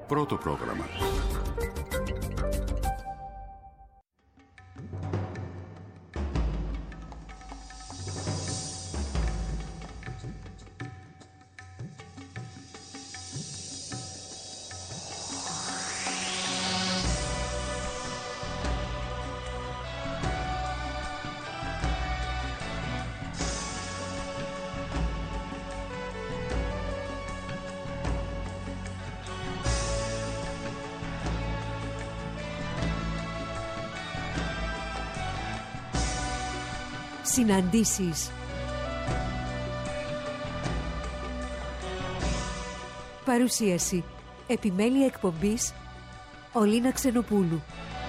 Πρώτο πρόγραμμα. Συναντήσεις. Παρουσίαση. Επιμέλεια εκπομπής Ολίνα Ξενοπούλου.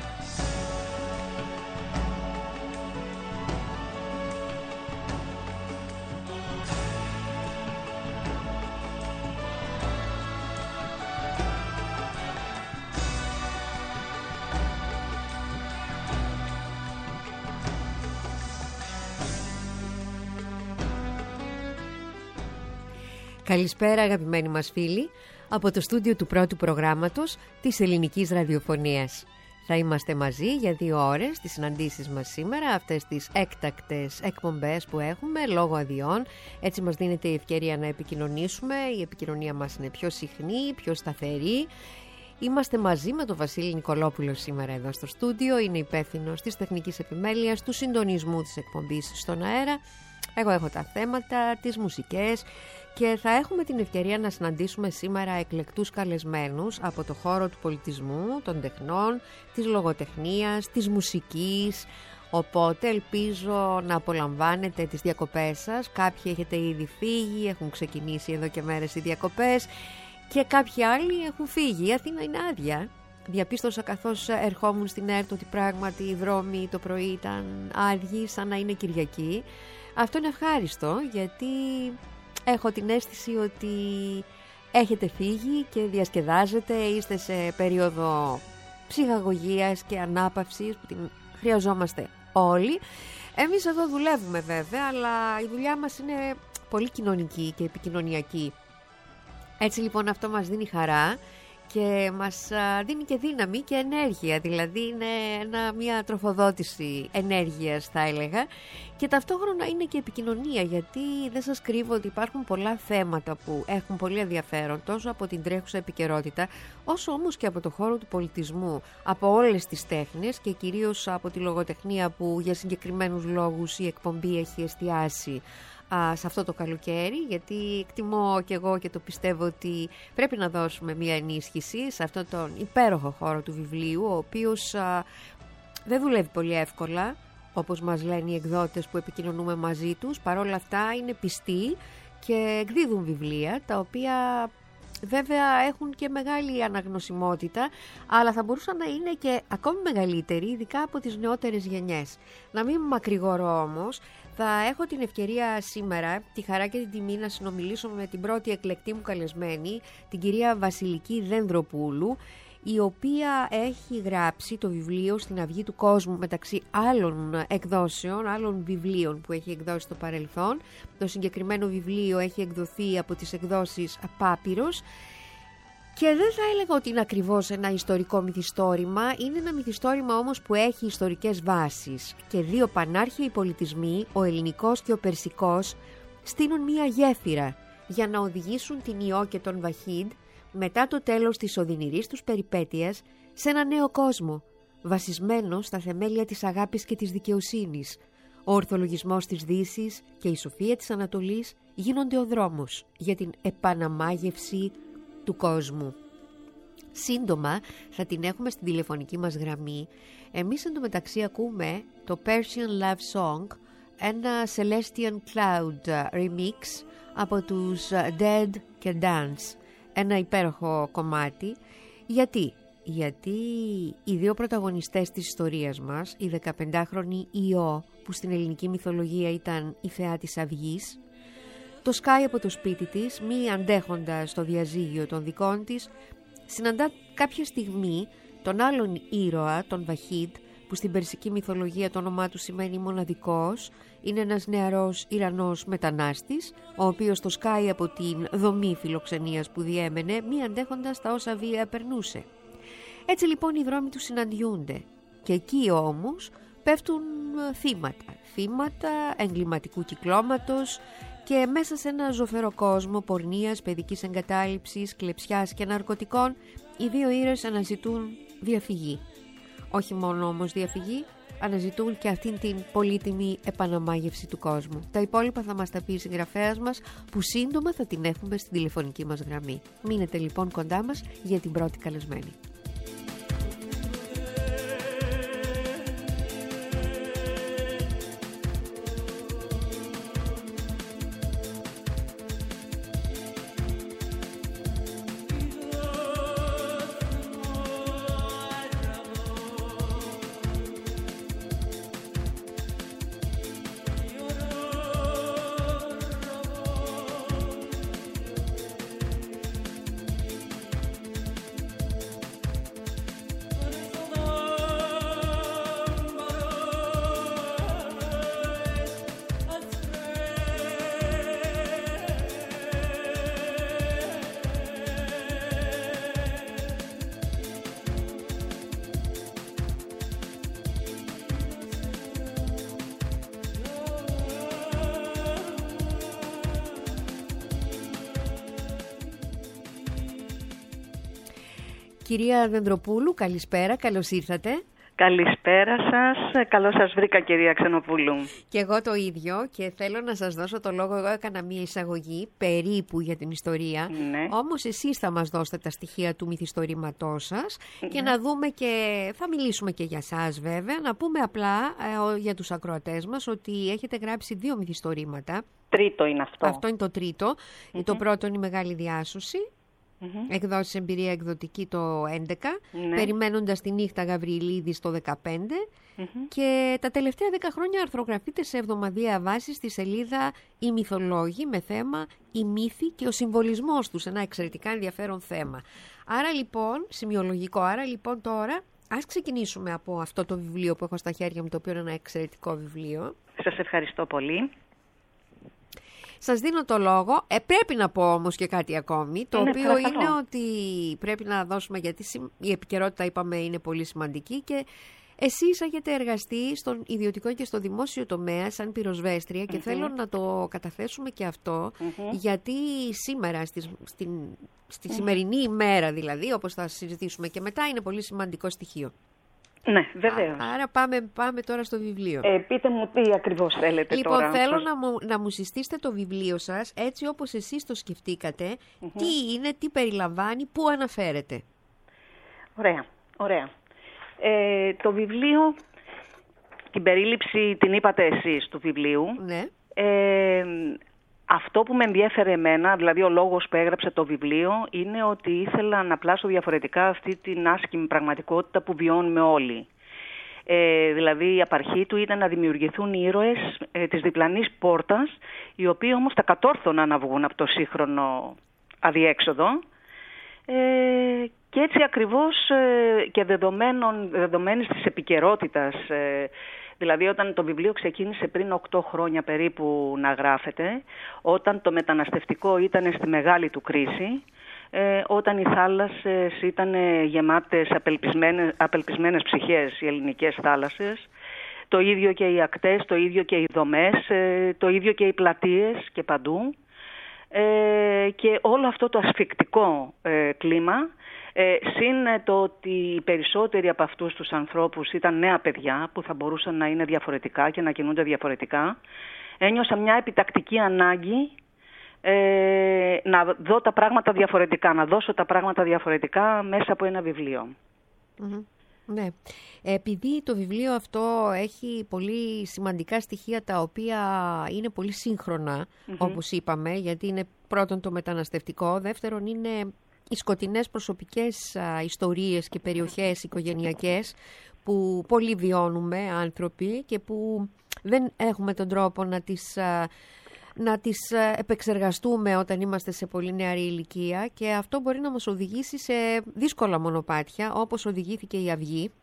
Καλησπέρα αγαπημένοι μας φίλοι από το στούντιο του πρώτου προγράμματος της ελληνικής ραδιοφωνίας. Θα είμαστε μαζί για 2 ώρες στις συναντήσεις μας σήμερα, αυτές τις έκτακτες εκπομπές που έχουμε λόγω αδειών. Έτσι μας δίνεται η ευκαιρία να επικοινωνήσουμε, η επικοινωνία μας είναι πιο συχνή, πιο σταθερή. Είμαστε μαζί με τον Βασίλη Νικολόπουλο σήμερα εδώ στο στούντιο, είναι υπεύθυνος της τεχνικής επιμέλειας, του συντονισμού της εκπομπής στον αέρα. Εγώ έχω τα θέματα, τις μουσικές και θα έχουμε την ευκαιρία να συναντήσουμε σήμερα εκλεκτούς καλεσμένους από το χώρο του πολιτισμού, των τεχνών, της λογοτεχνίας, της μουσικής. Οπότε ελπίζω να απολαμβάνετε τις διακοπές σας. Κάποιοι έχετε ήδη φύγει, έχουν ξεκινήσει εδώ και μέρες οι διακοπές και κάποιοι άλλοι έχουν φύγει. Η Αθήνα είναι άδεια. Διαπίστωσα καθώς ερχόμουν στην ΕΡΤ ότι πράγματι οι δρόμοι το πρωί ήταν άδειοι, σαν να είναι Κυριακή. Αυτό είναι ευχάριστο, γιατί έχω την αίσθηση ότι έχετε φύγει και διασκεδάζετε, είστε σε περίοδο ψυχαγωγίας και ανάπαυσης που την χρειαζόμαστε όλοι. Εμείς εδώ δουλεύουμε βέβαια, αλλά η δουλειά μας είναι πολύ κοινωνική και επικοινωνιακή. Έτσι λοιπόν αυτό μας δίνει χαρά και μας δίνει και δύναμη και ενέργεια, δηλαδή είναι μια τροφοδότηση ενέργειας θα έλεγα, και ταυτόχρονα είναι και επικοινωνία, γιατί δεν σας κρύβω ότι υπάρχουν πολλά θέματα που έχουν πολύ ενδιαφέρον τόσο από την τρέχουσα επικαιρότητα όσο όμως και από το χώρο του πολιτισμού, από όλες τις τέχνες και κυρίως από τη λογοτεχνία που για συγκεκριμένους λόγους η εκπομπή έχει εστιάσει σε αυτό το καλοκαίρι, γιατί εκτιμώ και εγώ και το πιστεύω ότι πρέπει να δώσουμε μια ενίσχυση σε αυτόν τον υπέροχο χώρο του βιβλίου, ο οποίος δεν δουλεύει πολύ εύκολα όπως μας λένε οι εκδότες που επικοινωνούμε μαζί τους. Παρόλα αυτά είναι πιστοί και εκδίδουν βιβλία τα οποία βέβαια έχουν και μεγάλη αναγνωσιμότητα, αλλά θα μπορούσαν να είναι και ακόμη μεγαλύτεροι, ειδικά από τις νεότερες γενιές. Να μην μακρηγορώ όμως, θα έχω την ευκαιρία σήμερα, τη χαρά και την τιμή να συνομιλήσω με την πρώτη εκλεκτή μου καλεσμένη, την κυρία Βασιλική Δένδροπούλου, η οποία έχει γράψει το βιβλίο «Στην Αυγή του Κόσμου» μεταξύ άλλων εκδόσεων, άλλων βιβλίων που έχει εκδώσει στο παρελθόν. Το συγκεκριμένο βιβλίο έχει εκδοθεί από τις εκδόσεις Πάπυρος και δεν θα έλεγα ότι είναι ακριβώς ένα ιστορικό μυθιστόρημα, είναι ένα μυθιστόρημα όμως που έχει ιστορικές βάσεις και 2 πανάρχαιοι πολιτισμοί, ο ελληνικός και ο περσικός, στείνουν μία γέφυρα για να οδηγήσουν την Ιώ και τον Βαχίντ μετά το τέλος της οδυνηρής τους περιπέτειας σε ένα νέο κόσμο, βασισμένο στα θεμέλια της αγάπης και της δικαιοσύνης. Ο ορθολογισμός της Δύσης και η σοφία της Ανατολής γίνονται ο δρόμος για την επαναμάγευση του κόσμου. Σύντομα θα την έχουμε στην τηλεφωνική μας γραμμή. Εμείς εντωμεταξύ ακούμε το Persian Love Song, ένα Celestian Cloud remix από τους Dead και Dance. Ένα υπέροχο κομμάτι. Γιατί οι 2 πρωταγωνιστές της ιστορίας μας, η 15χρονη Ιώ, που στην ελληνική μυθολογία ήταν η θεά της αυγής, το σκάει από το σπίτι της, μη αντέχοντας το διαζύγιο των δικών της, συναντά κάποια στιγμή τον άλλον ήρωα, τον Βαχίντ, που στην περσική μυθολογία το όνομά του σημαίνει μοναδικός. Είναι ένας νεαρός Ιρανός μετανάστης, ο οποίος το σκάει από την δομή φιλοξενίας που διέμενε, μη αντέχοντας τα όσα βία περνούσε. Έτσι λοιπόν οι δρόμοι του συναντιούνται και εκεί όμως πέφτουν θύματα εγκληματικού κυκλώματος και μέσα σε ένα ζωφερό κόσμο πορνείας, παιδικής εγκατάλειψης, κλεψιάς και ναρκωτικών οι δύο ήρωες αναζητούν διαφυγή. Όχι μόνο όμως διαφυγή, αναζητούν και αυτήν την πολύτιμη επαναμάγευση του κόσμου. Τα υπόλοιπα θα μας τα πει η συγγραφέας μας, που σύντομα θα την έχουμε στην τηλεφωνική μας γραμμή. Μείνετε λοιπόν κοντά μας για την πρώτη καλεσμένη. Κυρία Δεντροπούλου, καλησπέρα, καλώς ήρθατε. Καλησπέρα σας, καλώς σας βρήκα κυρία Ξενοπούλου. Και εγώ το ίδιο και θέλω να σας δώσω το λόγο. Εγώ έκανα μια εισαγωγή περίπου για την ιστορία, ναι. Όμως εσείς θα μας δώσετε τα στοιχεία του μυθιστορήματός σας και να δούμε και θα μιλήσουμε και για σας βέβαια. Να πούμε απλά για τους ακροατές μας ότι έχετε γράψει 2 μυθιστορήματα. Τρίτο είναι αυτό. Αυτό είναι το τρίτο. Το πρώτο είναι η Μεγάλη Διάσωση. Εκδόσεις Εμπειρία Εκδοτική το 11, Περιμένοντας τη νύχτα Γαβριηλίδης το 15 και τα τελευταία 10 χρόνια αρθρογραφείται σε εβδομαδιαία βάση στη σελίδα «Οι Μυθολόγοι» με θέμα «Η μύθη και ο συμβολισμός τους», ένα εξαιρετικά ενδιαφέρον θέμα. Άρα λοιπόν, σημειολογικό, τώρα ας ξεκινήσουμε από αυτό το βιβλίο που έχω στα χέρια μου, το οποίο είναι ένα εξαιρετικό βιβλίο. Σας ευχαριστώ πολύ. Σας δίνω το λόγο. Πρέπει να πω όμως και κάτι ακόμη, το οποίο είναι ότι πρέπει να δώσουμε, γιατί η επικαιρότητα είπαμε είναι πολύ σημαντική και εσείς έχετε εργαστεί στον ιδιωτικό και στο δημόσιο τομέα σαν πυροσβέστρια και θέλω να το καταθέσουμε και αυτό, γιατί σήμερα στη σημερινή ημέρα δηλαδή, όπως θα συζητήσουμε και μετά, είναι πολύ σημαντικό στοιχείο. Ναι, βεβαίως. Άρα πάμε τώρα στο βιβλίο. Πείτε μου τι ακριβώς θέλετε τώρα. Λοιπόν, θέλω να μου συστήσετε το βιβλίο σας έτσι όπως εσείς το σκεφτήκατε. Τι είναι, τι περιλαμβάνει, πού αναφέρεται. Ωραία. Το βιβλίο, την περίληψη την είπατε εσείς του βιβλίου. Ναι. Αυτό που με ενδιέφερε εμένα, δηλαδή ο λόγος που έγραψα το βιβλίο, είναι ότι ήθελα να πλάσω διαφορετικά αυτή την άσχημη πραγματικότητα που βιώνουμε όλοι. Δηλαδή η απαρχή του ήταν να δημιουργηθούν ήρωες της διπλανής πόρτας, οι οποίοι όμως τα κατόρθωναν να βγουν από το σύγχρονο αδιέξοδο. Και έτσι ακριβώς και δεδομένης της επικαιρότητας, δηλαδή όταν το βιβλίο ξεκίνησε πριν 8 χρόνια περίπου να γράφεται, όταν το μεταναστευτικό ήταν στη μεγάλη του κρίση, όταν οι θάλασσες ήταν γεμάτες απελπισμένες ψυχές, οι ελληνικές θάλασσες, το ίδιο και οι ακτές, το ίδιο και οι δομές, το ίδιο και οι πλατείες και παντού, και όλο αυτό το ασφικτικό κλίμα, συν το ότι οι περισσότεροι από αυτούς τους ανθρώπους ήταν νέα παιδιά που θα μπορούσαν να είναι διαφορετικά και να κινούνται διαφορετικά, ένιωσα μια επιτακτική ανάγκη να δω τα πράγματα διαφορετικά, να δώσω τα πράγματα διαφορετικά μέσα από ένα βιβλίο. Ναι. Επειδή το βιβλίο αυτό έχει πολύ σημαντικά στοιχεία τα οποία είναι πολύ σύγχρονα, όπως είπαμε, γιατί είναι πρώτον το μεταναστευτικό, δεύτερον είναι οι σκοτεινές προσωπικές ιστορίες και περιοχές οικογενειακές που πολύ βιώνουμε άνθρωποι και που δεν έχουμε τον τρόπο να τις επεξεργαστούμε όταν είμαστε σε πολύ νεαρή ηλικία, και αυτό μπορεί να μας οδηγήσει σε δύσκολα μονοπάτια, όπως οδηγήθηκε η Αυγή,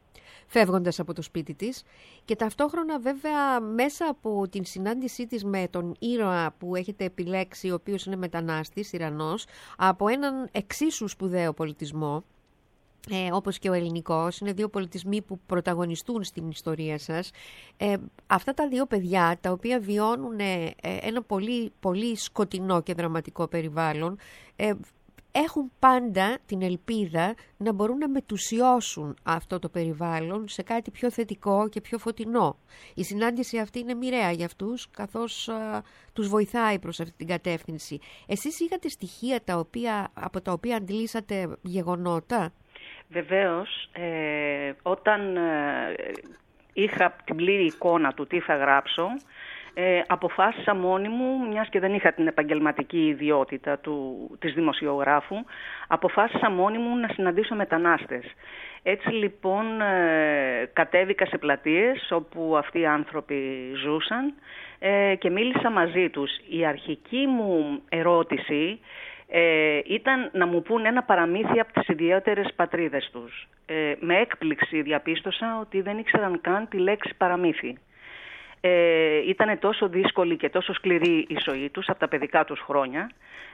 φεύγοντας από το σπίτι της, και ταυτόχρονα βέβαια μέσα από την συνάντησή της με τον ήρωα που έχετε επιλέξει, ο οποίος είναι μετανάστης, Ιρανός, από έναν εξίσου σπουδαίο πολιτισμό, όπως και ο ελληνικός, είναι δύο πολιτισμοί που πρωταγωνιστούν στην ιστορία σας. Αυτά τα δύο παιδιά, τα οποία βιώνουν ένα πολύ, πολύ σκοτεινό και δραματικό περιβάλλον, έχουν πάντα την ελπίδα να μπορούν να μετουσιώσουν αυτό το περιβάλλον σε κάτι πιο θετικό και πιο φωτεινό. Η συνάντηση αυτή είναι μοιραία για αυτούς, καθώς τους βοηθάει προς αυτή την κατεύθυνση. Εσείς είχατε στοιχεία από τα οποία αντλήσατε γεγονότα? Βεβαίως, όταν είχα την πλήρη εικόνα του τι θα γράψω, αποφάσισα μόνη μου, μιας και δεν είχα την επαγγελματική ιδιότητα της δημοσιογράφου, αποφάσισα μόνη μου να συναντήσω μετανάστες. Έτσι λοιπόν κατέβηκα σε πλατείες όπου αυτοί οι άνθρωποι ζούσαν και μίλησα μαζί τους. Η αρχική μου ερώτηση ήταν να μου πούν ένα παραμύθι από τις ιδιαίτερες πατρίδες τους. Με έκπληξη διαπίστωσα ότι δεν ήξεραν καν τη λέξη παραμύθι. Ήταν τόσο δύσκολη και τόσο σκληρή η ζωή τους από τα παιδικά τους χρόνια,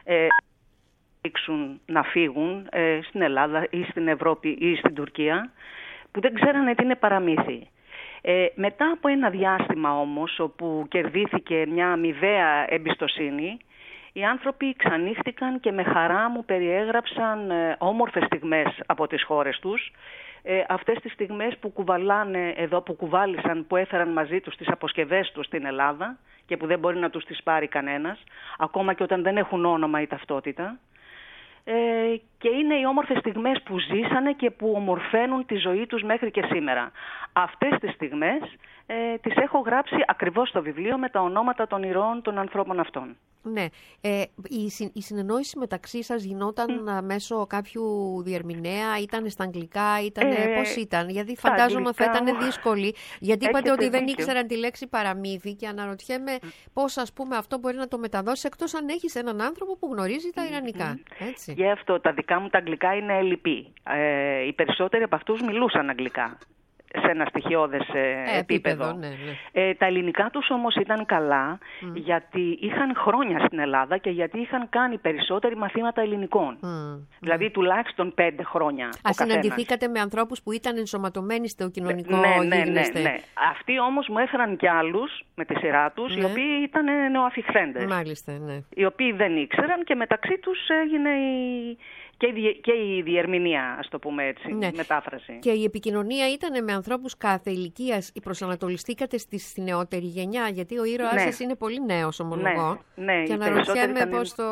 να φύγουν στην Ελλάδα ή στην Ευρώπη ή στην Τουρκία, που δεν ξέρανε τι είναι παραμύθι. Μετά από ένα διάστημα όμως, όπου κερδίθηκε μια αμοιβαία εμπιστοσύνη, οι άνθρωποι ξανήχτηκαν και με χαρά μου περιέγραψαν όμορφες στιγμές από τις χώρες τους. Αυτές τις στιγμές που κουβαλάνε εδώ, που κουβάλισαν, που έφεραν μαζί τους τις αποσκευές τους στην Ελλάδα και που δεν μπορεί να τους τις πάρει κανένας, ακόμα και όταν δεν έχουν όνομα ή ταυτότητα. Και είναι οι όμορφες στιγμές που ζήσανε και που ομορφαίνουν τη ζωή τους μέχρι και σήμερα. Αυτές τις στιγμές τις έχω γράψει ακριβώς στο βιβλίο με τα ονόματα των ηρώων των ανθρώπων αυτών. Ναι. Η συνεννόηση μεταξύ σας γινόταν μέσω κάποιου διερμηνέα, ήταν στα αγγλικά, πώς ήταν? Γιατί φαντάζομαι θα ήταν δύσκολη, γιατί είπατε ότι δεν ήξεραν τη λέξη παραμύθι και αναρωτιέμαι πώς, ας πούμε, αυτό μπορεί να το μεταδώσει, εκτός αν έχεις έναν άνθρωπο που γνωρίζει τα ιρανικά. Έτσι. Γι' αυτό τα δικά μου τα αγγλικά είναι ελλειπή. Οι περισσότεροι από αυτούς μιλούσαν αγγλικά σε ένα στοιχειώδες επίπεδο. Ναι. Τα ελληνικά τους όμως ήταν καλά, γιατί είχαν χρόνια στην Ελλάδα και γιατί είχαν κάνει περισσότεροι μαθήματα ελληνικών. Δηλαδή τουλάχιστον 5 χρόνια. Συναντηθήκατε με ανθρώπους που ήταν ενσωματωμένοι στο κοινωνικό γίγνεσθε. Ναι. Αυτοί όμως μου έφεραν κι άλλους με τη σειρά τους, οι οποίοι ήταν νεοαφιχθέντες. Μάλιστα, ναι. Οι οποίοι δεν ήξεραν και μεταξύ τους έγινε και η διερμηνία, ας το πούμε έτσι, η μετάφραση. Και η επικοινωνία ήταν με ανθρώπους κάθε ηλικίας? Προσανατολιστήκατε στη νεότερη γενιά? Γιατί ο ήρωάς σας είναι πολύ νέος, ομολογώ. Ναι, και αναρωτιέμαι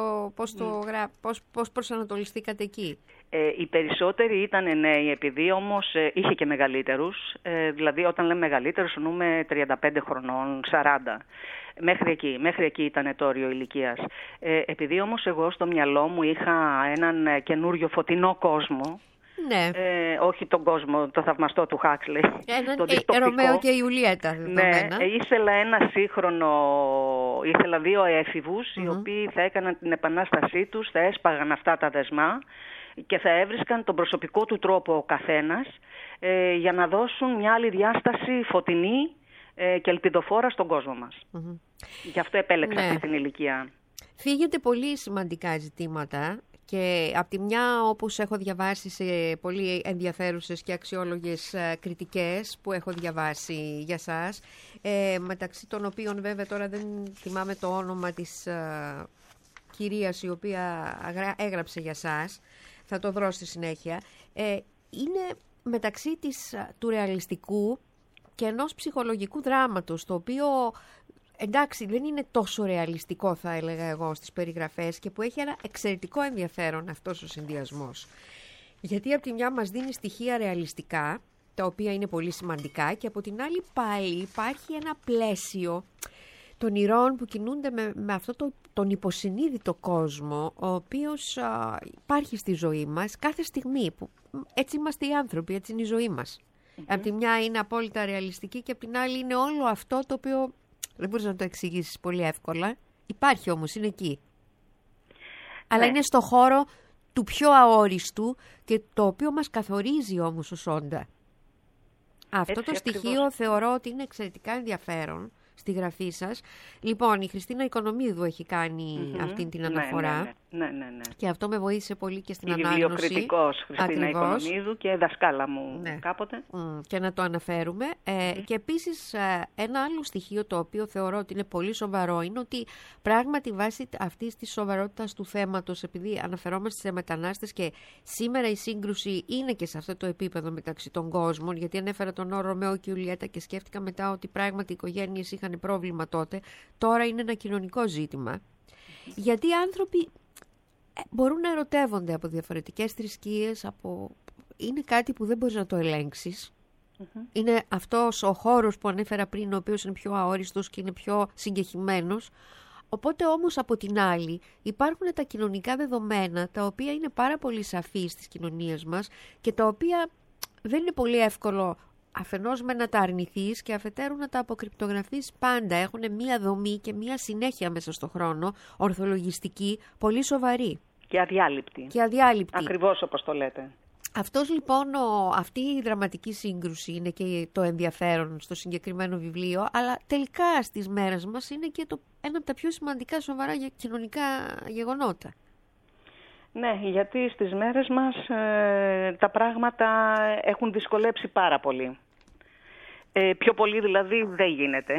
πώς προσανατολιστήκατε εκεί. Οι περισσότεροι ήταν νέοι, επειδή όμως είχε και μεγαλύτερους. Δηλαδή όταν λέμε μεγαλύτερους εννοούμε 35 χρονών, 40. Μέχρι εκεί ήταν το όριο ηλικίας. Επειδή όμως εγώ στο μυαλό μου είχα έναν καινούριο φωτεινό κόσμο, ναι. Όχι τον κόσμο, το θαυμαστό του Χάξλεϊ, το δυστοπικό. Ρωμαίο και Ιουλιέτα. Ναι, ήθελα ένα σύγχρονο, ήθελα 2 έφηβους, οι οποίοι θα έκαναν την επανάστασή τους, θα έσπαγαν αυτά τα δεσμά και θα έβρισκαν τον προσωπικό του τρόπο ο καθένας για να δώσουν μια άλλη διάσταση φωτεινή και ελπιδοφόρα στον κόσμο μας. Γι' αυτό επέλεξα αυτή την ηλικία. Φύγετε πολύ σημαντικά ζητήματα και από τη μια, όπως έχω διαβάσει σε πολύ ενδιαφέρουσες και αξιόλογες κριτικές που έχω διαβάσει για σας, μεταξύ των οποίων βέβαια τώρα δεν θυμάμαι το όνομα της κυρίας η οποία έγραψε για σας, θα το βρω στη συνέχεια, είναι μεταξύ του ρεαλιστικού και ενός ψυχολογικού δράματος, το οποίο εντάξει δεν είναι τόσο ρεαλιστικό θα έλεγα εγώ στις περιγραφές και που έχει ένα εξαιρετικό ενδιαφέρον αυτός ο συνδυασμός. Γιατί από τη μια μας δίνει στοιχεία ρεαλιστικά, τα οποία είναι πολύ σημαντικά, και από την άλλη πάλι υπάρχει ένα πλαίσιο των ηρώων που κινούνται με αυτό τον υποσυνείδητο κόσμο, ο οποίος υπάρχει στη ζωή μας κάθε στιγμή. Που, έτσι είμαστε οι άνθρωποι, έτσι είναι η ζωή μας. Από τη μια είναι απόλυτα ρεαλιστική και από την άλλη είναι όλο αυτό το οποίο δεν μπορείς να το εξηγήσεις πολύ εύκολα. Υπάρχει όμως, είναι εκεί. Αλλά είναι στο χώρο του πιο αόριστου και το οποίο μας καθορίζει όμως ως όντα. Αυτό το στοιχείο θεωρώ ότι είναι εξαιρετικά ενδιαφέρον στη γραφή σας. Λοιπόν, η Χριστίνα Οικονομίδου έχει κάνει αυτή την αναφορά. Ναι. Και αυτό με βοήθησε πολύ και στην ανάγνωση. Βιβλιοκριτικός Χριστίνα Οικονομίδου και δασκάλα μου κάποτε. Και να το αναφέρουμε. Και επίσης ένα άλλο στοιχείο το οποίο θεωρώ ότι είναι πολύ σοβαρό είναι ότι πράγματι βάσει αυτής της σοβαρότητας του θέματος, επειδή αναφερόμαστε σε μετανάστες και σήμερα η σύγκρουση είναι και σε αυτό το επίπεδο μεταξύ των κόσμων, γιατί ανέφερα τον όρο Ρωμαίο και Ιουλιέτα και σκέφτηκα μετά ότι πράγματι οι οικογένειες είχαν πρόβλημα τότε. Τώρα είναι ένα κοινωνικό ζήτημα. Γιατί οι άνθρωποι μπορούν να ερωτεύονται από διαφορετικές θρησκείες, είναι κάτι που δεν μπορείς να το ελέγξεις. Είναι αυτός ο χώρος που ανέφερα πριν, ο οποίος είναι πιο αόριστος και είναι πιο συγκεχημένος. Οπότε όμως από την άλλη υπάρχουν τα κοινωνικά δεδομένα, τα οποία είναι πάρα πολύ σαφή στις κοινωνίες μας και τα οποία δεν είναι πολύ εύκολο αφενός με να τα αρνηθείς και αφετέρου να τα αποκρυπτογραφείς πάντα. Έχουν μία δομή και μία συνέχεια μέσα στο χρόνο, ορθολογιστική, πολύ σοβαρή. Και αδιάλειπτη. Ακριβώς όπως το λέτε. Αυτός λοιπόν, αυτή η δραματική σύγκρουση είναι και το ενδιαφέρον στο συγκεκριμένο βιβλίο, αλλά τελικά στις μέρες μας είναι και ένα από τα πιο σημαντικά σοβαρά κοινωνικά γεγονότα. Ναι, γιατί στις μέρες μας τα πράγματα έχουν δυσκολέψει πάρα πολύ. Πιο πολύ δηλαδή δεν γίνεται.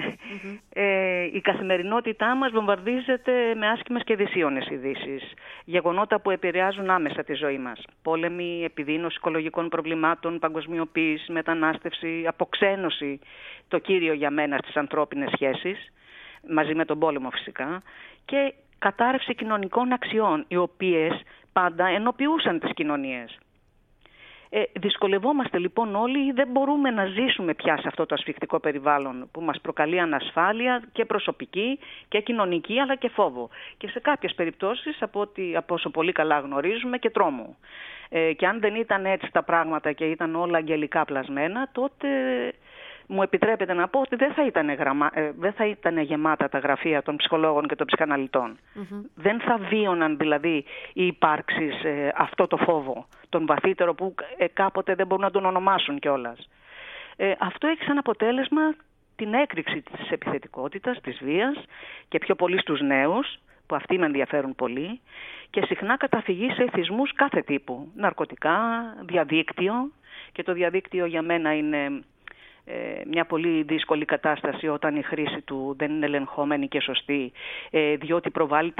Η καθημερινότητά μας βομβαρδίζεται με άσχημες και δυσίωνες ειδήσεις. Γεγονότα που επηρεάζουν άμεσα τη ζωή μας. Πόλεμοι, επιδείνωση οικολογικών προβλημάτων, παγκοσμιοποίηση, μετανάστευση, αποξένωση, το κύριο για μένα στις ανθρώπινες σχέσεις, μαζί με τον πόλεμο φυσικά, και κατάρρευση κοινωνικών αξιών, οι οποίες πάντα ενοποιούσαν τις κοινωνίες. Δυσκολευόμαστε λοιπόν όλοι, δεν μπορούμε να ζήσουμε πια σε αυτό το ασφικτικό περιβάλλον που μας προκαλεί ανασφάλεια και προσωπική και κοινωνική, αλλά και φόβο. Και σε κάποιες περιπτώσεις, από όσο πολύ καλά γνωρίζουμε, και τρόμο. Και αν δεν ήταν έτσι τα πράγματα και ήταν όλα αγγελικά πλασμένα, τότε μου επιτρέπετε να πω ότι δεν θα ήταν γεμάτα τα γραφεία των ψυχολόγων και των ψυχαναλυτών. Δεν θα βίωναν δηλαδή οι υπάρξεις αυτό το φόβο, τον βαθύτερο που κάποτε δεν μπορούν να τον ονομάσουν κιόλας. Αυτό έχει σαν αποτέλεσμα την έκρηξη της επιθετικότητας, της βίας και πιο πολύ στους νέους, που αυτοί με ενδιαφέρουν πολύ, και συχνά καταφυγή σε εθισμούς κάθε τύπου. Ναρκωτικά, διαδίκτυο, και το διαδίκτυο για μένα είναι μια πολύ δύσκολη κατάσταση όταν η χρήση του δεν είναι ελεγχόμενη και σωστή, διότι προβάλλει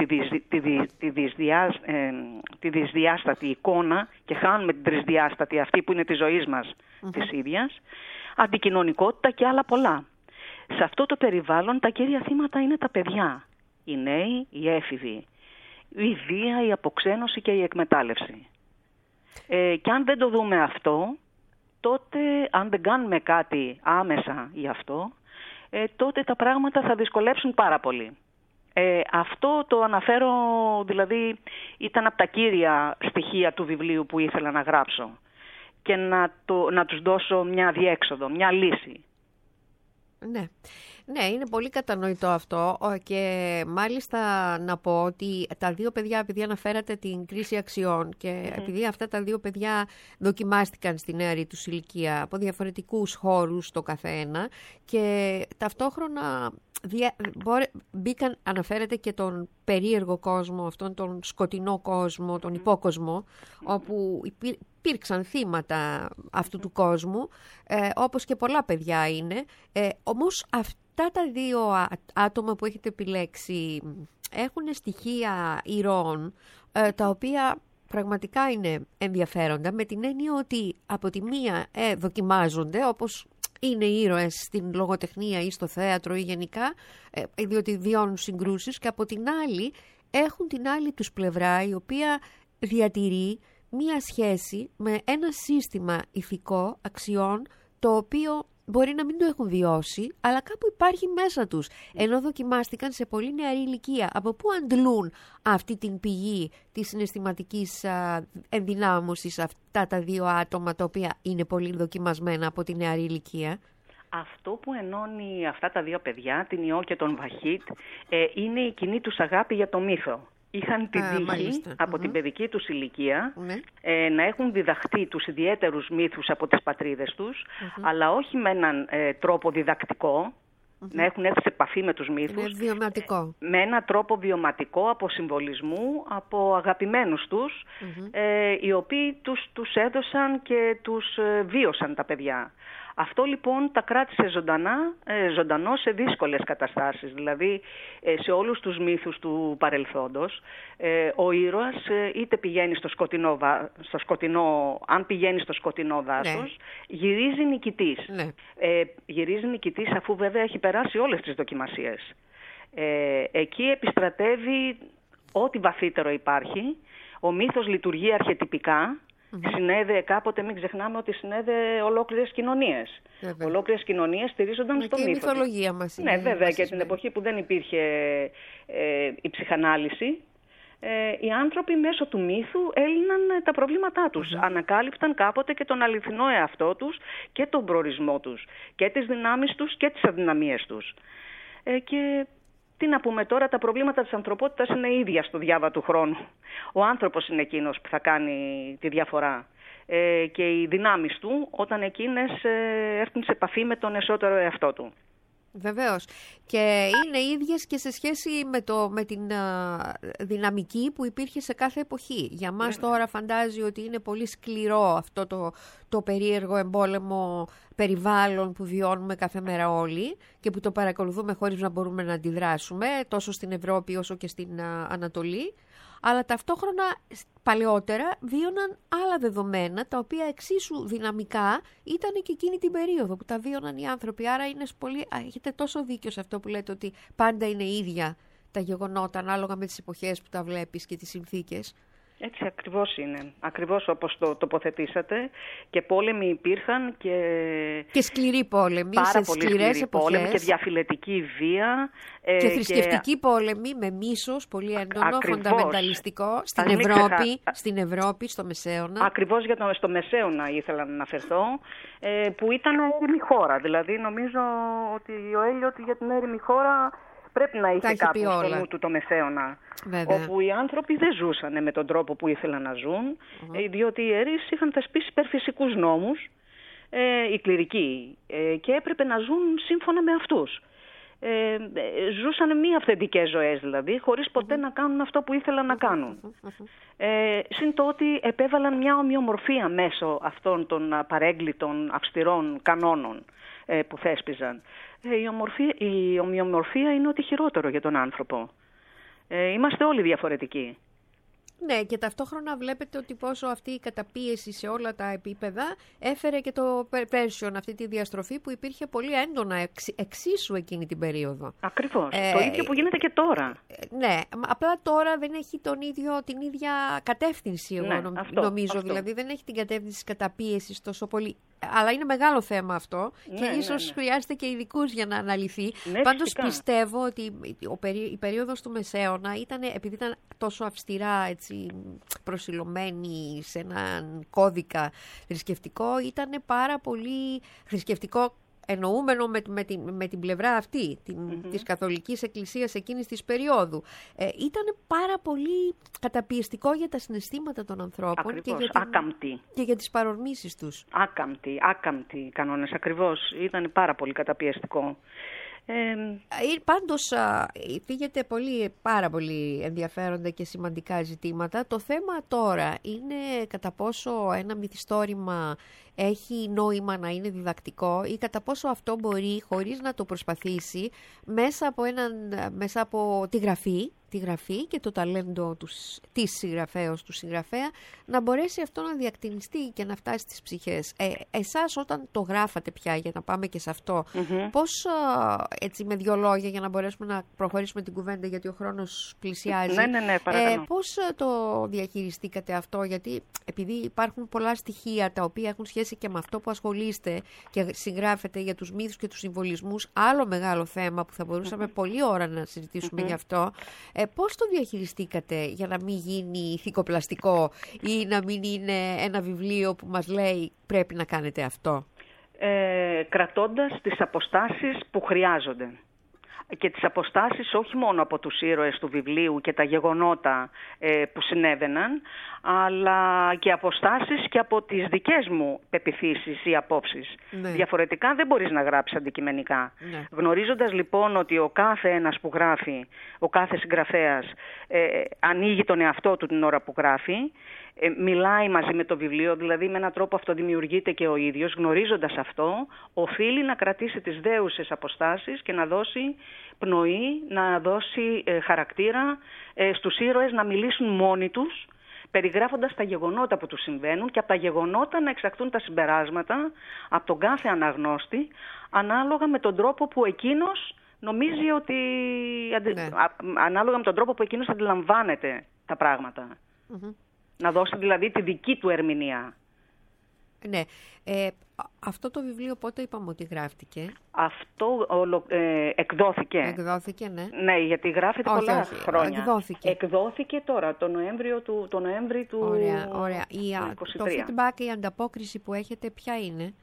τη δυσδιάστατη εικόνα και χάνουμε την τρισδιάστατη αυτή που είναι της ζωής μας της ίδιας, αντικοινωνικότητα και άλλα πολλά. Σε αυτό το περιβάλλον τα κύρια θύματα είναι τα παιδιά, οι νέοι, οι έφηβοι, η βία, η αποξένωση και η εκμετάλλευση. Και αν δεν το δούμε αυτό, τότε αν δεν κάνουμε κάτι άμεσα γι' αυτό, τότε τα πράγματα θα δυσκολέψουν πάρα πολύ. Αυτό το αναφέρω, δηλαδή ήταν από τα κύρια στοιχεία του βιβλίου που ήθελα να γράψω και να τους δώσω μια διέξοδο, μια λύση. Ναι, είναι πολύ κατανοητό αυτό και μάλιστα να πω ότι τα δύο παιδιά, επειδή αναφέρατε την κρίση αξιών και επειδή αυτά τα δύο παιδιά δοκιμάστηκαν στη νεαρή τους ηλικία από διαφορετικούς χώρους το καθένα και ταυτόχρονα μπήκαν, αναφέρεται και τον περίεργο κόσμο, αυτόν τον σκοτεινό κόσμο, τον υπόκοσμο, όπου υπήρξαν θύματα αυτού του κόσμου, όπως και πολλά παιδιά είναι. Όμως αυτά τα δύο άτομα που έχετε επιλέξει έχουν στοιχεία ηρώων, τα οποία πραγματικά είναι ενδιαφέροντα, με την έννοια ότι από τη μία δοκιμάζονται, όπως είναι ήρωες στην λογοτεχνία ή στο θέατρο ή γενικά, διότι βιώνουν συγκρούσεις, και από την άλλη έχουν την άλλη τους πλευρά, η οποία διατηρεί μία σχέση με ένα σύστημα ηθικό αξιών, το οποίο μπορεί να μην το έχουν βιώσει, αλλά κάπου υπάρχει μέσα τους, ενώ δοκιμάστηκαν σε πολύ νεαρή ηλικία. Από πού αντλούν αυτή την πηγή της συναισθηματικής ενδυνάμωσης αυτά τα δύο άτομα, τα οποία είναι πολύ δοκιμασμένα από τη νεαρή ηλικία? Αυτό που ενώνει αυτά τα δύο παιδιά, την Ιώ και τον Βαχίτ, είναι η κοινή τους αγάπη για το μύθο. είχαν την τύχη από την παιδική τους ηλικία να έχουν διδαχτεί τους ιδιαίτερους μύθους από τις πατρίδες τους, αλλά όχι με έναν τρόπο διδακτικό, να έχουν έρθει σε επαφή με τους μύθους, με έναν τρόπο βιωματικό, από συμβολισμού, από αγαπημένους τους, οι οποίοι τους έδωσαν και τους βίωσαν τα παιδιά. Αυτό λοιπόν τα κράτησε ζωντανό σε δύσκολες καταστάσεις. Δηλαδή σε όλους τους μύθους του παρελθόντος ο ήρωας είτε πηγαίνει αν πηγαίνει στο σκοτεινό δάσος, γυρίζει νικητής. Γυρίζει νικητής αφού βέβαια έχει περάσει όλες τις δοκιμασίες. Εκεί επιστρατεύει ό,τι βαθύτερο υπάρχει. Ο μύθος λειτουργεί αρχετυπικά. Συνέδε κάποτε, μην ξεχνάμε ότι συνέδε ολόκληρες κοινωνίες. Ολόκληρες κοινωνίες στηρίζονταν στο μύθο. Και η μυθολογία μας. Ναι, βέβαια, και την εποχή που δεν υπήρχε η ψυχανάλυση, οι άνθρωποι μέσω του μύθου έλυναν τα προβλήματά τους. Ανακάλυπταν κάποτε και τον αληθινό εαυτό τους και τον προορισμό τους και τις δυνάμεις τους και τις αδυναμίες τους. Και τι να πούμε τώρα, τα προβλήματα της ανθρωπότητας είναι ίδια στο διάβα του χρόνου. Ο άνθρωπος είναι εκείνος που θα κάνει τη διαφορά. Και οι δυνάμεις του όταν εκείνες έρθουν σε επαφή με τον εσωτερικό εαυτό του. Βεβαίως. Και είναι ίδιες και σε σχέση με την δυναμική που υπήρχε σε κάθε εποχή. Για μας τώρα φαντάζει ότι είναι πολύ σκληρό αυτό το περίεργο εμπόλεμο περιβάλλον που βιώνουμε κάθε μέρα όλοι και που το παρακολουθούμε χωρίς να μπορούμε να αντιδράσουμε τόσο στην Ευρώπη όσο και στην Ανατολή. Αλλά ταυτόχρονα παλαιότερα βίωναν άλλα δεδομένα τα οποία εξίσου δυναμικά ήταν και εκείνη την περίοδο που τα βίωναν οι άνθρωποι. Άρα έχετε τόσο δίκιο σε αυτό που λέτε ότι πάντα είναι ίδια τα γεγονότα ανάλογα με τις εποχές που τα βλέπεις και τις συνθήκες. Έτσι ακριβώς είναι. Ακριβώς όπως το τοποθετήσατε. Και πόλεμοι υπήρχαν και σκληροί πόλεμοι, πάρα σε πολύ σκληρές εποχές. Πόλεμοι και διαφυλετική βία. Και θρησκευτικοί πόλεμοι με μίσος, πολύ έντονο, φονταμενταλιστικό. Στην Ευρώπη, στο Μεσαίωνα. Ακριβώς στο Μεσαίωνα ήθελα να αναφερθώ, που ήταν έρημη χώρα. Δηλαδή νομίζω ότι ο Έλιοτ για την έρημη χώρα πρέπει να είχε κάποιο στο νου του το Μεσαίωνα. Βέβαια. Όπου οι άνθρωποι δεν ζούσαν με τον τρόπο που ήθελαν να ζουν, διότι οι ιερείς είχαν θεσπίσει υπερφυσικούς νόμους, οι κληρικοί, και έπρεπε να ζουν σύμφωνα με αυτούς. Ζούσαν μη αυθεντικές ζωές δηλαδή, χωρίς ποτέ να κάνουν αυτό που ήθελαν να κάνουν. Συν το ότι επέβαλαν μια ομοιομορφία μέσω αυτών των παρέγκλητων αυστηρών κανόνων που θέσπιζαν. Η ομοιομορφία είναι ό,τι χειρότερο για τον άνθρωπο. Είμαστε όλοι διαφορετικοί. Ναι, και ταυτόχρονα βλέπετε ότι πόσο αυτή η καταπίεση σε όλα τα επίπεδα έφερε και το Πέρσιον, αυτή τη διαστροφή που υπήρχε πολύ έντονα εξίσου εκείνη την περίοδο. Ακριβώς. Το ίδιο που γίνεται και τώρα. Ναι, απλά τώρα δεν έχει την ίδια κατεύθυνση, νομίζω. Αυτό. Δηλαδή δεν έχει την κατεύθυνση της καταπίεσης τόσο πολύ. Αλλά είναι μεγάλο θέμα αυτό και ίσως χρειάζεται και ειδικούς για να αναλυθεί. Πάντως πιστεύω ότι η περίοδος του Μεσαίωνα επειδή ήταν τόσο αυστηρά προσιλωμένη σε έναν κώδικα θρησκευτικό, ήταν πάρα πολύ θρησκευτικό, εννοούμενο με την πλευρά αυτή της Καθολικής Εκκλησίας εκείνης της περίοδου. Ήταν πάρα πολύ καταπιεστικό για τα συναισθήματα των ανθρώπων. Ακριβώς, και για τις παρορμήσεις τους. Άκαμπτοι κανόνες, ακριβώς. Ήταν πάρα πολύ καταπιεστικό. Πάντως φύγεται πάρα πολύ ενδιαφέροντα και σημαντικά ζητήματα. Το θέμα τώρα είναι κατά πόσο ένα μυθιστόρημα έχει νόημα να είναι διδακτικό ή κατά πόσο αυτό μπορεί, χωρίς να το προσπαθήσει, μέσα από τη γραφή και το ταλέντο της συγγραφέως, του συγγραφέα, να μπορέσει αυτό να διακτηνιστεί και να φτάσει στις ψυχές. Εσάς όταν το γράφατε πια, για να πάμε και σε αυτό, πώς, έτσι με 2 λόγια για να μπορέσουμε να προχωρήσουμε την κουβέντα, γιατί ο χρόνος πλησιάζει, πώς το διαχειριστήκατε αυτό, γιατί επειδή υπάρχουν πολλά στοιχεία τα οποία έχουν σχέση και με αυτό που ασχολείστε και συγγράφετε για τους μύθους και τους συμβολισμούς, άλλο μεγάλο θέμα που θα μπορούσαμε πολλή ώρα να συζητήσουμε γι' αυτό. Πώς το διαχειριστήκατε για να μην γίνει ηθικοπλαστικό ή να μην είναι ένα βιβλίο που μας λέει πρέπει να κάνετε αυτό? Κρατώντας τις αποστάσεις που χρειάζονται. και τις αποστάσεις όχι μόνο από τους ήρωες του βιβλίου και τα γεγονότα που συνέβαιναν, αλλά και αποστάσεις και από τις δικές μου πεποιθήσεις ή απόψεις. Ναι. Διαφορετικά δεν μπορείς να γράψεις αντικειμενικά. Ναι. Γνωρίζοντας λοιπόν ότι ο κάθε ένας που γράφει, ο κάθε συγγραφέας ανοίγει τον εαυτό του την ώρα που γράφει, μιλάει μαζί με το βιβλίο, δηλαδή με έναν τρόπο αυτοδημιουργείται και ο ίδιος, γνωρίζοντας αυτό, οφείλει να κρατήσει τις δέουσες αποστάσεις και να δώσει πνοή, να δώσει χαρακτήρα στους ήρωες να μιλήσουν μόνοι τους, περιγράφοντας τα γεγονότα που τους συμβαίνουν και από τα γεγονότα να εξαχθούν τα συμπεράσματα από τον κάθε αναγνώστη, ανάλογα με τον τρόπο που εκείνος νομίζει ότι... Ναι. Ανάλογα με τον τρόπο που εκείνος αντιλαμβάνεται τα πράγματα. Mm-hmm. Να δώσει δηλαδή τη δική του ερμηνεία. Ναι. Αυτό το βιβλίο πότε είπαμε ότι γράφτηκε? Αυτό εκδόθηκε. Εκδόθηκε, ναι. Ναι, γιατί γράφεται πολλά χρόνια. Εκδόθηκε τώρα, το Νοέμβρη του Ωραία. Το feedback, η ανταπόκριση που έχετε ποια είναι?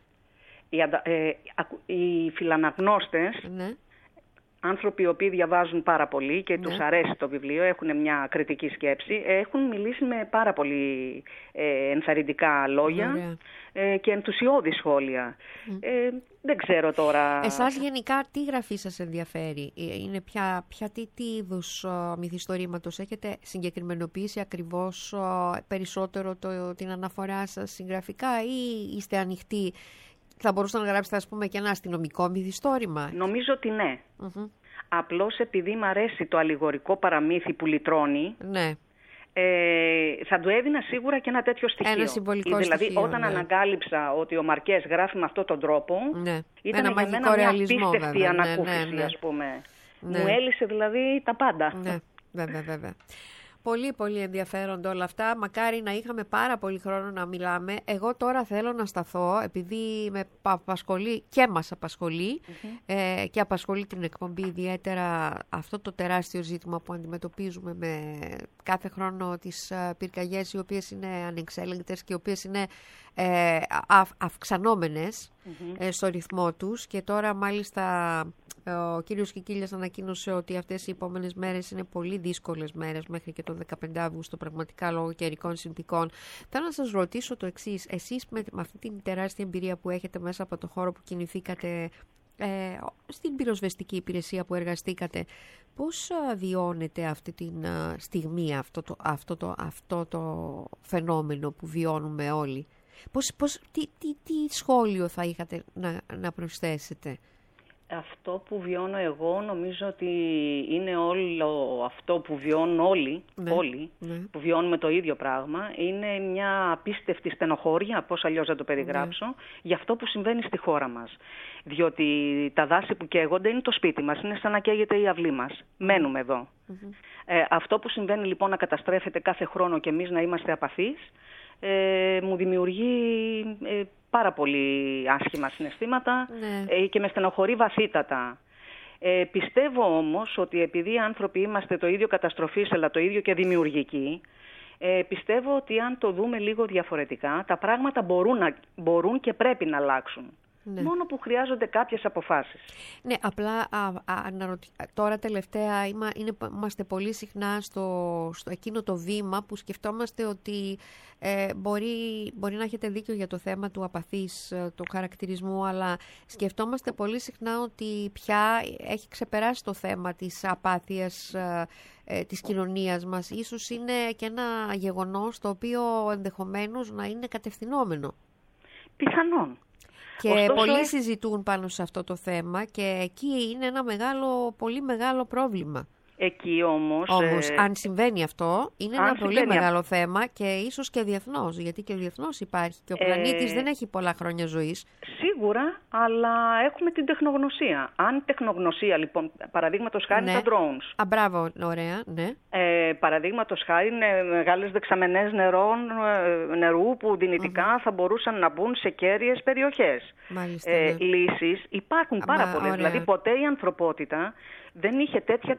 Οι φιλαναγνώστες, ναι, άνθρωποι οι οποίοι διαβάζουν πάρα πολύ και τους αρέσει το βιβλίο, έχουν μια κριτική σκέψη, έχουν μιλήσει με πάρα πολύ ενθαρρυντικά λόγια και ενθουσιώδη σχόλια. Δεν ξέρω τώρα... Εσάς γενικά τι γραφή σας ενδιαφέρει? Είναι τι είδους μυθιστορήματος έχετε συγκεκριμενοποιήσει ακριβώς περισσότερο την αναφορά σας συγγραφικά, ή είστε ανοιχτοί? Θα μπορούσατε να γράψετε, ας πούμε, και ένα αστυνομικό μυθιστόρημα? Νομίζω ότι ναι. Mm-hmm. Απλώς επειδή μου αρέσει το αλληγορικό παραμύθι που λυτρώνει, ναι, θα του έδινα σίγουρα και ένα τέτοιο στοιχείο. Ένα συμβολικό δηλαδή, στοιχείο, όταν ναι, ανακάλυψα ότι ο Μαρκές γράφει με αυτόν τον τρόπο, ναι, ήταν ένα για μένα μια απίστευτη ανακούφιση, ας πούμε. Ναι. Μου έλυσε δηλαδή τα πάντα. Ναι, βέβαια. Πολύ πολύ ενδιαφέροντα όλα αυτά. Μακάρι να είχαμε πάρα πολύ χρόνο να μιλάμε. Εγώ τώρα θέλω να σταθώ, επειδή με απασχολεί και μας απασχολεί, και απασχολεί την εκπομπή ιδιαίτερα αυτό το τεράστιο ζήτημα που αντιμετωπίζουμε με κάθε χρόνο, τις πυρκαγιές οι οποίες είναι ανεξέλεγκτες και οι οποίες είναι αυξανόμενες στο ρυθμό τους. Και τώρα μάλιστα ο κύριος Κικίλιας ανακοίνωσε ότι αυτές οι επόμενες μέρες είναι πολύ δύσκολες μέρες, μέχρι και τον 15 Αύγουστο, πραγματικά λόγω καιρικών συνθηκών. Θέλω να σας ρωτήσω το εξής. Εσείς με αυτή την τεράστια εμπειρία που έχετε μέσα από το χώρο που κινηθήκατε, στην πυροσβεστική υπηρεσία που εργαστήκατε, πώς βιώνετε αυτή τη στιγμή αυτό το φαινόμενο που βιώνουμε όλοι? Τι σχόλιο θα είχατε να προσθέσετε? Αυτό που βιώνω εγώ νομίζω ότι είναι όλο αυτό που βιώνουν όλοι, που βιώνουμε το ίδιο πράγμα. Είναι μια απίστευτη στενοχώρια, πώς αλλιώς να το περιγράψω, για αυτό που συμβαίνει στη χώρα μας. Διότι τα δάση που καίγονται είναι το σπίτι μας, είναι σαν να καίγεται η αυλή μας. Μένουμε εδώ. Αυτό που συμβαίνει λοιπόν να καταστρέφεται κάθε χρόνο και εμείς να είμαστε απαθείς, μου δημιουργεί πάρα πολύ άσχημα συναισθήματα, και με στενοχωρεί βαθύτατα. Πιστεύω όμως ότι επειδή οι άνθρωποι είμαστε το ίδιο καταστροφής αλλά το ίδιο και δημιουργικοί, πιστεύω ότι αν το δούμε λίγο διαφορετικά, τα πράγματα μπορούν και πρέπει να αλλάξουν. Ναι. Μόνο που χρειάζονται κάποιες αποφάσεις. Ναι, απλά τώρα τελευταία είμαστε πολύ συχνά στο εκείνο το βήμα που σκεφτόμαστε ότι μπορεί να έχετε δίκιο για το θέμα του απαθής, του χαρακτηρισμού, αλλά σκεφτόμαστε πολύ συχνά ότι πια έχει ξεπεράσει το θέμα της απάθειας της κοινωνίας μας. Ίσως είναι και ένα γεγονός το οποίο ενδεχομένως να είναι κατευθυνόμενο. Πιθανόν. Και πολλοί συζητούν πάνω σε αυτό το θέμα και εκεί είναι ένα πολύ μεγάλο πρόβλημα. Εκεί όμως αν συμβαίνει αυτό, είναι ένα πολύ μεγάλο θέμα και ίσως και διεθνώς, γιατί και διεθνώς υπάρχει και ο πλανήτης δεν έχει πολλά χρόνια ζωής. Σίγουρα, αλλά έχουμε την τεχνογνωσία. Αν η τεχνογνωσία, λοιπόν, παραδείγματος χάρη τα drones. Μπράβο, ωραία, ναι. Παραδείγματος χάρη μεγάλες δεξαμενές νερού που δυνητικά θα μπορούσαν να μπουν σε κέρυες περιοχές. Μάλιστα, λύσεις υπάρχουν πάρα πολλές. Δηλαδή ποτέ η ανθρωπότητα δεν είχε τέτοια τεχνογνωσία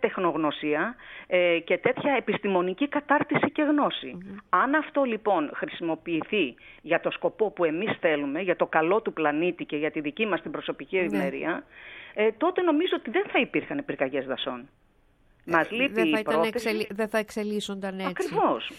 τεχνογνωσία και τέτοια επιστημονική κατάρτιση και γνώση. Αν αυτό λοιπόν χρησιμοποιηθεί για το σκοπό που εμείς θέλουμε, για το καλό του πλανήτη και για τη δική μας την προσωπική ευημερία, τότε νομίζω ότι δεν θα υπήρχαν πυρκαγιές δασών. Μας λείπει η πρόθεση. Δεν θα εξελίσσονταν έτσι. Ακριβώς.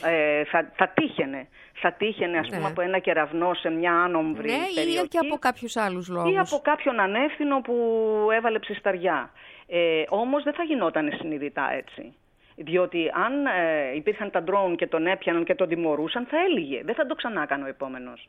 Θα τύχαινε ας πούμε από ένα κεραυνό σε μια άνομβρη περιοχή. Ή και από κάποιους άλλους λόγους. Ή από κάποιον ανεύθυνο που έβαλε ψισταριά. Όμως δεν θα γινόταν συνειδητά έτσι. Διότι αν υπήρχαν τα ντρόουν και τον έπιαναν και τον τιμωρούσαν, θα έλυγε. Δεν θα το ξανά κάνει ο επόμενος.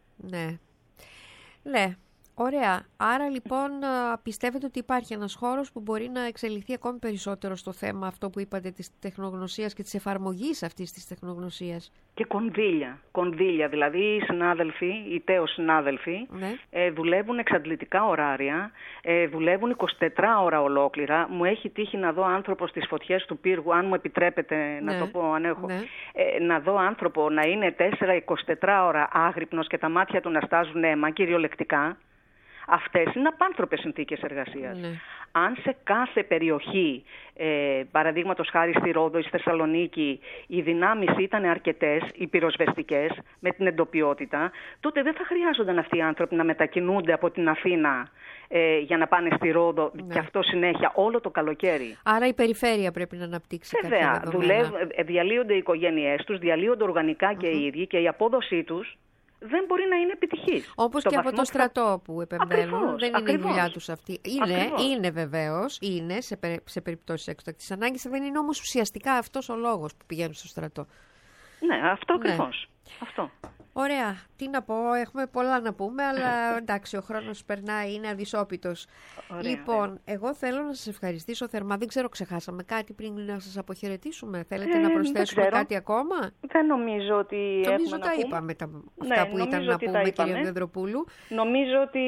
Ναι. Ωραία. Άρα λοιπόν πιστεύετε ότι υπάρχει ένας χώρος που μπορεί να εξελιχθεί ακόμη περισσότερο στο θέμα αυτό που είπατε της τεχνογνωσίας και της εφαρμογής αυτής της τεχνογνωσίας. Και κονδύλια. Δηλαδή οι συνάδελφοι, οι τέος συνάδελφοι δουλεύουν εξαντλητικά ωράρια, δουλεύουν 24 ώρα ολόκληρα. Μου έχει τύχει να δω άνθρωπο στις φωτιές του πύργου, αν μου επιτρέπετε να το πω, αν έχω. Να δω άνθρωπο να είναι 4-24 ώρα άγρυπνος και τα μάτια του να στάζουν αίμα, κυριολεκτικά. Αυτές είναι απάνθρωπες συνθήκες εργασίας. Αν σε κάθε περιοχή, παραδείγματος χάρη στη Ρόδο ή στη Θεσσαλονίκη, οι δυνάμεις ήταν αρκετές, οι πυροσβεστικές, με την εντοπιότητα, τότε δεν θα χρειάζονταν αυτοί οι άνθρωποι να μετακινούνται από την Αθήνα για να πάνε στη Ρόδο και αυτό συνέχεια όλο το καλοκαίρι. Άρα η περιφέρεια πρέπει να αναπτύξει κάποια δεδομένα. Διαλύονται οι οικογένειές τους, διαλύονται οργανικά και οι ίδιοι και η απόδοσή τους δεν μπορεί να είναι επιτυχής. Όπως και από το στρατό που επεμβαίνουν. Δεν είναι η δουλειά τους αυτή. Είναι βεβαίως, είναι σε περιπτώσεις έκτακτης ανάγκης, δεν είναι όμως ουσιαστικά αυτός ο λόγος που πηγαίνουν στο στρατό. Ναι, αυτό ακριβώς. Αυτό. Ωραία. Τι να πω, έχουμε πολλά να πούμε, αλλά εντάξει, ο χρόνος περνάει, είναι αδυσόπιτος. Λοιπόν, εγώ θέλω να σας ευχαριστήσω θερμά. Δεν ξέρω, ξεχάσαμε κάτι πριν να σας αποχαιρετήσουμε. Θέλετε να προσθέσουμε κάτι ακόμα? Δεν νομίζω ότι νομίζω τα είπαμε αυτά που ήταν να πούμε, κυρία Δεδροπούλου. Νομίζω ότι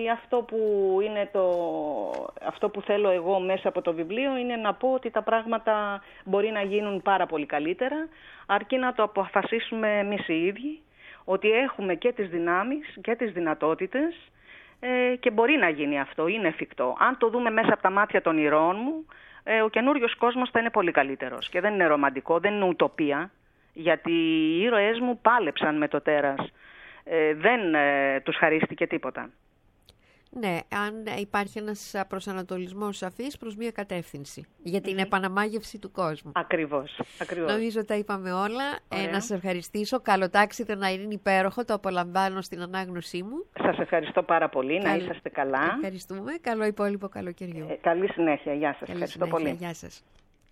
αυτό που θέλω εγώ μέσα από το βιβλίο είναι να πω ότι τα πράγματα μπορεί να γίνουν πάρα πολύ καλύτερα, αρκεί να το αποφασίσουμε εμείς οι ίδιοι, ότι έχουμε και τις δυνάμεις και τις δυνατότητες και μπορεί να γίνει αυτό, είναι εφικτό. Αν το δούμε μέσα από τα μάτια των ηρώων μου, ο καινούριος κόσμος θα είναι πολύ καλύτερος. Και δεν είναι ρομαντικό, δεν είναι ουτοπία, γιατί οι ήρωές μου πάλεψαν με το τέρας. Δεν τους χαρίστηκε τίποτα. Ναι, αν υπάρχει ένας προσανατολισμός σαφής προς μία κατεύθυνση για την επαναμάγευση του κόσμου. Ακριβώς. Νομίζω τα είπαμε όλα. Να σας ευχαριστήσω. Καλό τάξιδο, να είναι υπέροχο. Το απολαμβάνω στην ανάγνωσή μου. Σας ευχαριστώ πάρα πολύ. Να είσαστε καλά. Ευχαριστούμε. Καλό υπόλοιπο καλοκαιριού. Καλή συνέχεια. Γεια σας. Ευχαριστώ πολύ. Γεια σας.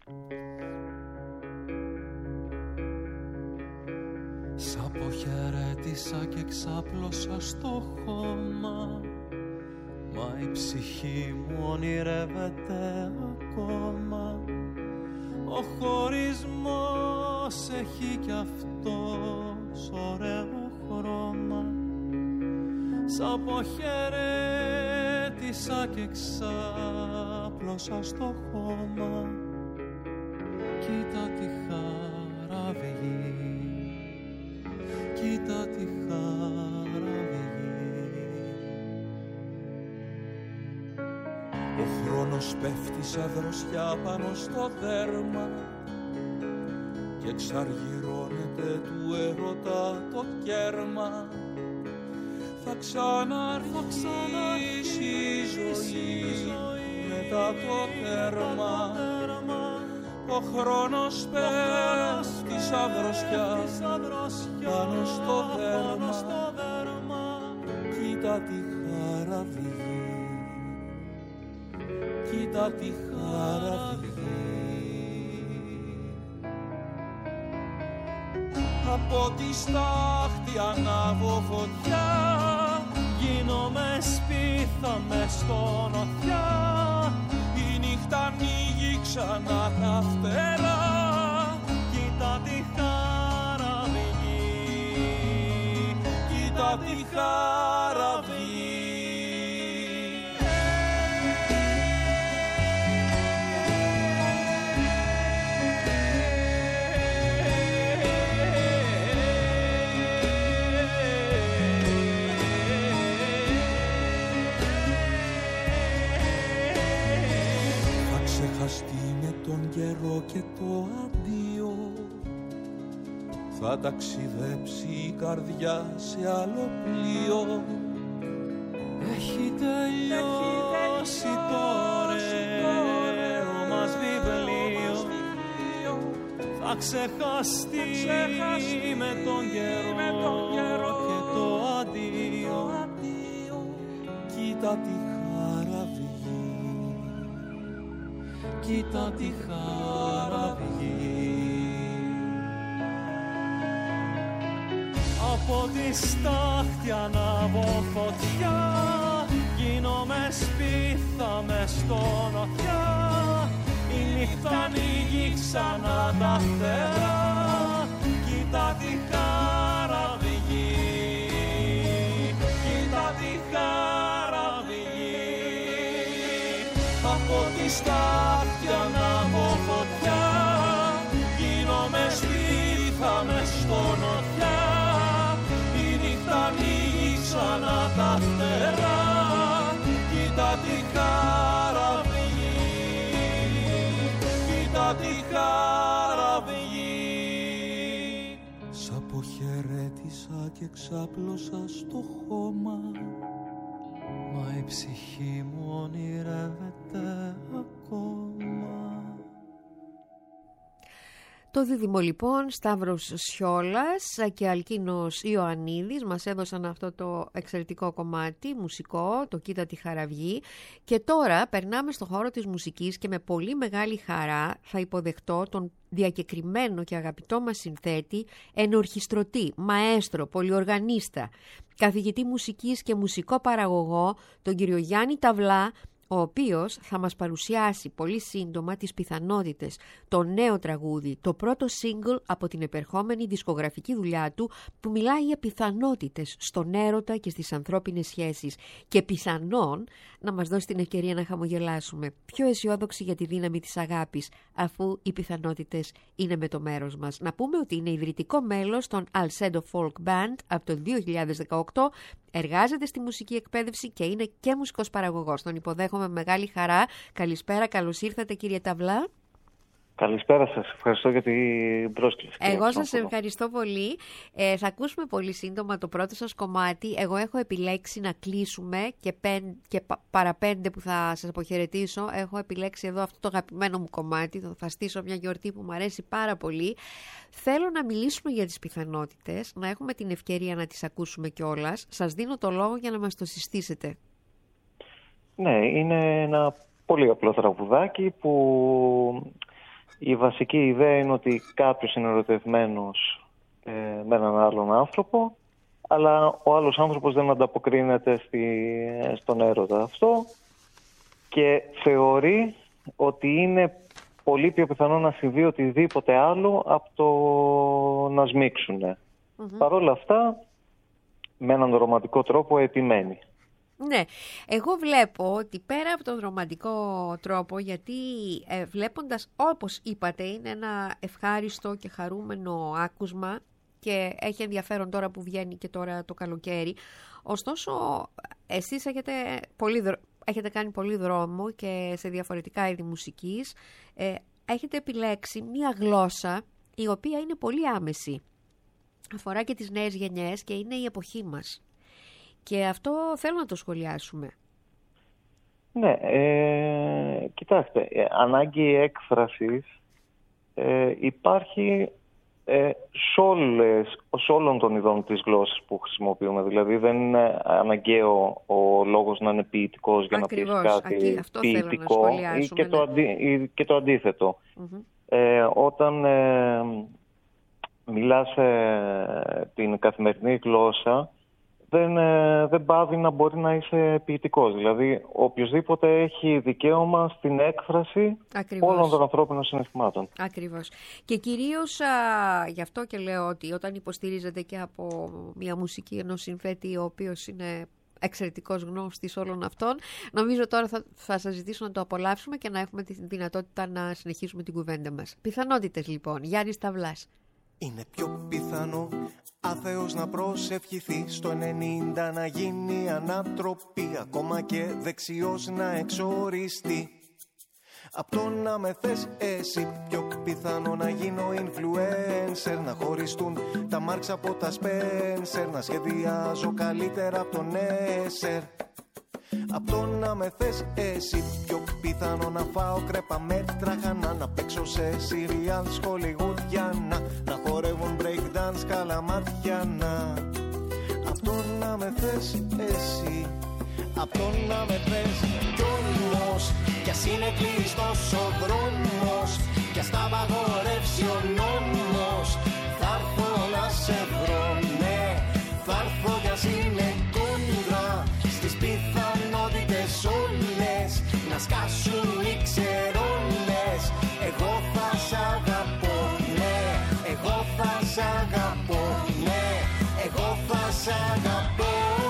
Σ' αποχαιρέτησα και ξάπλωσα στο χώμα, μα η ψυχή μου ονειρεύεται ακόμα. Ο χωρισμός έχει κι αυτός ωραίο χρώμα. Σ' αποχαιρέτησα και ξάπλωσα στο χώμα. Κοίτα τη χαρά βγει, κοίτα τη χαρά βγει. Ο χρόνος πέφτει σε δροσιά πάνω στο δέρμα και εξαργυρώνεται του ερωτά το κέρμα. Θα ξαναρχίσει η ζωή μετά το τέρμα. Ο χρόνος πέφτει σαν δροσιά πάνω στο δέρμα. Κοίτα τη χαρά βγει, κοίτα τη χαρά βγει. Από τη στάχτη ανάβω φωτιά, γίνομαι σπίθα μες στο νοθιά. Η νύχτα ανοίγει ξανά τα φτερά, κοίτα τη χαρά βγει, κοίτα τη χαρά βγει. Ξεχαστεί με τον τον καιρό και το αντίο. Θα ταξιδέψει η καρδιά σε άλλο πλοίο. Έχει τελειώσει το ωραίο μας βιβλίο. Θα ξεχαστεί με τον καιρό και το αντίο. Κοίτα τη χαραυγή, κοίτα τη χαραυγή. Από τη στάχτη ανάβω φωτιά, γίνομαι σπίθα μες στο νοτιά. Η νύχτα ανοίγει ξανά τα φτερά, κοίτα τη χαραυγή, κοίτα τη χαραυγή. Από τη στάχτη ανάβω φωτιά, γίνομαι σπίθα μες στο νοτιά. Ανοίγει ξανά τα φτερά, κοίτα τη χαραυγή, κοίτα τη χαραυγή. Σ' αποχαιρέτησα και ξάπλωσα στο χώμα, μα η ψυχή μου ονειρεύεται ακόμα. Το δίδυμο λοιπόν Σταύρος Σιόλας και Αλκίνος Ιωαννίδης μας έδωσαν αυτό το εξαιρετικό κομμάτι μουσικό, το «Κοίτα τη χαραυγή», και τώρα περνάμε στο χώρο της μουσικής και με πολύ μεγάλη χαρά θα υποδεχτώ τον διακεκριμένο και αγαπητό μας συνθέτη, ενορχιστρωτή, μαέστρο, πολυοργανίστα, καθηγητή μουσικής και μουσικό παραγωγό, τον κύριο Γιάννη Ταβλά, ο οποίος θα μας παρουσιάσει πολύ σύντομα τις πιθανότητες, το νέο τραγούδι, το πρώτο single από την επερχόμενη δισκογραφική δουλειά του, που μιλάει για πιθανότητες στον έρωτα και στις ανθρώπινες σχέσεις και πιθανόν να μας δώσει την ευκαιρία να χαμογελάσουμε, πιο αισιόδοξοι για τη δύναμη της αγάπης, αφού οι πιθανότητες είναι με το μέρος μας. Να πούμε ότι είναι ιδρυτικό μέλος των Alcedo Folk Band από το 2018, εργάζεται στη μουσική εκπαίδευση και είναι και μουσικός παραγωγός. Τον υποδέχομαι με μεγάλη χαρά. Καλησπέρα, καλώς ήρθατε κύριε Ταβλά. Καλησπέρα σας, ευχαριστώ για την πρόσκληση. Εγώ σας ευχαριστώ πολύ. Θα ακούσουμε πολύ σύντομα το πρώτο σας κομμάτι. Εγώ έχω επιλέξει να κλείσουμε και παραπέντε που θα σας αποχαιρετήσω. Έχω επιλέξει εδώ αυτό το αγαπημένο μου κομμάτι. Θα στήσω μια γιορτή που μου αρέσει πάρα πολύ. Θέλω να μιλήσουμε για τις πιθανότητες, να έχουμε την ευκαιρία να τις ακούσουμε κιόλας. Σας δίνω το λόγο για να μας το συστήσετε. Ναι, είναι ένα πολύ απλό τραγουδάκι που η βασική ιδέα είναι ότι κάποιος είναι ερωτευμένος με έναν άλλον άνθρωπο, αλλά ο άλλος άνθρωπος δεν ανταποκρίνεται στον έρωτα αυτό και θεωρεί ότι είναι πολύ πιο πιθανό να συμβεί οτιδήποτε άλλο από το να σμίξουνε. Παρ' όλα αυτά, με έναν ρομαντικό τρόπο επιμένει. Ναι, εγώ βλέπω ότι πέρα από τον ρομαντικό τρόπο, γιατί βλέποντας, όπως είπατε, είναι ένα ευχάριστο και χαρούμενο άκουσμα και έχει ενδιαφέρον τώρα που βγαίνει και τώρα το καλοκαίρι. Ωστόσο, εσείς έχετε κάνει πολύ δρόμο και σε διαφορετικά είδη μουσικής. Έχετε επιλέξει μία γλώσσα η οποία είναι πολύ άμεση. Αφορά και τις νέες γενιές και είναι η εποχή μας. Και αυτό θέλω να το σχολιάσουμε. Ναι, κοιτάξτε, ανάγκη έκφρασης υπάρχει σε όλων των ειδών της γλώσσας που χρησιμοποιούμε. Δηλαδή δεν είναι αναγκαίο ο λόγος να είναι ποιητικός για ακριβώς, να πεις κάτι ποιητικό και το αντίθετο. Όταν μιλάς την καθημερινή γλώσσα, δεν πάβει να μπορεί να είσαι ποιητικός. Δηλαδή, οποιοσδήποτε έχει δικαίωμα στην έκφραση όλων των ανθρώπινων συναισθημάτων. Ακριβώς. Και κυρίως γι' αυτό και λέω ότι όταν υποστηρίζεται και από μια μουσική ενός συνθέτη ο οποίος είναι εξαιρετικός γνώστης όλων αυτών, νομίζω τώρα θα σας ζητήσω να το απολαύσουμε και να έχουμε τη δυνατότητα να συνεχίσουμε την κουβέντα μας. Πιθανότητες λοιπόν. Γιάννης Ταβλάς. Είναι πιο πιθανό άθεος να προσευχηθεί στο 90 να γίνει ανατροπή, ακόμα και δεξιός να εξοριστεί. Απ' το να με θες εσύ, πιο πιθανό να γίνω influencer. Να χωριστούν τα Marx από τα Spencer. Να σχεδιάζω καλύτερα από τον Esser. Απ' το να με θες εσύ, πιο πιθανό να φάω κρέπα με τραχανά. Να παίξω σε serials χολιγουδιάνα. Να χορεύουν breakdance καλαματιάνα. Απ' το να με θες εσύ, απ' το να με θες. Κι όμως, κι ας είναι κλειστός ο δρόμος, κι ας τα απαγορεύσει ο νόμος, θα έρθω να σε βρω, ναι, θα έρθω κι ας είναι κόντρα στις πιθανότητες όλες, να σκάσουν οι ξερόλες. Εγώ θα σ' αγαπώ, ναι, εγώ θα σ' αγαπώ, ναι, εγώ θα σ' αγαπώ.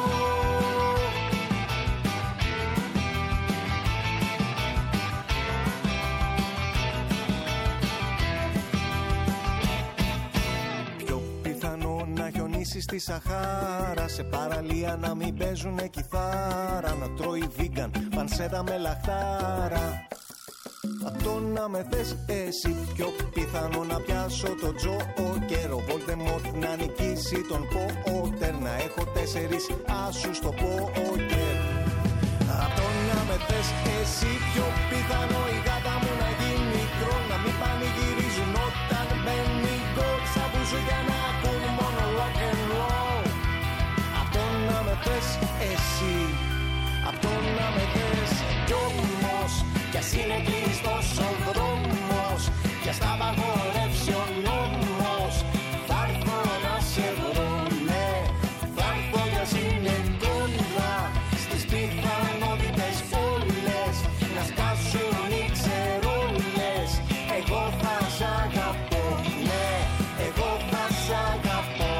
Στη Σαχάρα, σε παραλία να μην παίζουνε κιθάρα, να τρώει vegan πανσέτα με λαχτάρα. Απ' το να με θες εσύ, πιο πιθανό να πιάσω το Τζόκερ, ο Voldemort να νικήσει τον Πότερ, να έχω 4 άσους στο πόκερ. Απ' το να με θες εσύ, πιο πιθανό η γάτα μου να γίνει μικρό, να μην πανηγυρίζουν όταν μπαίνει γκολ, σαν μπουζούκια να ακούν μόνο rock and roll. Απ' το να με θες εσύ, απ' το να με θες. Κι όμως, κι ας είναι κλειστός ο δρόμος, κι ας τα απαγορεύσει ο νόμος, θα έρθω να σε βρω, ναι, θα έρθω κι ας είναι κόντρα στις πιθανότητες όλες, να σκάσουν οι ξερόλες. Εγώ θα σ' αγαπώ, ναι, εγώ θα σ' αγαπώ.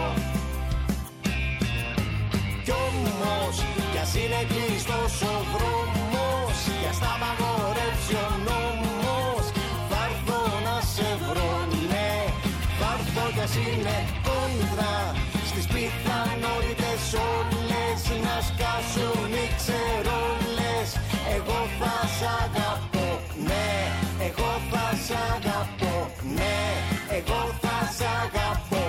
Κι όμως, κι ας είναι κλειστός ο δρόμος, κι ας τα απαγορεύσει ο νόμος, θα έρθω να σε βρω, ναι, θα έρθω κι ας είναι κόντρα στις πιθανότητες όλες, να σκάσουν οι ξερόλες. Εγώ θα σ' αγαπώ, ναι, εγώ θα σ' αγαπώ, ναι, εγώ θα σ' αγαπώ.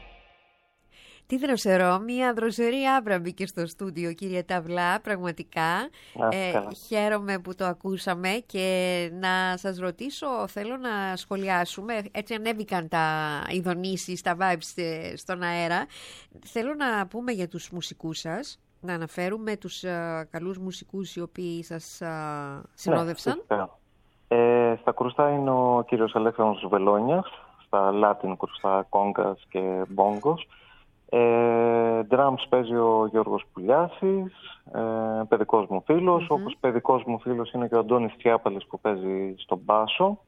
Τι δροσερό, μια δροσερή άβρα μπήκε στο στούντιο, κύριε Ταυλά, πραγματικά. Χαίρομαι που το ακούσαμε και να σας ρωτήσω, θέλω να σχολιάσουμε, έτσι ανέβηκαν οι δονήσεις, τα vibes στον αέρα. Θέλω να πούμε για τους μουσικούς σας, να αναφέρουμε τους καλούς μουσικούς οι οποίοι σας συνόδευσαν. Ναι, στα κρουστά είναι ο κύριος Αλέξανδρος Βελόνιας, στα Latin κρουστά κόγκας και μπόγκος. Drums παίζει ο Γιώργος Πουλιάσης, παιδικός μου φίλος, όπως παιδικός μου φίλος είναι και ο Αντώνης Τσιάπαλης που παίζει στον μπάσο.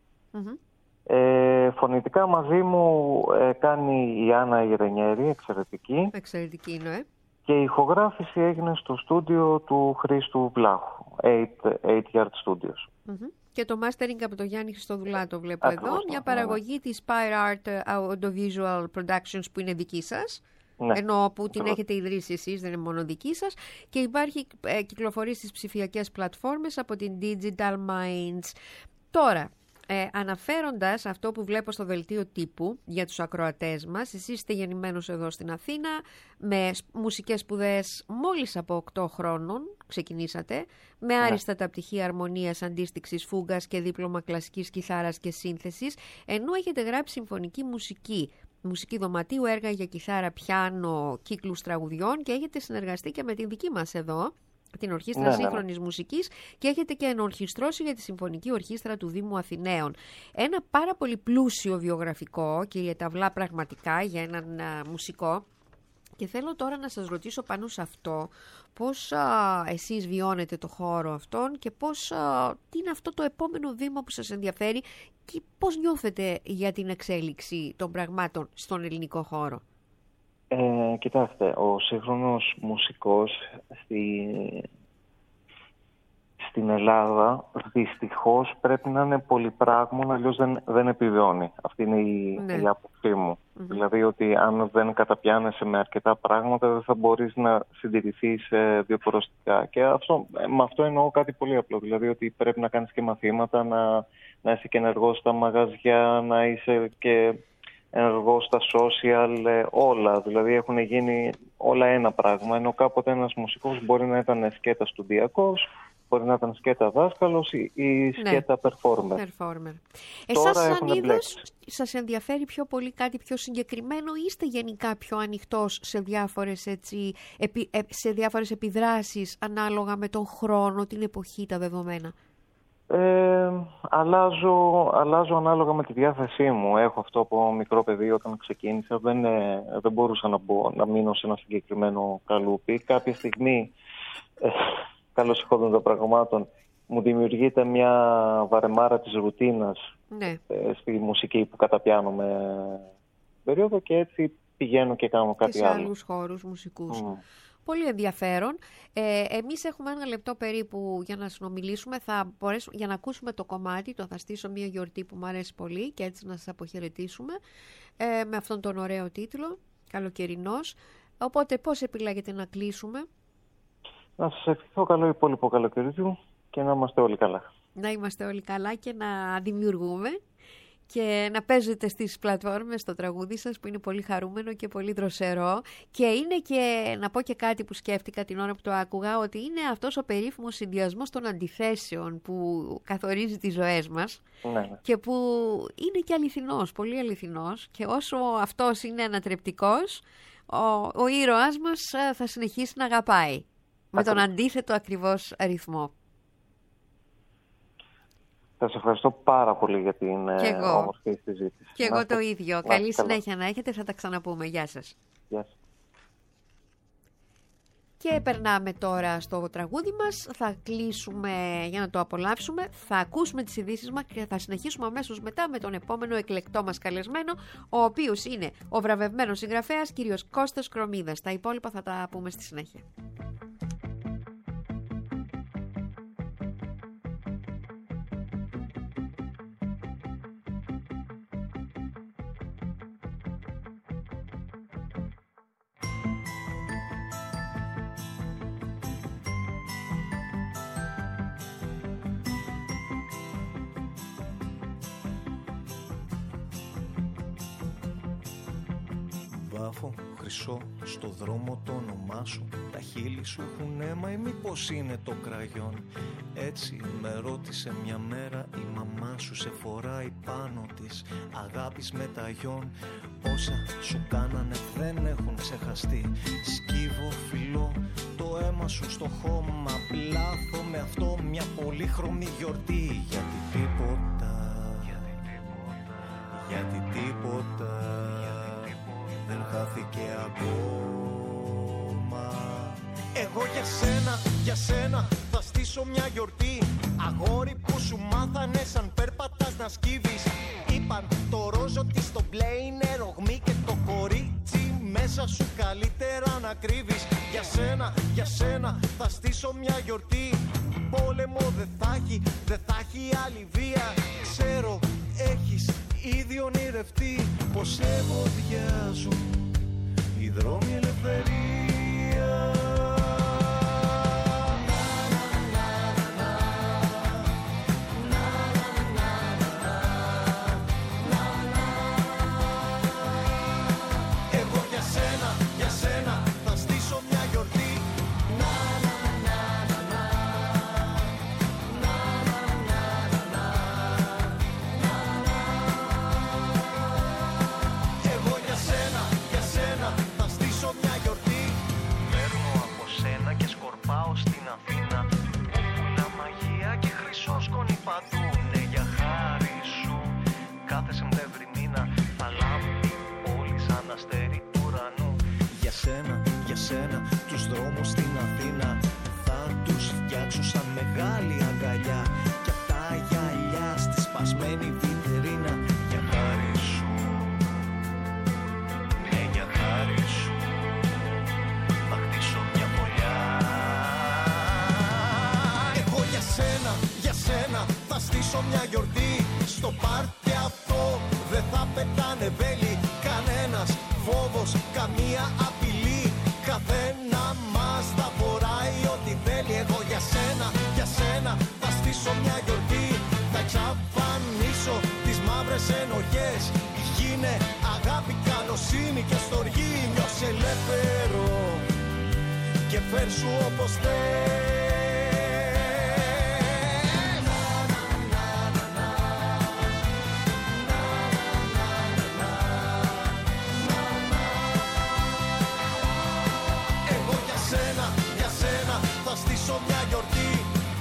Φωνητικά μαζί μου κάνει η Άννα Ιρενιέρη, εξαιρετική. Εξαιρετική είναι, Και η ηχογράφηση έγινε στο στούντιο του Χρήστου Βλάχου, 8 Yard Studios. Και το mastering από τον Γιάννη Χριστοδουλά το βλέπω εδώ, μια παραγωγή της Spire Art Audiovisual Productions που είναι δική σας. Ναι, ενώ που την έχετε ιδρύσει εσείς, δεν είναι μόνο δική σας, και υπάρχει κυκλοφορεί στις ψηφιακές πλατφόρμες από την Digital Minds. Τώρα, αναφέροντας αυτό που βλέπω στο δελτίο τύπου για τους ακροατές μας, εσείς είστε γεννημένος εδώ στην Αθήνα, με μουσικές σπουδές μόλις από 8 χρόνων ξεκινήσατε, με άριστατα πτυχία αρμονίας, αντίστοιξης, φούγκας και δίπλωμα κλασικής κιθάρας και σύνθεσης, ενώ έχετε γράψει συμφωνική μουσική δωματίου, έργα για κιθάρα, πιάνο, κύκλους τραγουδιών και έχετε συνεργαστεί και με την δική μας εδώ, την Ορχήστρα Σύγχρονης Μουσικής, και έχετε και ενορχιστρώσει για τη Συμφωνική Ορχήστρα του Δήμου Αθηναίων. Ένα πάρα πολύ πλούσιο βιογραφικό, κύριε Ταυλά, πραγματικά για έναν μουσικό. Και θέλω τώρα να σας ρωτήσω πάνω σε αυτό, πώς εσείς βιώνετε το χώρο αυτόν και τι είναι αυτό το επόμενο βήμα που σας ενδιαφέρει και πώς νιώθετε για την εξέλιξη των πραγμάτων στον ελληνικό χώρο. Κοιτάξτε, ο σύγχρονος μουσικός στην Ελλάδα δυστυχώς πρέπει να είναι πολυπράγμων, αλλιώς δεν επιβιώνει. Αυτή είναι η άποψή μου. Δηλαδή ότι αν δεν καταπιάνεσαι με αρκετά πράγματα δεν θα μπορείς να συντηρηθείς βιοποριστικά. Και με αυτό εννοώ κάτι πολύ απλό. Δηλαδή ότι πρέπει να κάνεις και μαθήματα, να είσαι και ενεργός στα μαγαζιά, να είσαι και ενεργός στα social, όλα. Δηλαδή έχουν γίνει όλα ένα πράγμα. Ενώ κάποτε ένας μουσικός μπορεί να ήταν σκέτα στουντιακός, μπορεί να ήταν σκέτα δάσκαλος ή σκέτα performer. Εσάς σαν είδος σας ενδιαφέρει πιο πολύ κάτι πιο συγκεκριμένο ή είστε γενικά πιο ανοιχτός σε διάφορες επιδράσεις ανάλογα με τον χρόνο, την εποχή, τα δεδομένα? Αλλάζω ανάλογα με τη διάθεσή μου. Έχω αυτό από μικρό παιδί όταν ξεκίνησα. Δεν μπορούσα να μείνω σε ένα συγκεκριμένο καλούπι. Κάποια στιγμή, καλώς ηχόντων των πραγμάτων, μου δημιουργείται μια βαρεμάρα της ρουτίνας στη μουσική που καταπιάνομαι περίοδο και έτσι πηγαίνω και κάνω κάτι άλλο. Και σε άλλους χώρους μουσικούς. Πολύ ενδιαφέρον. Εμείς έχουμε 1 λεπτό περίπου για να συνομιλήσουμε. Για να ακούσουμε το κομμάτι, το «Θα στήσω μια γιορτή» που μου αρέσει πολύ και έτσι να σας αποχαιρετήσουμε με αυτόν τον ωραίο τίτλο, καλοκαιρινός. Οπότε πώς επιλέγετε να κλείσουμε? Να σας ευχηθώ καλό υπόλοιπο καλοκαιριού και να είμαστε όλοι καλά. Να είμαστε όλοι καλά και να δημιουργούμε και να παίζετε στις πλατφόρμες το τραγούδι σας που είναι πολύ χαρούμενο και πολύ δροσερό. Και είναι και, να πω και κάτι που σκέφτηκα την ώρα που το άκουγα, ότι είναι αυτός ο περίφημος συνδυασμός των αντιθέσεων που καθορίζει τις ζωές μας και που είναι και αληθινός, πολύ αληθινός, και όσο αυτός είναι ανατρεπτικός, ο ήρωάς μας θα συνεχίσει να αγαπάει με τον αντίθετο ακριβώς ρυθμό. Σας ευχαριστώ πάρα πολύ για την όμορφη συζήτηση. Και εγώ το ίδιο. Καλή συνέχεια να έχετε, θα τα ξαναπούμε. Γεια σας. Γεια σας. Και περνάμε τώρα στο τραγούδι μας, θα κλείσουμε για να το απολαύσουμε, θα ακούσουμε τις ειδήσεις μας και θα συνεχίσουμε αμέσως μετά με τον επόμενο εκλεκτό μας καλεσμένο, ο οποίος είναι ο βραβευμένος συγγραφέας κύριος Κώστας Κρομίδας. Τα υπόλοιπα θα τα πούμε στη συνέχεια. Βάφω χρυσό στο δρόμο το όνομά σου. Τα χείλη σου έχουν αίμα ή μήπως είναι το κραγιόν? Έτσι με ρώτησε μια μέρα η μαμά σου. Σε φοράει πάνω της αγάπης με ταγιόν. Όσα σου κάνανε δεν έχουν ξεχαστεί. Σκύβω φιλό το αίμα σου στο χώμα. Πλάθω με αυτό μια πολύχρωμη γιορτή. Γιατί τίποτα δεν χάθηκε ακόμα. Εγώ για σένα θα στήσω μια γιορτή. Αγόρι που σου μάθανε σαν πέρπατας να σκύβεις. Είπαν το ρόζο της το μπλε είναι ρογμή και το κορίτσι μέσα σου καλύτερα να κρύβεις. Για σένα θα στήσω μια γιορτή. Πόλεμο δεν θα έχει άλλη βία. Ξέρω έχεις ήδη ονειρευτεί πως ευωδιάζουν οι δρόμοι ελευθερία. Εγώ για σένα θα στήσω μια γιορτή. Για σένα τους δρόμους στην Αθήνα θα τους φτιάξω σαν μεγάλη αγκαλιά. Κι απ' τα γυαλιά στη σπασμένη βιτρίνα. Για χάρη σου, ναι για χάρη σου θα χτίσω μια φωλιά. Εγώ για σένα θα στήσω μια γιορτή. Στο πάρτι αυτό δεν θα πετάνε βέλη κανένα. φόβος, καμία απειλή. Καθένα μας θα φοράει ό,τι θέλει. Εγώ για σένα θα στήσω μια γιορτή. Θα εξαφανίσω τις μαύρες ενοχές. Γίνε αγάπη, καλοσύνη και στοργή. Νιώσε ελεύθερο και φέρσου όπως θες. Εγώ για σένα θα στήσω μια γιορτή.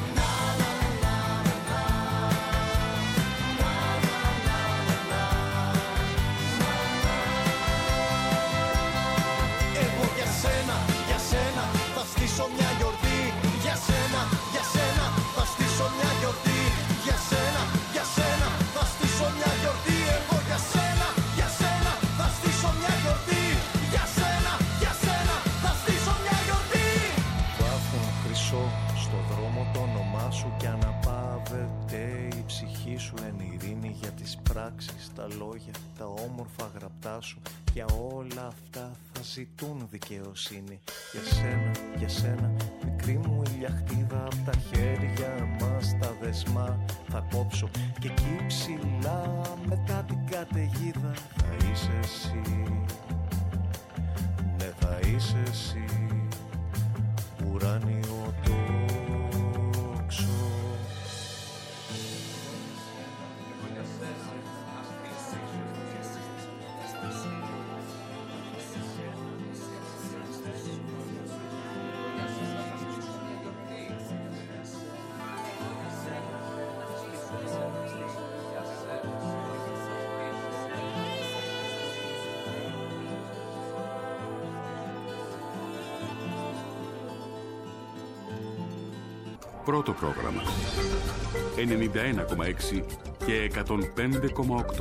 Εγώ για σένα θα στήσω μια γιορτή. Για σένα θα στήσω μια γιορτή. Για σένα θα στήσω μια γιορτή. Εγώ για σένα θα στήσω μια γιορτή. Για σένα θα στήσω μια γιορτή. Βάφουν χρυσό στο δρόμο το όνομά σου κι αναπαύεται η ψυχή σου εν ειρήνη για τις πράξεις, τα λόγια, τα όμορφα γραπτά σου. Για όλα αυτά θα ζητούν δικαιοσύνη. Για σένα, μικρή μου ηλιαχτίδα, απ' τα χέρια μας τα δεσμά θα κόψω. Και εκεί ψηλά μετά την καταιγίδα θα είσαι εσύ. Ναι, θα είσαι εσύ, ουράνιο τόξο. Πρώτο πρόγραμμα 91,6 και 105,8.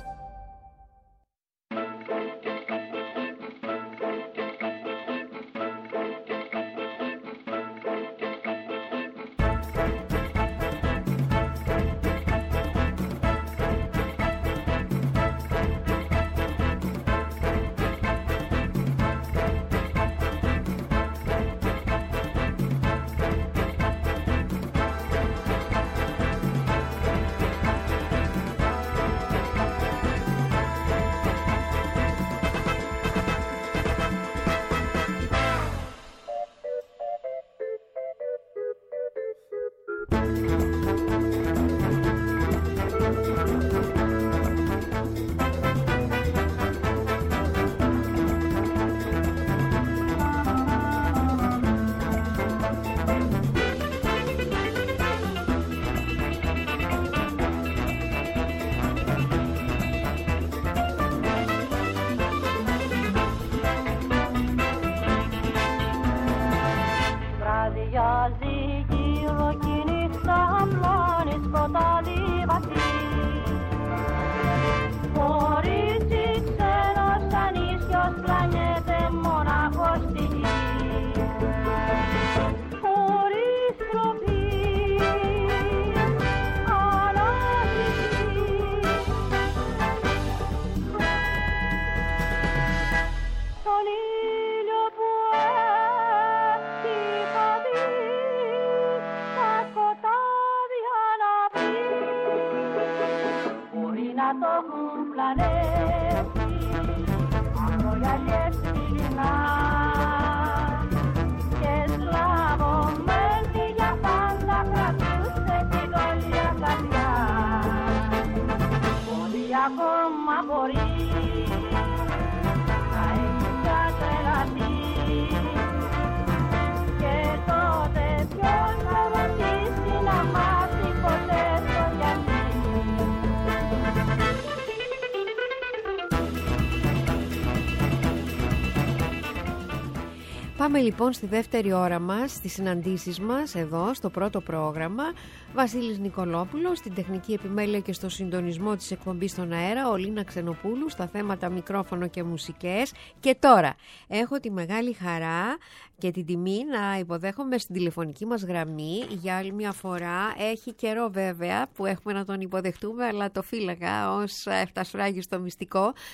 Πάμε λοιπόν στη δεύτερη ώρα μας, στις συναντήσεις μας εδώ στο πρώτο πρόγραμμα. Βασίλης Νικολόπουλος στην τεχνική επιμέλεια και στο συντονισμό της εκπομπής στον αέρα, ο Λίνα Ξενοπούλου στα θέματα μικρόφωνο και μουσικές. Και τώρα έχω τη μεγάλη χαρά και την τιμή να υποδέχομαι στην τηλεφωνική μας γραμμή για άλλη μια φορά. Έχει καιρό βέβαια που έχουμε να τον υποδεχτούμε, αλλά το φύλαγα ως εφτασφράγιστο μυστικό.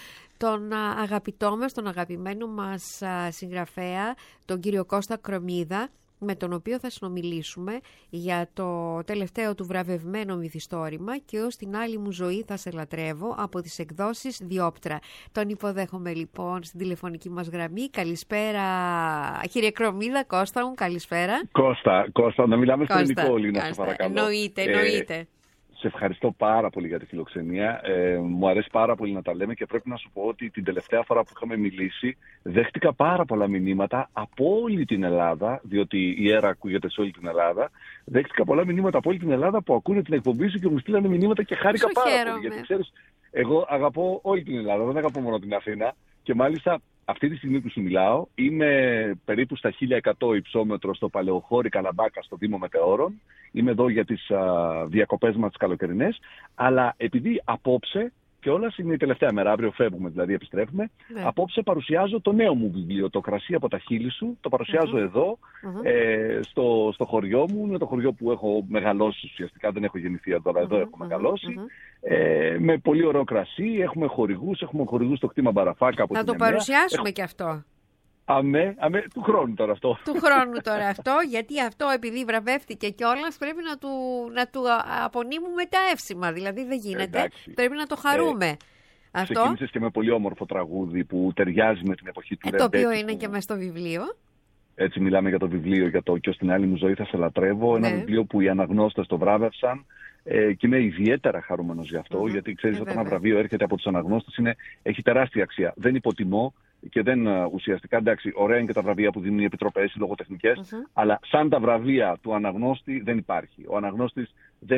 τον αγαπητό μας, τον αγαπημένο μας συγγραφέα, τον κύριο Κώστα Κρομίδα, με τον οποίο θα συνομιλήσουμε για το τελευταίο του βραβευμένο μυθιστόρημα «Και ως την άλλη μου ζωή θα σε λατρεύω» από τις εκδόσεις Διόπτρα. Τον υποδέχομαι λοιπόν στην τηλεφωνική μας γραμμή. Καλησπέρα κύριε Κρομίδα, Κώστα μου, καλησπέρα. Κώστα, να μιλάμε στο ελληνικό όλοι, να σε παρακαλώ. Εννοείται. Σε ευχαριστώ πάρα πολύ για τη φιλοξενία. Μου αρέσει πάρα πολύ να τα λέμε και πρέπει να σου πω ότι την τελευταία φορά που είχαμε μιλήσει δέχτηκα πάρα πολλά μηνύματα από όλη την Ελλάδα, διότι η ΕΡΑ ακούγεται σε όλη την Ελλάδα. Δέχτηκα πολλά μηνύματα από όλη την Ελλάδα που ακούνε την εκπομπή σου και μου στείλανε μηνύματα και χάρηκα πάρα πολύ. Γιατί ξέρεις, εγώ αγαπώ όλη την Ελλάδα, δεν αγαπώ μόνο την Αθήνα. Και μάλιστα αυτή τη στιγμή που σου μιλάω είμαι περίπου στα 1100 υψόμετρο στο Παλαιοχώρι Καλαμπάκα στο Δήμο Μετεώρων. Είμαι εδώ για τις διακοπές μας τις καλοκαιρινές. Αλλά επειδή απόψε, κιόλας είναι η τελευταία μέρα, αύριο φεύγουμε δηλαδή, επιστρέφουμε. Ναι. Απόψε παρουσιάζω το νέο μου βιβλίο, το Κρασί από τα χείλη σου. Το παρουσιάζω εδώ, στο χωριό μου. Είναι το χωριό που έχω μεγαλώσει ουσιαστικά, δεν έχω γεννηθεί εδώ, αλλά εδώ έχω μεγαλώσει. Με πολύ ωραίο κρασί, έχουμε χορηγούς στο κτήμα Μπαραφάκα. Να το παρουσιάσουμε κι αυτό. Αμέ, του χρόνου τώρα αυτό. Του χρόνου τώρα αυτό, γιατί αυτό επειδή βραβεύτηκε κιόλας πρέπει να του απονείμουμε τα εύσημα. Δηλαδή δεν γίνεται. Εντάξει. Πρέπει να το χαρούμε. Αυτό. Ξεκίνησες και με πολύ όμορφο τραγούδι που ταιριάζει με την εποχή του το οποίο είναι και μες στο βιβλίο. Έτσι μιλάμε για το βιβλίο, για το «Και ως την άλλη μου ζωή θα σε λατρεύω». Ένα βιβλίο που οι αναγνώστες το βράβευσαν. Και είμαι ιδιαίτερα χαρούμενος γι' αυτό, γιατί ξέρεις όταν ένα βραβείο έρχεται από τους αναγνώστες έχει τεράστια αξία. Δεν υποτιμώ και δεν ουσιαστικά, εντάξει, ωραία είναι και τα βραβεία που δίνουν οι επιτροπές, οι λογοτεχνικές, αλλά σαν τα βραβεία του αναγνώστη δεν υπάρχει. Ο αναγνώστης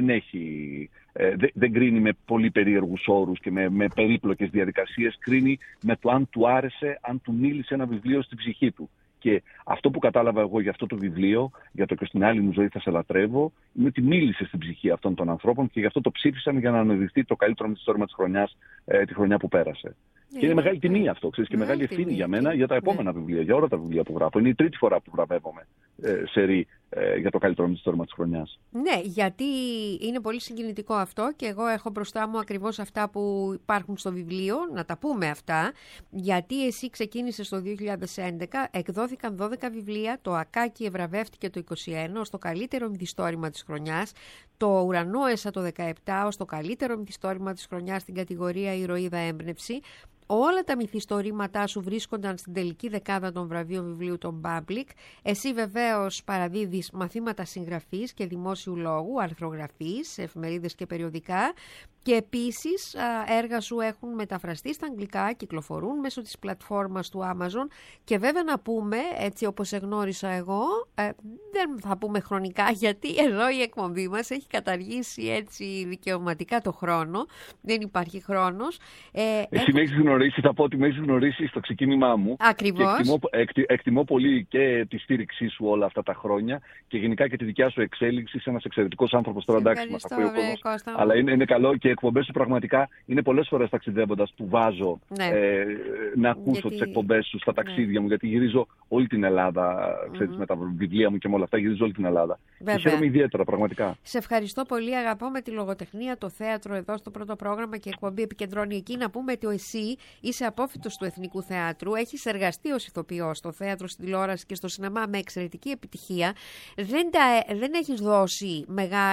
δεν κρίνει με πολύ περίεργους όρους και με περίπλοκες διαδικασίες, κρίνει με το αν του άρεσε, αν του μίλησε ένα βιβλίο στην ψυχή του. Και αυτό που κατάλαβα εγώ για αυτό το βιβλίο, για το «Και στην άλλη μου ζωή θα σε λατρεύω», είναι ότι μίλησε στην ψυχή αυτών των ανθρώπων και γι' αυτό το ψήφισαν για να αναδειχθεί το καλύτερο μυθιστόρημα της χρονιάς τη χρονιά που πέρασε. Και είναι μεγάλη τιμή αυτό, ξέρεις, και μεγάλη ευθύνη για μένα για τα επόμενα βιβλία, για όλα τα βιβλία που γράφω. Είναι η τρίτη φορά που βραβεύομαι σερί για το καλύτερο μυθιστόρημα της χρονιάς. Ναι, γιατί είναι πολύ συγκινητικό αυτό και εγώ έχω μπροστά μου ακριβώς αυτά που υπάρχουν στο βιβλίο, να τα πούμε αυτά, γιατί εσύ ξεκίνησες το 2011, εκδόθηκαν 12 βιβλία, το Ακάκι ευραβεύτηκε το 2021 ως το καλύτερο μυθιστόρημα της χρονιάς, το Ουρανόεσα το 2017 ως το καλύτερο μυθιστόρημα της χρονιάς στην κατηγορία Ηρωίδα Έμπνευση. Όλα τα μυθιστορήματά σου βρίσκονταν στην τελική δεκάδα των βραβείων βιβλίου των Public. Εσύ βεβαίως παραδίδεις μαθήματα συγγραφής και δημόσιου λόγου, αρθρογραφής σε εφημερίδες και περιοδικά. Και επίσης έργα σου έχουν μεταφραστεί στα αγγλικά, κυκλοφορούν μέσω της πλατφόρμας του Amazon και βέβαια να πούμε, έτσι όπως εγνώρισα εγώ, δεν θα πούμε χρονικά γιατί εδώ η εκπομπή μας έχει καταργήσει έτσι δικαιωματικά το χρόνο, δεν υπάρχει χρόνος. Εσύ με έχεις γνωρίσει, θα πω ότι με έχεις γνωρίσει στο ξεκίνημά μου. Ακριβώς. Εκτιμώ πολύ και τη στήριξή σου όλα αυτά τα χρόνια και γενικά και τη δικιά σου εξέλιξη. Είσαι ένας εξαιρετικός άνθρωπος, τώρα εντάξει μας ακούει ο κόσμος, αλλά είναι καλό και οι εκπομπές σου πραγματικά είναι πολλές φορές ταξιδεύοντας που βάζω να ακούσω τις εκπομπές σου στα ταξίδια μου, γιατί γυρίζω όλη την Ελλάδα, ξέρεις, με τα βιβλία μου και με όλα αυτά, γυρίζω όλη την Ελλάδα. Και χαίρομαι ιδιαίτερα, πραγματικά. Σε ευχαριστώ πολύ, αγαπώ με τη λογοτεχνία, το θέατρο εδώ στο πρώτο πρόγραμμα και η εκπομπή επικεντρώνει εκεί. Να πούμε ότι εσύ είσαι απόφοιτος του Εθνικού Θεάτρου, έχεις εργαστεί ως ηθοποιός στο θέατρο, στην τηλεόραση και στο σινεμά με εξαιρετική επιτυχία. Δεν έχεις δώσει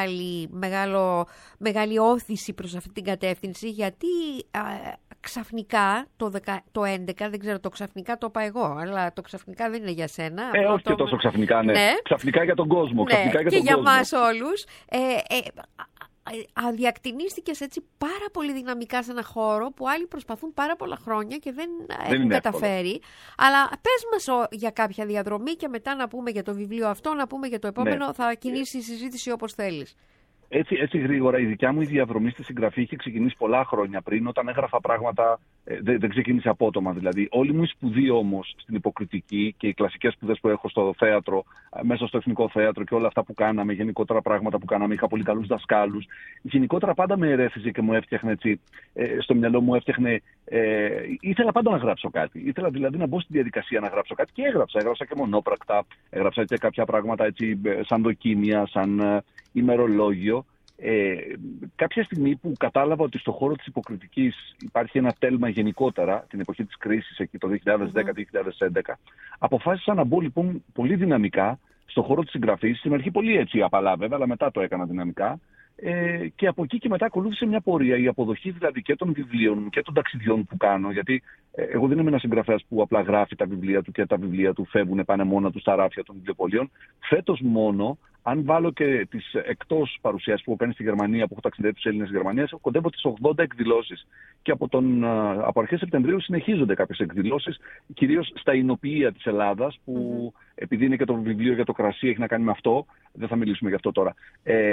μεγάλη όθηση προς αυτή την κατεύθυνση, γιατί ξαφνικά το 11, δεν ξέρω, το ξαφνικά το είπα εγώ, αλλά το ξαφνικά δεν είναι για σένα. Όχι και τόσο ξαφνικά, ναι. Ξαφνικά για τον κόσμο. Ναι, και για μας όλους. Αδιακτηνίστηκες έτσι πάρα πολύ δυναμικά σε ένα χώρο που άλλοι προσπαθούν πάρα πολλά χρόνια και δεν έχουν καταφέρει. Αλλά πες μας για κάποια διαδρομή και μετά να πούμε για το βιβλίο αυτό, να πούμε για το επόμενο, θα κινήσει η συζήτηση όπως θέλεις. Έτσι γρήγορα, η δικιά μου η διαδρομή στη συγγραφή είχε ξεκινήσει πολλά χρόνια πριν, όταν έγραφα πράγματα, δεν ξεκίνησε απότομα. Δηλαδή, όλη μου η σπουδή όμως στην υποκριτική και οι κλασικές σπουδές που έχω στο θέατρο, μέσα στο Εθνικό Θέατρο και όλα αυτά που κάναμε, γενικότερα πράγματα που κάναμε, είχα πολύ καλούς δασκάλους. Γενικότερα πάντα με ερέφιζε και μου έφτιαχνε έτσι, στο μυαλό μου έφτιαχνε. Ήθελα πάντα να γράψω κάτι. Ήθελα δηλαδή να μπω στη διαδικασία να γράψω κάτι και έγραψα. Έγραψα και μονόπρακτα, έγραψα και κάποια πράγματα έτσι, σαν δοκίμια, σαν ημερολόγιο. Κάποια στιγμή που κατάλαβα ότι στο χώρο της υποκριτικής υπάρχει ένα τέλμα γενικότερα, την εποχή της κρίσης, εκεί το 2010-2011, αποφάσισα να μπω λοιπόν πολύ δυναμικά στο χώρο της συγγραφής. Στην αρχή πολύ έτσι απαλά βέβαια, αλλά μετά το έκανα δυναμικά. Και από εκεί και μετά ακολούθησε μια πορεία, η αποδοχή δηλαδή και των βιβλίων και των ταξιδιών που κάνω. Γιατί εγώ δεν είμαι ένας συγγραφέας που απλά γράφει τα βιβλία του και τα βιβλία του φεύγουν, πάνε μόνα του στα ράφια των βιβλιοπωλείων. Φέτος μόνο, αν βάλω και τις εκτός παρουσιάσεις που έχω κάνει στη Γερμανία, που έχω ταξιδέψει στους Έλληνες της Γερμανίας, έχω κοντεύω τις 80 εκδηλώσεις. Και από αρχές Σεπτεμβρίου συνεχίζονται κάποιες εκδηλώσεις, κυρίως στα εινοποιεία της Ελλάδας, που επειδή είναι και το βιβλίο για το κρασί, έχει να κάνει με αυτό. Δεν θα μιλήσουμε γι' αυτό τώρα.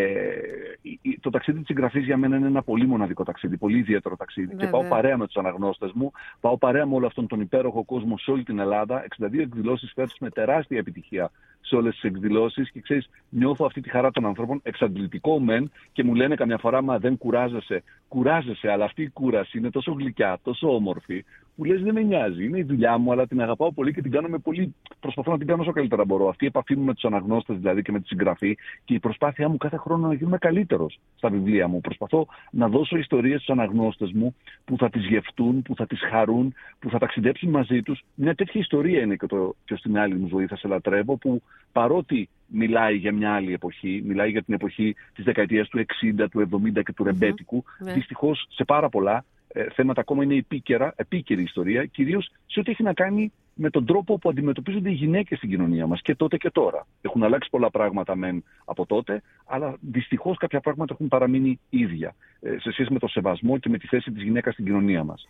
Το ταξίδι της συγγραφής για μένα είναι ένα πολύ μοναδικό ταξίδι, πολύ ιδιαίτερο ταξίδι. Βέβαια. Και πάω παρέα με τους αναγνώστες μου, πάω παρέα με όλο αυτόν τον υπέροχο κόσμο σε όλη την Ελλάδα. 62 εκδηλώσεις φέτος με τεράστια επιτυχία σε όλες τις εκδηλώσεις. Και ξέρεις, νιώθω αυτή τη χαρά των ανθρώπων, εξαντλητικό μεν, και μου λένε καμιά φορά, μα δεν κουράζεσαι. Κουράζεσαι, αλλά αυτή η κούραση είναι τόσο γλυκιά, τόσο όμορφη, που λες δεν με νοιάζει. Είναι η δουλειά μου, αλλά την αγαπάω πολύ και την κάνω με πολύ. Προσπαθώ να την κάνω όσο καλύτερα μπορώ. Αυτή η επαφή μου με τους αναγνώστες δηλαδή και με τη συγγραφή και η προσπάθειά μου κάθε χρόνο να γίνομαι καλύτερος στα βιβλία μου. Προσπαθώ να δώσω ιστορίες στους αναγνώστες μου που θα τις γευτούν, που θα τις χαρούν, που θα ταξιδέψουν μαζί τους. Μια τέτοια ιστορία είναι και στην άλλη μου ζωή θα σε λατρεύω, που παρότι μιλάει για μια άλλη εποχή, μιλάει για την εποχή της δεκαετίας του 60, του 70 και του ρεμπέτικου, δυστυχώς σε πάρα πολλά θέματα ακόμα είναι επίκαιρη ιστορία, κυρίως σε ό,τι έχει να κάνει με τον τρόπο που αντιμετωπίζονται οι γυναίκες στην κοινωνία μας και τότε και τώρα. Έχουν αλλάξει πολλά πράγματα μεν από τότε, αλλά δυστυχώς κάποια πράγματα έχουν παραμείνει ίδια σε σχέση με το σεβασμό και με τη θέση της γυναίκας στην κοινωνία μας.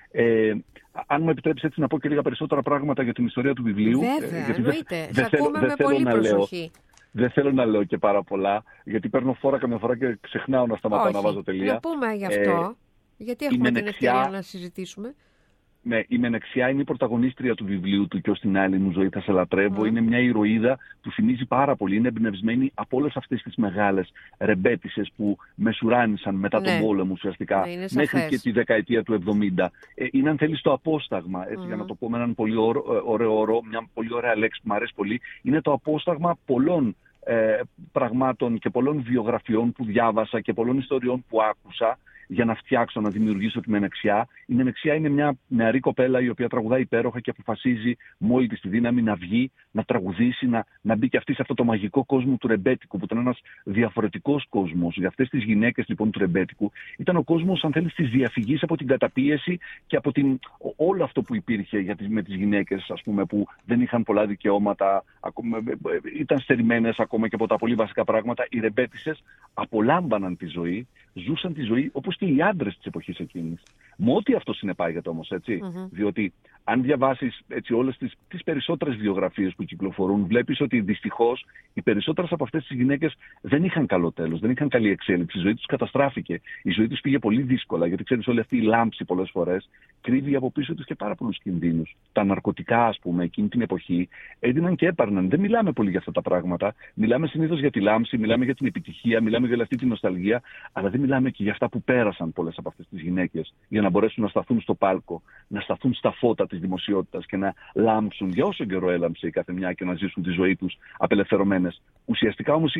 Αν μου επιτρέψεις έτσι να πω και λίγα περισσότερα πράγματα για την ιστορία του βιβλίου. Βέβαια, εννοείται. Σε ακούμε με πολύ προσοχή. Δεν θέλω να λέω και πάρα πολλά, γιατί παίρνω φόρα καμιά φορά και ξεχνάω να σταματάω να βάζω τελεία. Να πούμε γι' αυτό, γιατί έχουμε την ευκαιρία να συζητήσουμε. Ναι, η Μενεξιά είναι η πρωταγωνίστρια του βιβλίου του «Και ως την άλλη μου ζωή θα σε λατρεύω». Είναι μια ηρωίδα που θυμίζει πάρα πολύ. Είναι εμπνευσμένη από όλες αυτές τις μεγάλες ρεμπέτισσες που μεσουράνησαν μετά τον πόλεμο ουσιαστικά, μέχρι και τη δεκαετία του 70. Είναι, αν θέλεις, το απόσταγμα, έτσι, για να το πω με έναν πολύ ωραίο όρο, μια πολύ ωραία λέξη που μου αρέσει πολύ, είναι το απόσταγμα πολλών πραγμάτων και πολλών βιογραφιών που διάβασα και πολλών ιστοριών που άκουσα για να φτιάξω, να δημιουργήσω τη Μενεξιά. Η Μενεξιά είναι μια νεαρή κοπέλα η οποία τραγουδάει υπέροχα και αποφασίζει με όλη της τη δύναμη να βγει, να τραγουδήσει, να μπει και αυτή σε αυτό το μαγικό κόσμο του ρεμπέτικου, που ήταν ένας διαφορετικός κόσμος. Για αυτές τις γυναίκες λοιπόν του ρεμπέτικου ήταν ο κόσμος, αν θέλεις, της διαφυγής από την καταπίεση και από όλο αυτό που υπήρχε με τις γυναίκες, ας πούμε, που δεν είχαν πολλά δικαιώματα, ήταν στερημένες ακόμα και από τα πολύ βασικά πράγματα. Οι ρεμπέτισσες απολάμβαναν τη ζωή, ζούσαν τη ζωή όπως και οι άντρες της εποχής εκείνης. Με ό,τι αυτό συνεπάγεται όμως, έτσι. Διότι αν διαβάσεις έτσι όλες τις περισσότερες βιογραφίες που κυκλοφορούν, βλέπεις ότι δυστυχώς οι περισσότερες από αυτές τις γυναίκες δεν είχαν καλό τέλος, δεν είχαν καλή εξέλιξη. Η ζωή τους καταστράφηκε. Η ζωή τους πήγε πολύ δύσκολα, γιατί ξέρεις, όλη αυτή η λάμψη πολλές φορές κρύβει από πίσω τους και πάρα πολλούς κινδύνους. Τα ναρκωτικά, ας πούμε, εκείνη την εποχή έδιναν και έπαιρναν. Δεν μιλάμε πολύ για αυτά τα πράγματα. Μιλάμε συνήθως για τη λάμψη, μιλάμε για την επιτυχία, μιλάμε για αυτή την νοσταλγία, αλλά δεν μιλάμε και για αυτά που πέρασαν πολλές από αυτές τις γυναίκες για να μπορέσουν να σταθούν στο πάλκο, να σταθούν στα φώτα της δημοσιότητας και να λάμψουν για όσο καιρό έλαμψε η κάθε μια και να ζήσουν τη ζωή τους απελευθερωμένες. Ουσιαστικά όμως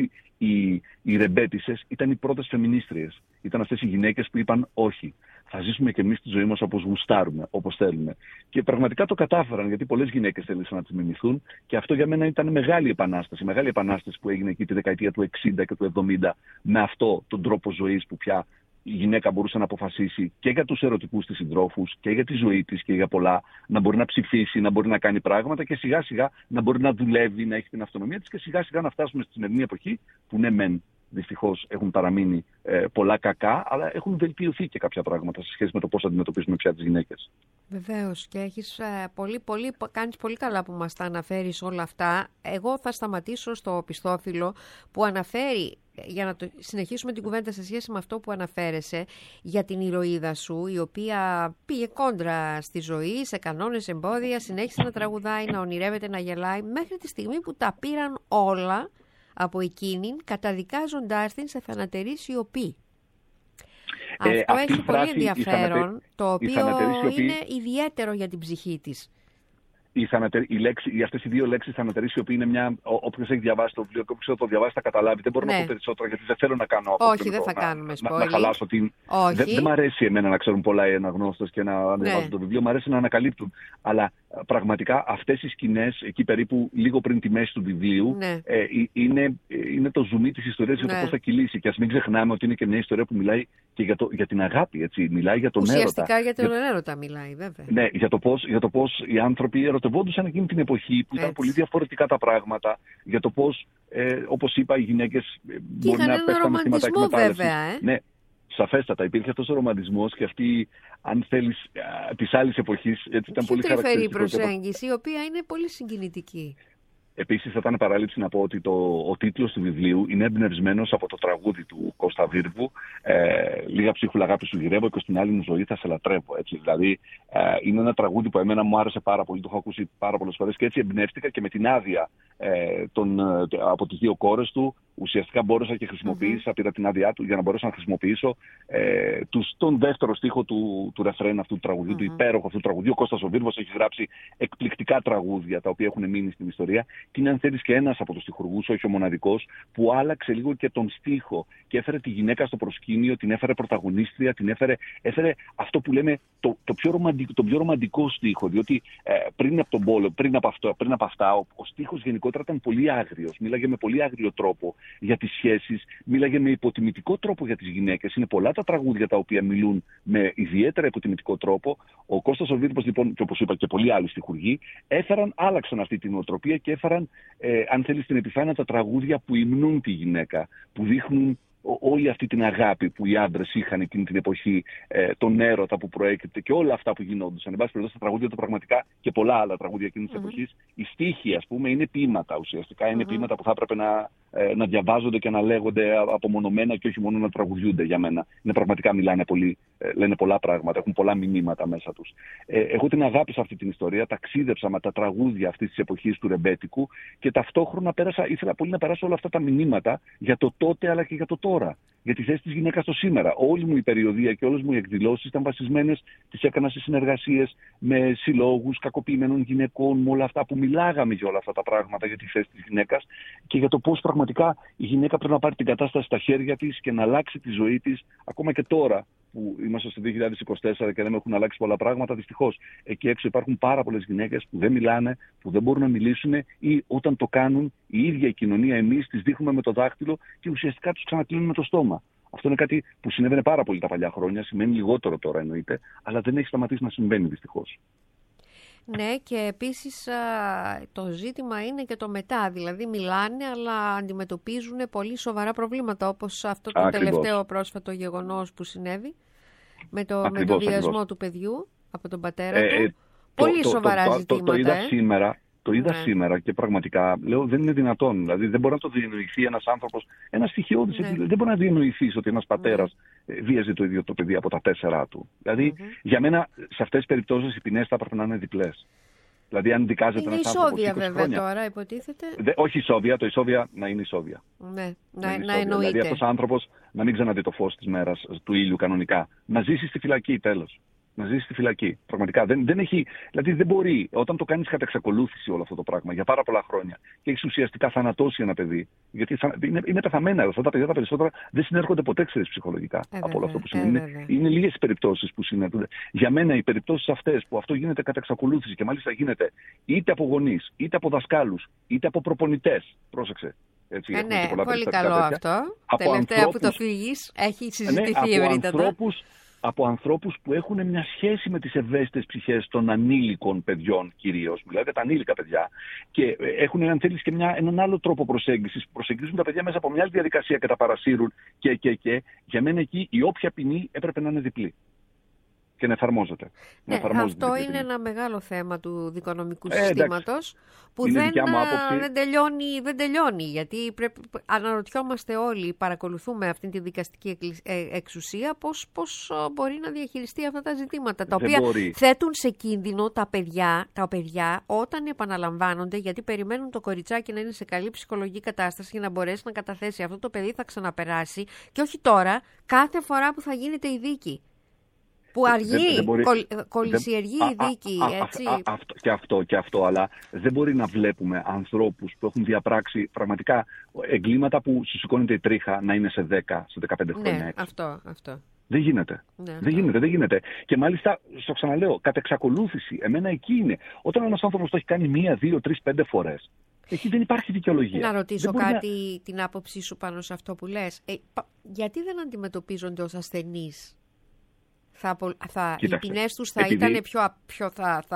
οι ρεμπέτισσες ήταν οι πρώτες φεμινίστριες. Ήταν αυτές οι γυναίκες που είπαν όχι. Θα ζήσουμε και εμείς τη ζωή μας όπως γουστάρουμε, όπως θέλουμε. Και πραγματικά το κατάφεραν, γιατί πολλές γυναίκες θέλησαν να τις μιμηθούν, και αυτό για μένα ήταν μεγάλη επανάσταση. Μεγάλη επανάσταση που έγινε εκεί τη δεκαετία του 60 και του 70, με αυτό τον τρόπο ζωής που πια η γυναίκα μπορούσε να αποφασίσει και για τους ερωτικούς της συντρόφους και για τη ζωή της και για πολλά, να μπορεί να ψηφίσει, να μπορεί να κάνει πράγματα και σιγά σιγά να μπορεί να δουλεύει, να έχει την αυτονομία της και σιγά σιγά να φτάσουμε στη σημερινή εποχή που ναι μεν δυστυχώς έχουν παραμείνει πολλά κακά, αλλά έχουν βελτιωθεί και κάποια πράγματα σε σχέση με το πώς αντιμετωπίζουμε πια τις γυναίκες. Βεβαίως, και έχεις κάνεις πολύ καλά που μας τα αναφέρεις όλα αυτά. Εγώ θα σταματήσω στο πιστόφυλλο που αναφέρει, για να συνεχίσουμε την κουβέντα σε σχέση με αυτό που αναφέρεσαι για την ηρωίδα σου, η οποία πήγε κόντρα στη ζωή, σε κανόνες, εμπόδια, συνέχισε να τραγουδάει, να ονειρεύεται, να γελάει, μέχρι τη στιγμή που τα πήραν όλα από εκείνην, καταδικάζοντάς την σε θανατερή σιωπή. Αυτό έχει πολύ ενδιαφέρον, το οποίο είναι ιδιαίτερο για την ψυχή της. Αυτές οι δύο λέξεις θανατερής, οι οποίοι είναι μια. Όποιος έχει διαβάσει το βιβλίο και όποιος το διαβάσει θα καταλάβει. Δεν μπορώ να πω περισσότερα, γιατί δεν θέλω να κάνω αυτό. Όχι, δεν θα κάνουμε spoiler. Να χαλάσω την. Δεν μ' αρέσει εμένα να ξέρουν πολλά οι αναγνώστες και να διαβάζουν το βιβλίο. Μ' αρέσει να ανακαλύπτουν. Αλλά πραγματικά αυτές οι σκηνές, εκεί περίπου λίγο πριν τη μέση του βιβλίου, είναι το ζουμί της ιστορίας για το πώς θα κυλήσει. Και ας μην ξεχνάμε ότι είναι και μια ιστορία που μιλάει και για την αγάπη. Έτσι. Μιλάει για τον έρωτα. Ουσιαστικά για τον έρωτα μιλάει, βέβαια. Ναι, για το πώς οι άνθρωποι ερωτευόντουσαν εκείνη την εποχή που ήταν πολύ διαφορετικά τα πράγματα. Για το πώς, όπως είπα, οι γυναίκες μπορεί να πέφτουν θύματα εκμετάλλευσης. Ναι, σαφέστατα. Υπήρχε αυτός ο ρομαντισμός και αυτή, αν θέλεις, της άλλης εποχής. Έτσι, ήταν πολύ χαρακτηριστικό. Τρυφερή προσέγγιση, η οποία είναι πολύ συγκινητική. Επίσης, θα ήταν παράληψη να πω ότι ο τίτλος του βιβλίου είναι εμπνευσμένος από το τραγούδι του Κώστα Βίρβου. Λίγα ψίχουλα αγάπη σου γυρεύω και στην άλλη μου ζωή θα σε λατρεύω. Έτσι. Δηλαδή, είναι ένα τραγούδι που εμένα μου άρεσε πάρα πολύ, το έχω ακούσει πάρα πολλές φορές και έτσι εμπνεύστηκα και με την άδεια από τις δύο κόρες του. Ουσιαστικά μπόρεσα και χρησιμοποίησα, πήρα την άδειά του για να μπορέσω να χρησιμοποιήσω τον δεύτερο στίχο του ρεφρέν αυτού του τραγουδιού, του υπέροχου αυτού του τραγουδιού. Ο Κώστας ο Βίρβος έχει γράψει εκπληκτικά τραγούδια τα οποία έχουν μείνει στην ιστορία. Και είναι, αν θέλεις, και ένας από τους στιχουργούς, όχι ο μοναδικός, που άλλαξε λίγο και τον στίχο και έφερε τη γυναίκα στο προσκήνιο, την έφερε πρωταγωνίστρια, έφερε αυτό που λέμε το πιο ρομαντικό στίχο. Διότι πριν από τον πόλεμο, πριν από αυτά, ο στίχος γενικότερα ήταν πολύ άγριος. Μίλαγε με πολύ άγριο τρόπο για τις σχέσεις, μίλαγε με υποτιμητικό τρόπο για τις γυναίκες. Είναι πολλά τα τραγούδια τα οποία μιλούν με ιδιαίτερα υποτιμητικό τρόπο. Ο Κώστας ο Βίρβος, λοιπόν, και όπως είπα και πολλοί άλλοι στιχουργοί, άλλαξαν αυτή την νοοτροπία και έφεραν, αν θέλεις, στην επιφάνεια τα τραγούδια που υμνούν τη γυναίκα, που δείχνουν όλη αυτή την αγάπη που οι άντρες είχαν εκείνη την εποχή, τον έρωτα που προέκυπτε και όλα αυτά που γινόντουσαν. Εν πάση περιπτώσει, τα τραγούδια του πραγματικά και πολλά άλλα τραγούδια εκείνης της εποχής, οι στίχοι, ας πούμε, είναι ποίηματα ουσιαστικά. Είναι ποίηματα που θα έπρεπε να διαβάζονται και να λέγονται απομονωμένα και όχι μόνο να τραγουδιούνται για μένα. Είναι πραγματικά, λένε πολλά πράγματα, έχουν πολλά μηνύματα μέσα τους. Εγώ την αγάπησα αυτή την ιστορία, ταξίδεψα με τα τραγούδια αυτής της εποχής του ρεμπέτικου και ταυτόχρονα ήθελα πολύ να περάσω όλα αυτά τα μηνύματα για το τότε αλλά και για το τώρα. Για τη θέση της γυναίκας στο σήμερα. Όλη μου η περιοδία και όλες μου οι εκδηλώσεις ήταν βασισμένες, τις έκανα σε συνεργασίες με συλλόγους κακοποιημένων γυναικών, με όλα αυτά που μιλάγαμε για όλα αυτά τα πράγματα, για τη θέση της γυναίκας και για το πώς πραγματικά η γυναίκα πρέπει να πάρει την κατάσταση στα χέρια της και να αλλάξει τη ζωή της, ακόμα και τώρα που είμαστε στο 2024 και δεν έχουν αλλάξει πολλά πράγματα. Δυστυχώς, εκεί έξω υπάρχουν πάρα πολλές γυναίκες που δεν μιλάνε, που δεν μπορούν να μιλήσουν ή όταν το κάνουν, η ίδια η κοινωνία, εμείς τις δείχνουμε με το δάχτυλο και ουσιαστικά τους ξανακλείνουμε το στόμα. Αυτό είναι κάτι που συνέβαινε πάρα πολύ τα παλιά χρόνια, σημαίνει λιγότερο τώρα εννοείται, αλλά δεν έχει σταματήσει να συμβαίνει δυστυχώς. Ναι, και επίσης το ζήτημα είναι και το μετά, δηλαδή μιλάνε αλλά αντιμετωπίζουν πολύ σοβαρά προβλήματα, όπως αυτό το τελευταίο πρόσφατο γεγονός που συνέβη με το βιασμό του παιδιού από τον πατέρα του. Πολύ σοβαρά ζητήματα. Το είδα σήμερα και πραγματικά λέω δεν είναι δυνατόν. Δηλαδή δεν μπορεί να το διανοηθεί ένας άνθρωπος, ένας στοιχειώδης. Δεν μπορεί να διανοηθεί ότι ένας πατέρας βίαζε το ίδιο το παιδί από τα 4 του. Δηλαδή για μένα σε αυτές τις περιπτώσεις οι ποινές θα έπρεπε να είναι διπλές. Δηλαδή αν δικάζεται ένας άνθρωπος. Είναι ισόβια βέβαια τώρα, υποτίθεται. Όχι ισόβια, το ισόβια να είναι ισόβια. Ναι, να εννοείται. Δηλαδή αυτός ο άνθρωπος να μην ξαναδεί το φως της μέρας του ήλιου κανονικά. Να ζήσει στη φυλακή, τέλος. Να ζήσει στη φυλακή. Πραγματικά δεν έχει. Δηλαδή δεν μπορεί, όταν το κάνεις κατά εξακολούθηση όλο αυτό το πράγμα για πάρα πολλά χρόνια και έχεις ουσιαστικά θανατώσει ένα παιδί. Γιατί είναι πεθαμένα. Αυτά τα παιδιά τα περισσότερα δεν συνέρχονται ποτέ, ξέρεις, ψυχολογικά από όλο αυτό που συμβαίνει. Είναι λίγες οι περιπτώσεις που συνέρχονται. Για μένα οι περιπτώσεις αυτές που αυτό γίνεται κατά εξακολούθηση και μάλιστα γίνεται είτε από γονείς, είτε από δασκάλους, είτε από προπονητές. Πρόσεξε. Έτσι, ναι, πολύ καλό αυτό. Τελευταία που το φύγεις, έχει συζητηθεί ευρύτατα. Από ανθρώπους που έχουν μια σχέση με τις ευαίσθητες ψυχές των ανήλικων παιδιών κυρίως, μιλάω για τα ανήλικα παιδιά, και έχουν, αν θέλεις, και έναν άλλο τρόπο προσέγγισης, που προσεγγίζουν τα παιδιά μέσα από μια άλλη διαδικασία και τα παρασύρουν και. Για μένα εκεί η όποια ποινή έπρεπε να είναι διπλή. Και να εφαρμόζεται. Αυτό είναι ένα μεγάλο θέμα του δικονομικού συστήματος που δεν τελειώνει, γιατί αναρωτιόμαστε όλοι, παρακολουθούμε αυτή τη δικαστική εξουσία, πώς μπορεί να διαχειριστεί αυτά τα ζητήματα, τα οποία θέτουν σε κίνδυνο τα παιδιά όταν επαναλαμβάνονται, γιατί περιμένουν το κοριτσάκι να είναι σε καλή ψυχολογική κατάσταση για να μπορέσει να καταθέσει. Αυτό το παιδί θα ξαναπεράσει και όχι τώρα, κάθε φορά που θα γίνεται η δίκη. Που αργεί, κολυσιεργεί η δίκη, έτσι. Και αυτό, αλλά δεν μπορεί να βλέπουμε ανθρώπους που έχουν διαπράξει πραγματικά εγκλήματα που σου σηκώνεται η τρίχα να είναι σε 10, σε 15 χρόνια. Ναι, αυτό. Δεν γίνεται. Ναι, δεν γίνεται. Και μάλιστα, στο ξαναλέω, κατ' εξακολούθηση, εμένα εκεί είναι. Όταν ένας άνθρωπος το έχει κάνει 1, 2, 3, 5 φορές, εκεί δεν υπάρχει δικαιολογία. Να ρωτήσω κάτι, την άποψή σου πάνω σε αυτό που λες. Γιατί δεν αντιμετωπίζονται ως ασθενείς? Οι ποινές τους θα ήταν πιο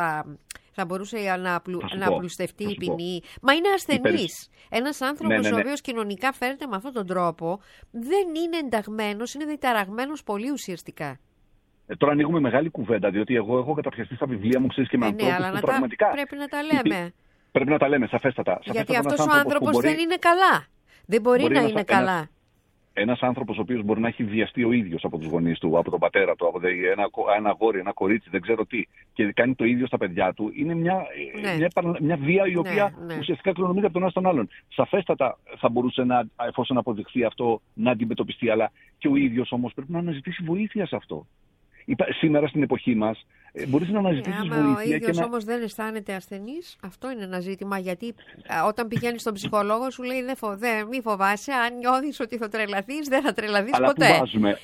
θα μπορούσε να απλουστευτεί η ποινή. Μα είναι ασθενής. Ένας άνθρωπος ο οποίος κοινωνικά φέρεται με αυτόν τον τρόπο δεν είναι ενταγμένος, είναι διταραγμένος πολύ ουσιαστικά. Τώρα ανοίγουμε μεγάλη κουβέντα, διότι εγώ έχω καταπιαστεί στα βιβλία μου, ξέρεις, και με ανθρώπους που πραγματικά... Πρέπει να τα λέμε. Πρέπει να τα λέμε, σαφέστατα. Γιατί αυτός ο άνθρωπος δεν είναι καλά. Δεν μπορεί να είναι καλά. Ένας άνθρωπος ο οποίος μπορεί να έχει βιαστεί ο ίδιος από τους γονείς του, από τον πατέρα του, από ένα αγόρι, ένα κορίτσι, δεν ξέρω τι, και κάνει το ίδιο στα παιδιά του, είναι μια βία η οποία ουσιαστικά κληρονομείται από τον ένα στον άλλον. Σαφέστατα θα μπορούσε, εφόσον αποδειχθεί αυτό, να αντιμετωπιστεί, αλλά και ο ίδιος όμως πρέπει να αναζητήσει βοήθεια σε αυτό. Σήμερα στην εποχή μας μπορείς να αναζητήσεις βοήθεια. Ο ίδιος όμως δεν αισθάνεται ασθενής, αυτό είναι ένα ζήτημα. Γιατί όταν πηγαίνεις στον ψυχολόγο σου λέει μη φοβάσαι, αν νιώθεις ότι θα τρελαθείς, δεν θα τρελαθείς ποτέ. Αλλά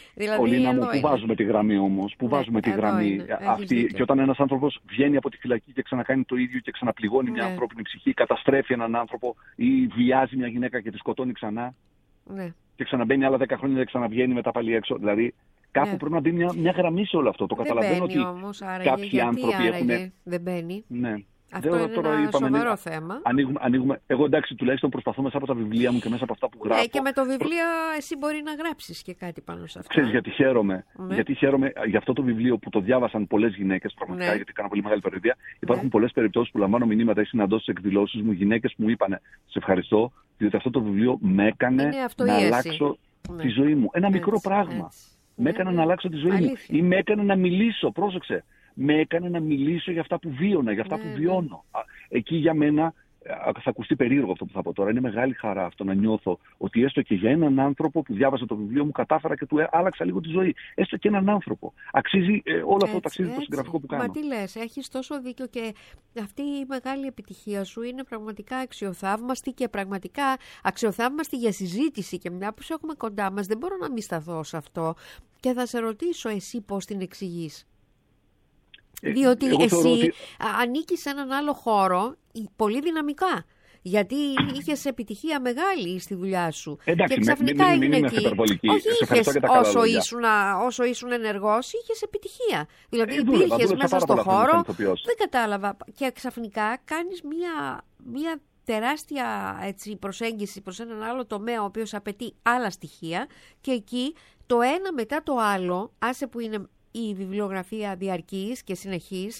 πού βάζουμε τη γραμμή όμως, πού βάζουμε τη γραμμή αυτή. Και όταν ένας άνθρωπος βγαίνει από τη φυλακή και ξανακάνει το ίδιο και ξαναπληγώνει μια ανθρώπινη ψυχή, καταστρέφει έναν άνθρωπο ή βιάζει μια γυναίκα και τη σκοτώνει ξανά και ξαναμπαίνει άλλα 10 χρόνια και ξαναβγαίνει μετά πάλι έξω. Δηλαδή, κάπου πρέπει να μπει μια γραμμή σε όλο αυτό. Το καταλαβαίνω ότι όμως, κάποιοι άνθρωποι έχουν. Δεν μπαίνει. Ναι. Αυτό είναι ένα σοβαρό θέμα. Ανοίγουμε. Εγώ εντάξει, τουλάχιστον προσπαθώ μέσα από τα βιβλία μου και μέσα από αυτά που γράφω. Και με το βιβλίο εσύ μπορεί να γράψεις και κάτι πάνω σε αυτό. Ξέρεις γιατί χαίρομαι. Γιατί χαίρομαι για αυτό το βιβλίο που το διάβασαν πολλές γυναίκες, πραγματικά, γιατί έκανα πολύ μεγάλη περιοδία. Υπάρχουν πολλές περιπτώσεις που λαμβάνω μηνύματα ή συναντώ στις εκδηλώσεις μου γυναίκες που μου είπαν σε ευχαριστώ, διότι αυτό το βιβλίο με έκανε να αλλάξω τη ζωή μου. Ένα μικρό πράγμα. Με έκανε να αλλάξω τη ζωή μου. Ή με έκανε να μιλήσω, πρόσεξε. Με έκανε να μιλήσω για αυτά που βίωνα, για αυτά που βιώνω. Εκεί για μένα, θα ακουστεί περίεργο αυτό που θα πω τώρα, είναι μεγάλη χαρά αυτό να νιώθω ότι έστω και για έναν άνθρωπο που διάβασε το βιβλίο μου κατάφερα και του άλλαξα λίγο τη ζωή. Έστω και έναν άνθρωπο. Αξίζει όλο αυτό το ταξίδι το συγγραφικό που κάνω. Μα τι λες, έχεις τόσο δίκιο και αυτή η μεγάλη επιτυχία σου είναι πραγματικά αξιοθαύμαστη και πραγματικά αξιοθαύμαστη για συζήτηση. Και μια που σε έχουμε κοντά μας, δεν μπορώ να μη σταθώ σε αυτό και θα σε ρωτήσω εσύ πώς την εξηγείς. Διότι εσύ ανήκεις σε έναν άλλο χώρο πολύ δυναμικά. Γιατί είχες επιτυχία μεγάλη στη δουλειά σου. Εντάξει, και ξαφνικά έγινε εκεί. Όχι, όσο ήσουν ενεργός, είχες επιτυχία. Δηλαδή υπήρχες μέσα στον χώρο. Δεν κατάλαβα. Και ξαφνικά κάνεις μια τεράστια προσέγγιση προς έναν άλλο τομέα, ο οποίος απαιτεί άλλα στοιχεία. Και εκεί το ένα μετά το άλλο, άσε που είναι η βιβλιογραφία διαρκής και συνεχής,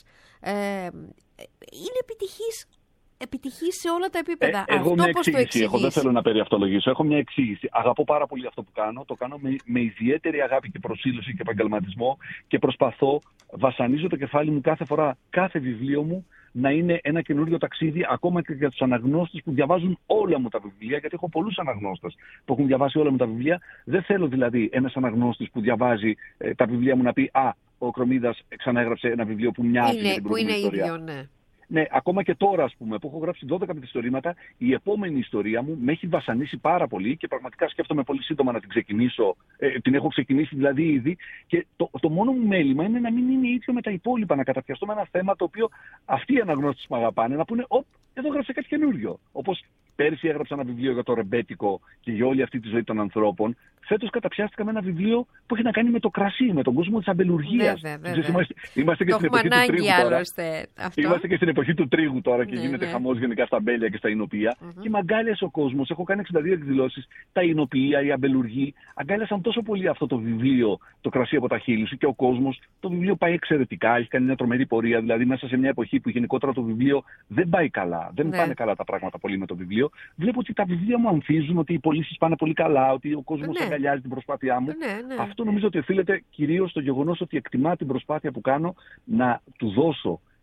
είναι επιτυχής σε όλα τα επίπεδα. Εγώ μια εξήγηση έχω, δεν θέλω να περιαυτολογήσω. Έχω μια εξήγηση. Αγαπώ πάρα πολύ αυτό που κάνω. Το κάνω με ιδιαίτερη αγάπη και προσήλωση και επαγγελματισμό και προσπαθώ, βασανίζω το κεφάλι μου κάθε φορά, κάθε βιβλίο μου, να είναι ένα καινούριο ταξίδι, ακόμα και για τους αναγνώστες που διαβάζουν όλα μου τα βιβλία, γιατί έχω πολλούς αναγνώστες που έχουν διαβάσει όλα μου τα βιβλία. Δεν θέλω δηλαδή ένας αναγνώστης που διαβάζει τα βιβλία μου να πει ο Κρομίδας ξαναέγραψε ένα βιβλίο που μοιάζει με την προηγούμενη ιστορία. Ίδιο, ναι. Ναι, ακόμα και τώρα, ας πούμε, που έχω γράψει 12 μυθιστορήματα, η επόμενη ιστορία μου με έχει βασανίσει πάρα πολύ και πραγματικά σκέφτομαι πολύ σύντομα να την ξεκινήσω. Την έχω ξεκινήσει δηλαδή ήδη. Και το μόνο μου μέλημα είναι να μην είναι ίδιο με τα υπόλοιπα, να καταπιαστώ με ένα θέμα το οποίο αυτοί οι αναγνώστες που αγαπάνε να πούνε: εδώ έγραψε κάτι καινούριο. Όπως πέρυσι έγραψα ένα βιβλίο για το ρεμπέτικο και για όλη αυτή τη ζωή των ανθρώπων. Φέτος καταπιάστηκα με ένα βιβλίο που έχει να κάνει με το κρασί, με τον κόσμο της αμπελουργίας. Είμαστε και στην εποχή του τρίγου τώρα. Είμαστε και στην εποχή του τρίγου τώρα και γίνεται χαμός γενικά στα αμπέλια και στα εινοποιεία. Και με αγκάλιασε ο κόσμος. Έχω κάνει 62 εκδηλώσεις. Τα εινοποιεία, οι αμπελουργοί αγκάλιασαν τόσο πολύ αυτό το βιβλίο, το κρασί από τα χείλη σου, και ο κόσμος. Το βιβλίο πάει εξαιρετικά. Έχει κάνει μια τρομερή πορεία. Δηλαδή, μέσα σε μια εποχή που γενικότερα το βιβλίο δεν πάει καλά. Δεν πάνε καλά τα πράγματα πολύ με το βιβλίο. Βλέπω ότι τα βιβλία μου ανθίζουν, ότι οι πωλήσεις πάνε πολύ καλά, ότι ο κόσμος αγκαλιάζει την προσπάθειά μου. Αυτό νομίζω ότι οφείλεται κυρίως στο γεγονός ότι εκτιμά την προσπάθεια που κάνω να του δώσω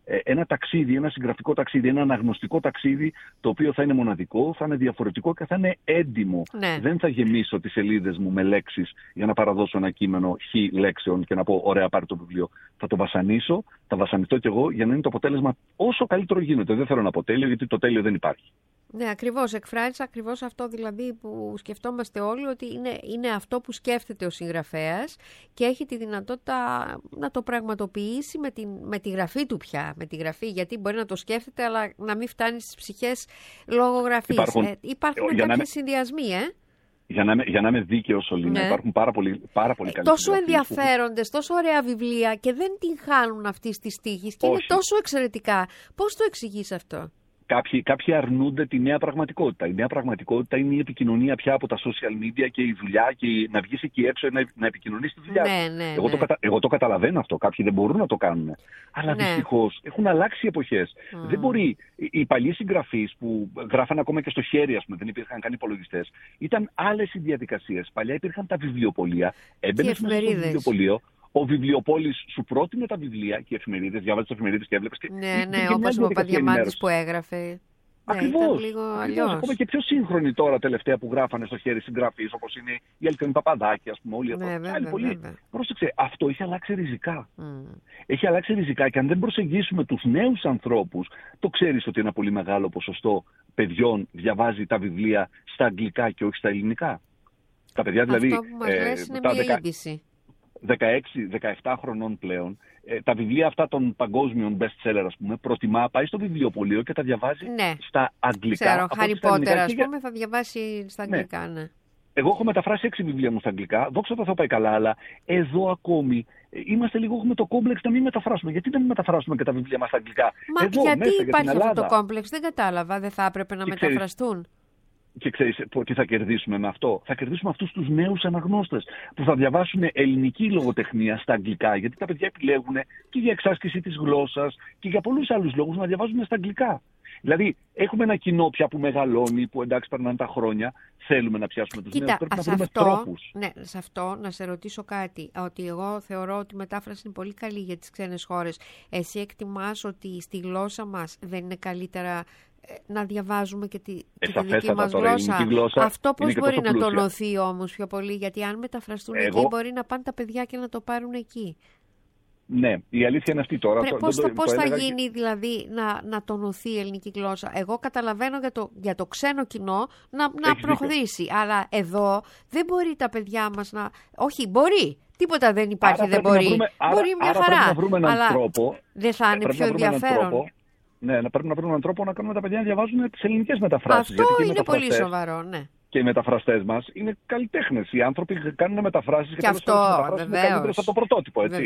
ένα ταξίδι, ένα συγγραφικό ταξίδι, ένα αναγνωστικό ταξίδι, το οποίο θα είναι μοναδικό, θα είναι διαφορετικό και θα είναι έντιμο. Ναι. Δεν θα γεμίσω τις σελίδες μου με λέξεις για να παραδώσω ένα κείμενο χ λέξεων και να πω ωραία, πάρε το βιβλίο. Θα το βασανίσω, θα βασανιστώ κι εγώ για να είναι το αποτέλεσμα όσο καλύτερο γίνεται. Δεν θέλω να πω τέλειο, γιατί το τέλειο δεν υπάρχει. Ναι, ακριβώς. Εκφράζεις ακριβώς αυτό δηλαδή που σκεφτόμαστε όλοι, ότι είναι αυτό που σκέφτεται ο συγγραφέας και έχει τη δυνατότητα να το πραγματοποιήσει με τη γραφή του πια. Με τη γραφή, γιατί μπορεί να το σκέφτεται, αλλά να μην φτάνει στις ψυχές λόγω γραφής. Υπάρχουν κάποιοι συνδυασμοί, Για να είμαι δίκαιος, Σολίνα, υπάρχουν πάρα πολύ καλοί. Τόσο ενδιαφέροντες, τόσο ωραία βιβλία και δεν την χάνουν αυτής της τύχης και είναι τόσο εξαιρετικά. Πώς το εξηγείς αυτό? Κάποιοι αρνούνται τη νέα πραγματικότητα. Η νέα πραγματικότητα είναι η επικοινωνία πια από τα social media και η δουλειά και να βγεις εκεί έξω να επικοινωνείς τη δουλειά σου. Εγώ το καταλαβαίνω αυτό. Κάποιοι δεν μπορούν να το κάνουν. Αλλά δυστυχώς έχουν αλλάξει οι εποχές. Δεν μπορεί. Οι παλιοί συγγραφείς που γράφαν ακόμα και στο χέρι, ας πούμε, δεν υπήρχαν καν υπολογιστές, ήταν άλλες οι διαδικασίες. Παλιά υπήρχαν τα βιβλιοπωλεία. Έμπαινες μέσα στο βιβλιοπωλείο. Ο βιβλιοπόλης σου πρότεινε τα βιβλία και οι εφημερίδες, διάβαζες τις εφημερίδες και έβλεπες. Ναι, όπως ο Παπαδιαμάντης που έγραφε. Ακριβώς. Ακριβώς. Ακόμα και πιο σύγχρονοι τώρα τελευταία που γράφανε στο χέρι συγγραφείς, όπως είναι η Ελκυμή Παπαδάκη, ας πούμε, όλοι εδώ. Πρόσεξε, αυτό έχει αλλάξει ριζικά. Έχει αλλάξει ριζικά και αν δεν προσεγγίσουμε τους νέους ανθρώπους, το ξέρεις ότι ένα πολύ μεγάλο ποσοστό παιδιών διαβάζει τα βιβλία στα αγγλικά και όχι στα ελληνικά. Τα παιδιά δηλαδή. Αυτό που μας λες είναι μια είδηση. 16-17 χρονών πλέον, τα βιβλία αυτά των παγκόσμιων best seller, ας πούμε, προτιμά, πάει στο βιβλιοπωλείο και τα διαβάζει στα αγγλικά. Ξέρω, Harry Potter, ας πούμε, θα διαβάσει στα αγγλικά, ναι. Εγώ έχω μεταφράσει 6 βιβλία μου στα αγγλικά, δόξα τω Θεώ πάει καλά, αλλά εδώ ακόμη έχουμε το κόμπλεξ να μην μεταφράσουμε. Γιατί δεν μεταφράσουμε και τα βιβλία μας στα αγγλικά? Γιατί υπάρχει αυτό το κόμπλεξ, δεν κατάλαβα, δεν θα έπρεπε να μεταφραστούν? Και ξέρεις τι θα κερδίσουμε με αυτό? Θα κερδίσουμε αυτούς τους νέους αναγνώστες που θα διαβάσουν ελληνική λογοτεχνία στα αγγλικά, γιατί τα παιδιά επιλέγουν και για εξάσκηση της γλώσσας και για πολλούς άλλους λόγους να διαβάζουν στα αγγλικά. Δηλαδή, έχουμε ένα κοινό πια που μεγαλώνει, που εντάξει περνάνε τα χρόνια, θέλουμε να πιάσουμε τους νέους, πρέπει να βρούμε τρόπους. Ναι, σε αυτό να σε ρωτήσω κάτι, ότι εγώ θεωρώ ότι η μετάφραση είναι πολύ καλή για τις ξένες χώρες. Εσύ εκτιμάς ότι στη γλώσσα μας δεν είναι καλύτερα να διαβάζουμε και τη δική μας γλώσσα? Αυτό πώς μπορεί να τονωθεί όμως πιο πολύ? Γιατί αν μεταφραστούν εκεί μπορεί να πάνε τα παιδιά και να το πάρουν εκεί. Ναι, η αλήθεια είναι αυτή τώρα. Πώς θα γίνει δηλαδή να τονωθεί η ελληνική γλώσσα? Εγώ καταλαβαίνω για το ξένο κοινό να προχωρήσει, αλλά εδώ δεν μπορεί τα παιδιά μας να... Όχι, μπορεί. Τίποτα δεν υπάρχει, δεν μπορεί. Μπορεί μια χαρά. Αλλά δεν θα είναι πιο ενδιαφέρον? Ναι, πρέπει να βρούμε έναν τρόπο να κάνουμε τα παιδιά να διαβάζουν τις ελληνικές μεταφράσεις. Αυτό είναι πολύ σοβαρό, ναι. Και οι μεταφραστές μας είναι καλλιτέχνες. Οι άνθρωποι κάνουν μεταφράσεις και αυτό είναι καλύτερες από το πρωτότυπο. Έτσι.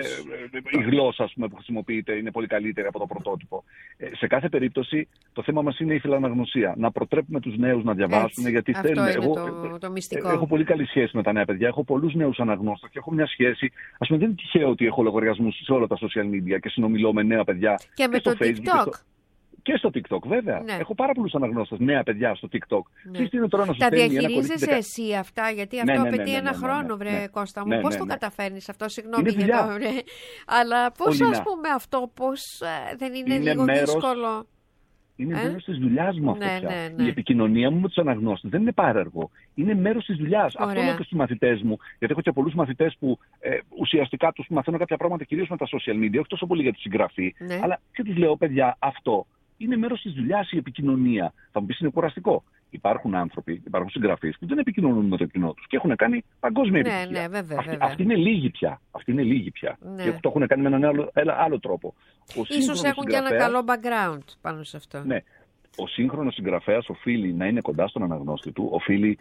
Η γλώσσα, ας πούμε, που χρησιμοποιείται είναι πολύ καλύτερη από το πρωτότυπο. Σε κάθε περίπτωση, το θέμα μας είναι η φιλαναγνωσία. Να προτρέπουμε τους νέους να διαβάσουν, γιατί θέλουν. Το μυστικό. Έχω πολύ καλή σχέση με τα νέα παιδιά. Έχω πολλούς νέους αναγνώστες και έχω μια σχέση. Ας πούμε, δεν είναι τυχαίο ότι έχω λογαριασμούς σε όλα τα social media και συνομιλώ με νέα παιδιά. Και με το TikTok. Και στο TikTok, βέβαια. Ναι. Έχω πάρα πολλούς αναγνώστες, νέα παιδιά στο TikTok. Ναι. Τα διαχειρίζεσαι εσύ αυτά, γιατί αυτό απαιτεί ένα χρόνο, βρε Κώστα μου. Πώς το καταφέρνεις αυτό? Συγγνώμη για το βρε. Αλλά πώς, ας πούμε, αυτό, πώς δεν είναι λίγο δύσκολο? Είναι μέρος της δουλειάς μου αυτό πια. Η επικοινωνία μου με τους αναγνώστες δεν είναι πάρεργο. Είναι μέρος της δουλειάς. Αυτό λέω και στους μαθητές μου. Γιατί έχω και πολλούς μαθητές που ουσιαστικά τους μαθαίνω κάποια πράγματα κυρίως με τα social media, όχι τόσο πολύ για τη συγγραφή. Αλλά και τους λέω, παιδιά, αυτό είναι μέρος της δουλειάς η επικοινωνία. Θα μου πεις είναι κουραστικό. Υπάρχουν άνθρωποι, υπάρχουν συγγραφείς που δεν επικοινωνούν με το κοινό τους και έχουν κάνει παγκόσμια επιτυχία. Βέβαια. Αυτή είναι λίγη πια. Ναι. Και το έχουν κάνει με έναν άλλο τρόπο. Ίσως έχουν και ένα καλό background πάνω σε αυτό. Ναι. Ο σύγχρονος συγγραφέας οφείλει να είναι κοντά στον αναγνώστη του. Οφείλει,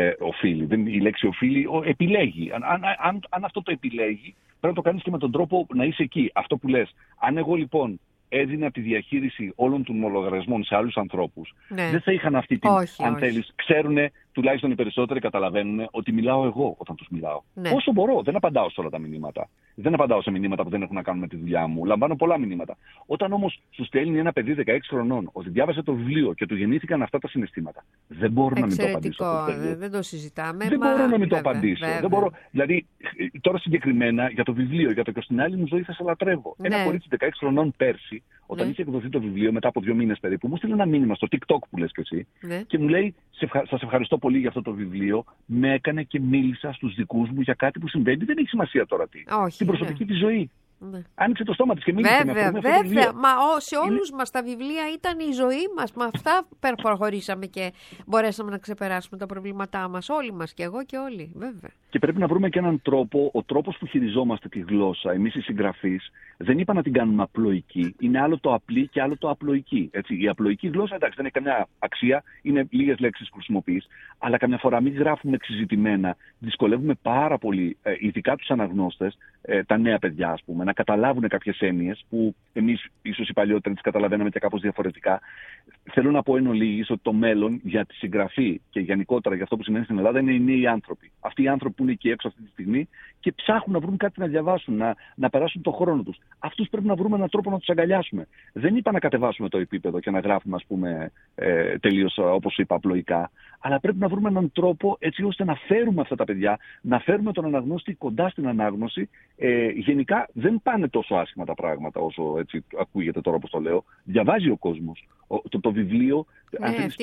η λέξη οφείλει, επιλέγει. Αν αυτό το επιλέγει, πρέπει να το κάνεις και με τον τρόπο να είσαι εκεί. Αυτό που λες. Αν εγώ λοιπόν έδινα τη διαχείριση όλων των λογαριασμών σε άλλους ανθρώπους, δεν θα είχαν αυτή την, θέλεις, ξέρουν τουλάχιστον οι περισσότεροι καταλαβαίνουν ότι μιλάω εγώ όταν τους μιλάω. Ναι. Όσο μπορώ, δεν απαντάω σε όλα τα μηνύματα. Δεν απαντάω σε μηνύματα που δεν έχουν να κάνουν με τη δουλειά μου. Λαμβάνω πολλά μηνύματα. Όταν όμως σου στέλνει ένα παιδί 16 χρονών ότι διάβασε το βιβλίο και του γεννήθηκαν αυτά τα συναισθήματα, δεν μπορώ να μην το απαντήσω. Δεν το συζητάμε. Δεν μπορώ να μην το απαντήσω. Δεν μπορώ. Δηλαδή, τώρα συγκεκριμένα για το βιβλίο, για το και στην άλλη μου ζωή θα σε λατρεύω. Ναι. Ένα κορίτσι 16 χρονών πέρσι, όταν είχε εκδοθεί το βιβλίο μετά από 2 μήνες περίπου, μου στείλε ένα μήνυμα στο TikTok που λες και εσύ και μου λέει: Σας ευχαριστώ πολύ για αυτό το βιβλίο. Με έκανε και μίλησα στους δικούς μου για κάτι που συμβαίνει. Δεν έχει σημασία τώρα τι. Όχι, την προσωπική της ζωή. Ναι. Άνοιξε το στόμα της και μίλησε. Βέβαια. Μα σε όλους μας τα βιβλία ήταν η ζωή μας. Με αυτά προχωρήσαμε και μπορέσαμε να ξεπεράσουμε τα προβλήματά μας. Όλοι μας, και εγώ και όλοι. Βέβαια. Και πρέπει να βρούμε και έναν τρόπο. Ο τρόπος που χειριζόμαστε τη γλώσσα, εμείς οι συγγραφείς, δεν είπα να την κάνουμε απλοϊκή. Είναι άλλο το απλή και άλλο το απλοϊκή. Έτσι. Η απλοϊκή γλώσσα, εντάξει, δεν έχει καμιά αξία. Είναι λίγες λέξεις που χρησιμοποιείς. Αλλά καμιά φορά μην γράφουμε εξειζητημένα. Δυσκολεύουμε πάρα πολύ, ειδικά τους αναγνώστες, τα νέα παιδιά, ας πούμε, να καταλάβουν κάποιες έννοιες που εμείς ίσως οι παλιότεροι τις καταλαβαίναμε και κάπως διαφορετικά. Θέλω να πω εν ολίγης ότι το μέλλον για τη συγγραφή και γενικότερα για αυτό που σημαίνει στην Ελλάδα είναι οι νέοι άνθρωποι. Αυτοί οι άνθρωποι που είναι εκεί έξω αυτή τη στιγμή και ψάχνουν να βρουν κάτι να διαβάσουν, να περάσουν τον χρόνο τους. Αυτούς πρέπει να βρούμε έναν τρόπο να τους αγκαλιάσουμε. Δεν είπα να κατεβάσουμε το επίπεδο και να γράφουμε, ας πούμε, τελείως όπως είπα, απλοϊκά. Αλλά πρέπει να βρούμε έναν τρόπο έτσι ώστε να φέρουμε αυτά τα παιδιά, να φέρουμε τον αναγνώστη κοντά στην ανάγνωση. Γενικά δεν πάνε τόσο άσχημα τα πράγματα όσο έτσι ακούγεται τώρα όπως το λέω. Διαβάζει ο κόσμος. Το βιβλίο, αν θέλεις,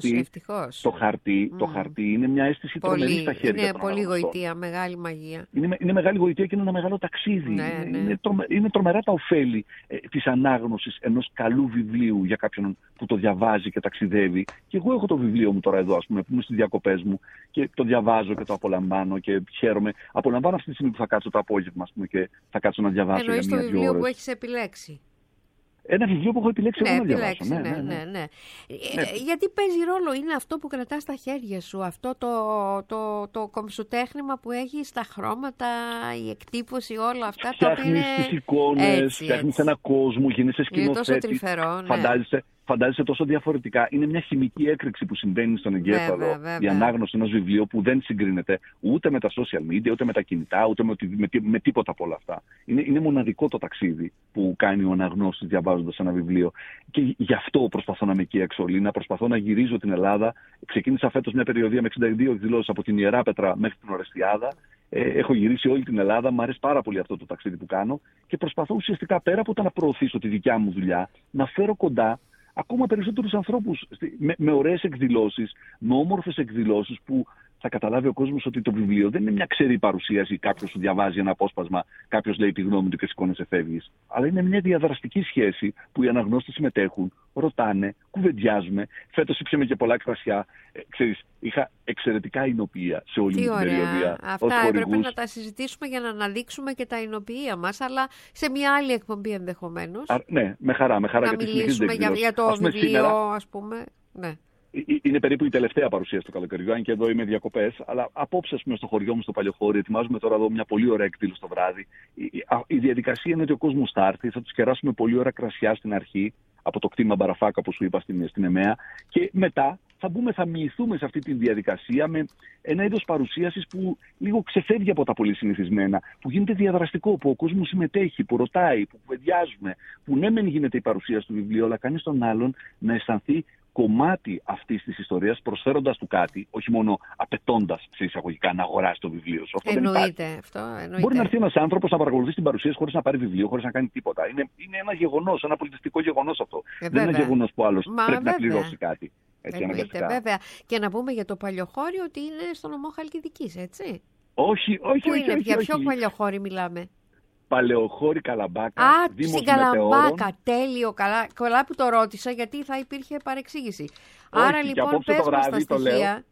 το χαρτί είναι μια αίσθηση τρομερή στα χέρια. Είναι πολύ γοητεία, μεγάλη μαγεία. Είναι μεγάλη γοητεία και είναι ένα μεγάλο ταξίδι. Είναι τρομερά τα ωφέλη της ανάγνωσης ενός καλού βιβλίου για κάποιον που το διαβάζει και ταξιδεύει. Και εγώ έχω το βιβλίο μου τώρα εδώ, ας πούμε, που είμαι στις διακοπές μου και το διαβάζω και το απολαμβάνω και χαίρομαι. Απολαμβάνω αυτή τη στιγμή που θα κάτσω το απόγευμα, ας πούμε, και θα κάτσω να διαβάσω. Εννοείς το βιβλίο που έχεις επιλέξει. Ένα βιβλίο που έχω επιλέξει εγώ να διαβάσω. Ναι. Γιατί παίζει ρόλο, είναι αυτό που κρατάς στα χέρια σου, αυτό το κομψοτέχνημα που έχει στα χρώματα, η εκτύπωση, όλα αυτά. Φτιάχνεις τις εικόνες, φτιάχνεις ένα κόσμο, γίνεσαι σκηνοθέτης. Είναι τόσο τρυφερό, Φαντάζεσαι τόσο διαφορετικά. Είναι μια χημική έκρηξη που συμβαίνει στον εγκέφαλο. Η ανάγνωση ενός βιβλίου που δεν συγκρίνεται ούτε με τα social media, ούτε με τα κινητά, ούτε με τίποτα από όλα αυτά. Είναι μοναδικό το ταξίδι που κάνει ο αναγνώστης διαβάζοντας ένα βιβλίο. Και γι' αυτό προσπαθώ να είμαι εκεί έξω, Λίνα. Προσπαθώ να γυρίζω την Ελλάδα. Ξεκίνησα φέτος μια περιοδία με 62 εκδηλώσεις από την Ιεράπετρα μέχρι την Ορεστιάδα. Έχω γυρίσει όλη την Ελλάδα. Μου αρέσει πάρα πολύ αυτό το ταξίδι που κάνω. Και προσπαθώ ουσιαστικά πέρα από το να προωθήσω τη δικιά μου δουλειά, να φέρω κοντά ακόμα περισσότερους ανθρώπους με ωραίες εκδηλώσεις, με όμορφες εκδηλώσεις που θα καταλάβει ο κόσμος ότι το βιβλίο δεν είναι μια ξερή παρουσίαση. Κάποιος σου διαβάζει ένα απόσπασμα, κάποιος λέει τη γνώμη του και σηκώνεσαι, φεύγεις. Αλλά είναι μια διαδραστική σχέση που οι αναγνώστες συμμετέχουν, ρωτάνε, κουβεντιάζουμε. Φέτος ήπιαμε και πολλά κρασιά. Ξέρεις, είχα εξαιρετικά εινοποιεία σε όλη την περιοδία. Αυτά έπρεπε να τα συζητήσουμε για να αναδείξουμε και τα εινοποιεία μας, αλλά σε μια άλλη εκπομπή ενδεχομένως. Ναι, με χαρά. Να μιλήσουμε για το βιβλίο, σήμερα, ας πούμε. Ναι. Είναι περίπου η τελευταία παρουσίαση του καλοκαιριού, αν και εδώ είμαι διακοπές. Αλλά απόψε, ας πούμε, στο χωριό μου, στο Παλαιοχώρι, ετοιμάζουμε τώρα εδώ μια πολύ ωραία εκδήλωση το βράδυ. Η διαδικασία είναι ότι ο κόσμος θα έρθει, θα τους κεράσουμε πολύ ωραία κρασιά στην αρχή, από το κτήμα Μπαραφάκα που σου είπα στην ΕΜΕΑ, και μετά θα μοιηθούμε σε αυτή τη διαδικασία με ένα είδος παρουσίασης που λίγο ξεφεύγει από τα πολύ συνηθισμένα, που γίνεται διαδραστικό, που ο κόσμος συμμετέχει, που ρωτάει, που κουβεντιάζουμε, που ναι μεν γίνεται η παρουσίαση του βιβλίου, αλλά κάνει στον άλλον να αισθανθεί κομμάτι αυτής της ιστορίας, προσφέροντας του κάτι, όχι μόνο απαιτώντας σε εισαγωγικά να αγοράσει το βιβλίο σου. Εννοείται αυτό. Μπορεί να έρθει ένας άνθρωπος να παρακολουθήσει την παρουσίαση χωρίς να πάρει βιβλίο, χωρίς να κάνει τίποτα. Είναι ένα γεγονός, ένα πολιτιστικό γεγονός αυτό. Δεν είναι ένα γεγονός που άλλος πρέπει να πληρώσει κάτι. Εννοείται, βέβαια. Και να πούμε για το Παλαιοχώρι ότι είναι στο νομό Χαλκιδικής, έτσι. Όχι. Για ποιο Παλαιοχώρι μιλάμε? Παλαιοχώρι Καλαμπάκα. Στην Καλαμπάκα. Τέλειο. Καλά που το ρώτησα, γιατί θα υπήρχε παρεξήγηση. Άρα λοιπόν πες μας τα στοιχεία.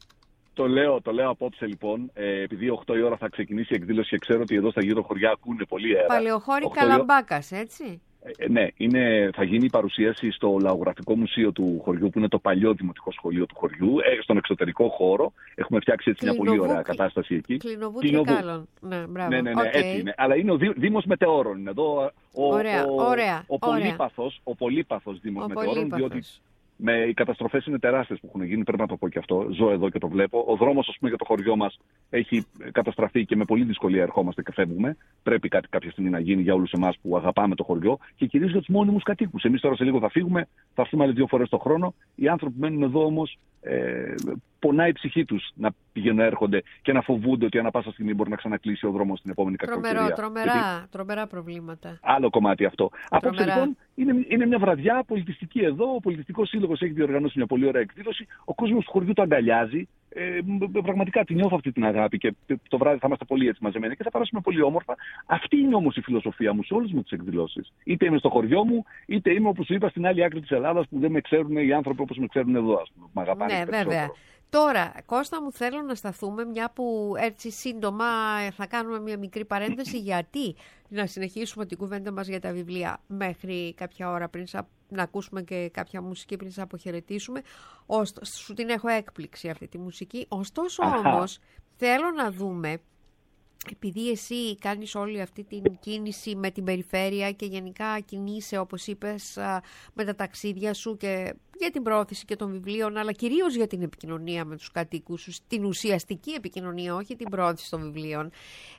Το λέω απόψε λοιπόν, επειδή 8 η ώρα θα ξεκινήσει η εκδήλωση και ξέρω ότι εδώ στα γύρω χωριά ακούνε πολύ αέρα. Παλαιοχώρι Καλαμπάκας, έτσι. Ναι, θα γίνει η παρουσίαση στο Λαογραφικό Μουσείο του χωριού, που είναι το παλιό δημοτικό σχολείο του χωριού, στον εξωτερικό χώρο. Έχουμε φτιάξει έτσι μια πολύ ωραία κατάσταση εκεί. Κλινοβού Κάλλων. Ναι, μπράβο. Ναι, έτσι είναι. Αλλά είναι ο Δήμος Μετεώρων. Είναι εδώ ο πολύπαθος Δήμος Μετεώρων, διότι Οι καταστροφές είναι τεράστιες που έχουν γίνει, πρέπει να το πω και αυτό. Ζω εδώ και το βλέπω. Ο δρόμος, ας πούμε, για το χωριό μας έχει καταστραφεί και με πολύ δυσκολία ερχόμαστε και φεύγουμε. Πρέπει κάτι κάποια στιγμή να γίνει για όλους εμάς που αγαπάμε το χωριό και κυρίως για τους μόνιμους κατοίκους. Εμείς τώρα σε λίγο θα φύγουμε, θα έρθουμε άλλες 2 φορές το χρόνο. Οι άνθρωποι που μένουν εδώ όμως πονάει η ψυχή τους να πηγαίνουν, έρχονται και να φοβούνται ότι ανά πάσα στιγμή μπορεί να ξανακλείσει ο δρόμος στην επόμενη κακοκαιρία. Τρομερά προβλήματα. Άλλο κομμάτι αυτό. Απόψε λοιπόν είναι μια βραδιά πολιτιστική εδώ. Ο Πολιτιστικός Σύλλογος έχει διοργανώσει μια πολύ ωραία εκδήλωση. Ο κόσμος του χωριού το αγκαλιάζει. Πραγματικά τη νιώθω αυτή την αγάπη και το βράδυ θα είμαστε πολύ έτσι μαζεμένοι και θα περάσουμε πολύ όμορφα. Αυτή είναι όμως η φιλοσοφία μου σε όλες μου τις εκδηλώσεις. Είτε είμαι στο χωριό μου, είτε είμαι, όπως σου είπα, στην άλλη άκρη της Ελλάδας που δεν με ξέρουν οι άνθρωποι όπως με ξέρουν εδώ, ας πούμε. Μ' αγαπάνε περισσότερο. Βέβαια. Τώρα, Κώστα μου, θέλω να σταθούμε, μια που έτσι σύντομα θα κάνουμε μια μικρή παρένθεση, γιατί να συνεχίσουμε την κουβέντα μας για τα βιβλία μέχρι κάποια ώρα πριν να ακούσουμε και κάποια μουσική πριν σε αποχαιρετήσουμε. Σου την έχω έκπληξη αυτή τη μουσική. Ωστόσο όμως θέλω να δούμε, επειδή εσύ κάνεις όλη αυτή την κίνηση με την περιφέρεια και γενικά κινείσαι, όπως είπες, με τα ταξίδια σου και για την προώθηση και των βιβλίων, αλλά κυρίως για την επικοινωνία με τους κατοίκους σου, την ουσιαστική επικοινωνία, όχι την προώθηση των βιβλίων.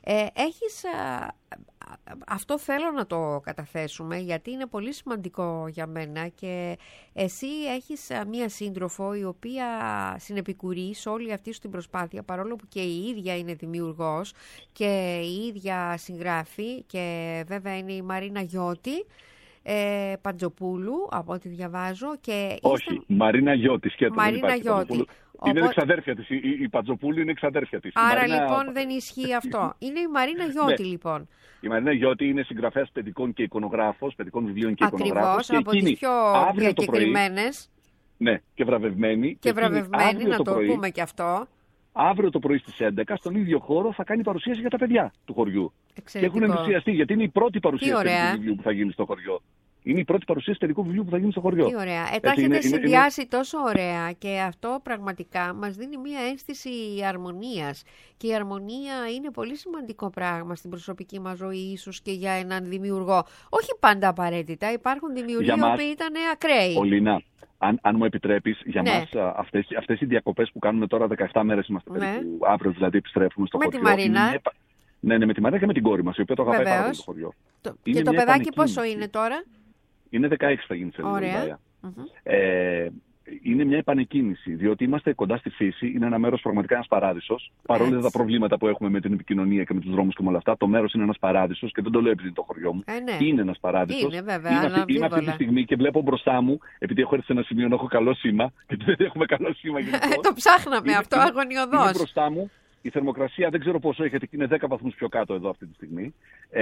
Αυτό θέλω να το καταθέσουμε, γιατί είναι πολύ σημαντικό για μένα και εσύ έχεις μία σύντροφο η οποία συνεπικουρεί σε όλη αυτή σου την προσπάθεια, παρόλο που και η ίδια είναι δημιουργός και η ίδια συγγράφει, και βέβαια είναι η Μαρίνα Γιώτη Παντζοπούλου, από ό,τι διαβάζω. Όχι, Μαρίνα Γιώτη, σχέτως. Μαρίνα Γιώτη. Είναι εξαδέρφια της, η Παντζοπούλου είναι εξαδέρφια της. Άρα λοιπόν δεν ισχύει αυτό. Είναι η Μαρίνα Γιώτη λοιπόν. Η Μαρίνα Γιώτη είναι συγγραφέας παιδικών και εικονογράφος, παιδικών βιβλίων και εικονογράφος. Ακριβώς, από τις πιο διακεκριμένες. Ναι, και βραβευμένη. Και βραβευμένη, να το πούμε και αυτό. Αύριο το πρωί στις 11 στον ίδιο χώρο θα κάνει παρουσίαση για τα παιδιά του χωριού. Εξαιρετικό. Και έχουν ενθουσιαστεί, γιατί είναι η πρώτη παρουσίαση τελικού βιβλίου που θα γίνει στο χωριό. Είναι η πρώτη παρουσίαση τελικού βιβλίου που θα γίνει στο χωριό. Τι ωραία. Τα έχετε συνδυάσει τόσο ωραία και αυτό πραγματικά μας δίνει μια αίσθηση αρμονίας. Και η αρμονία είναι πολύ σημαντικό πράγμα στην προσωπική μας ζωή, ίσως και για έναν δημιουργό. Όχι πάντα απαραίτητα. Υπάρχουν δημιουργοί οι οποίοι ήταν ακραίοι. Ολίνα, αν μου επιτρέπεις, για μας αυτές οι διακοπές που κάνουμε τώρα 17 μέρες είμαστε περίπου, αύριο δηλαδή επιστρέφουμε στο χωριό. Με τη Μαρίνα. Ναι, με τη Μαρίνα και με την κόρη μας, η οποία το αγαπάει πάρα πολύ το χωριό. Και το παιδάκι πόσο είναι τώρα? Είναι 16, θα γίνει σε λίγο. Είναι μια επανεκκίνηση, διότι είμαστε κοντά στη φύση, είναι ένα μέρος πραγματικά ένας παράδεισος. Παρόλα τα προβλήματα που έχουμε με την επικοινωνία και με τους δρόμους και με όλα αυτά, το μέρος είναι ένας παράδεισος και δεν το λέω επειδή είναι το χωριό μου. Είναι ένας παράδεισος. Είναι βέβαια. Είμαι αυτή τη στιγμή και βλέπω μπροστά μου, επειδή έχω έρθει σε ένα σημείο να έχω καλό σήμα, γιατί δεν έχουμε καλό σήμα γενικώς. Το ψάχναμε αυτό αγωνιωδώς. Είναι μπροστά μου. Η θερμοκρασία δεν ξέρω πόσο έχετε, είναι 10 βαθμούς πιο κάτω εδώ αυτή τη στιγμή.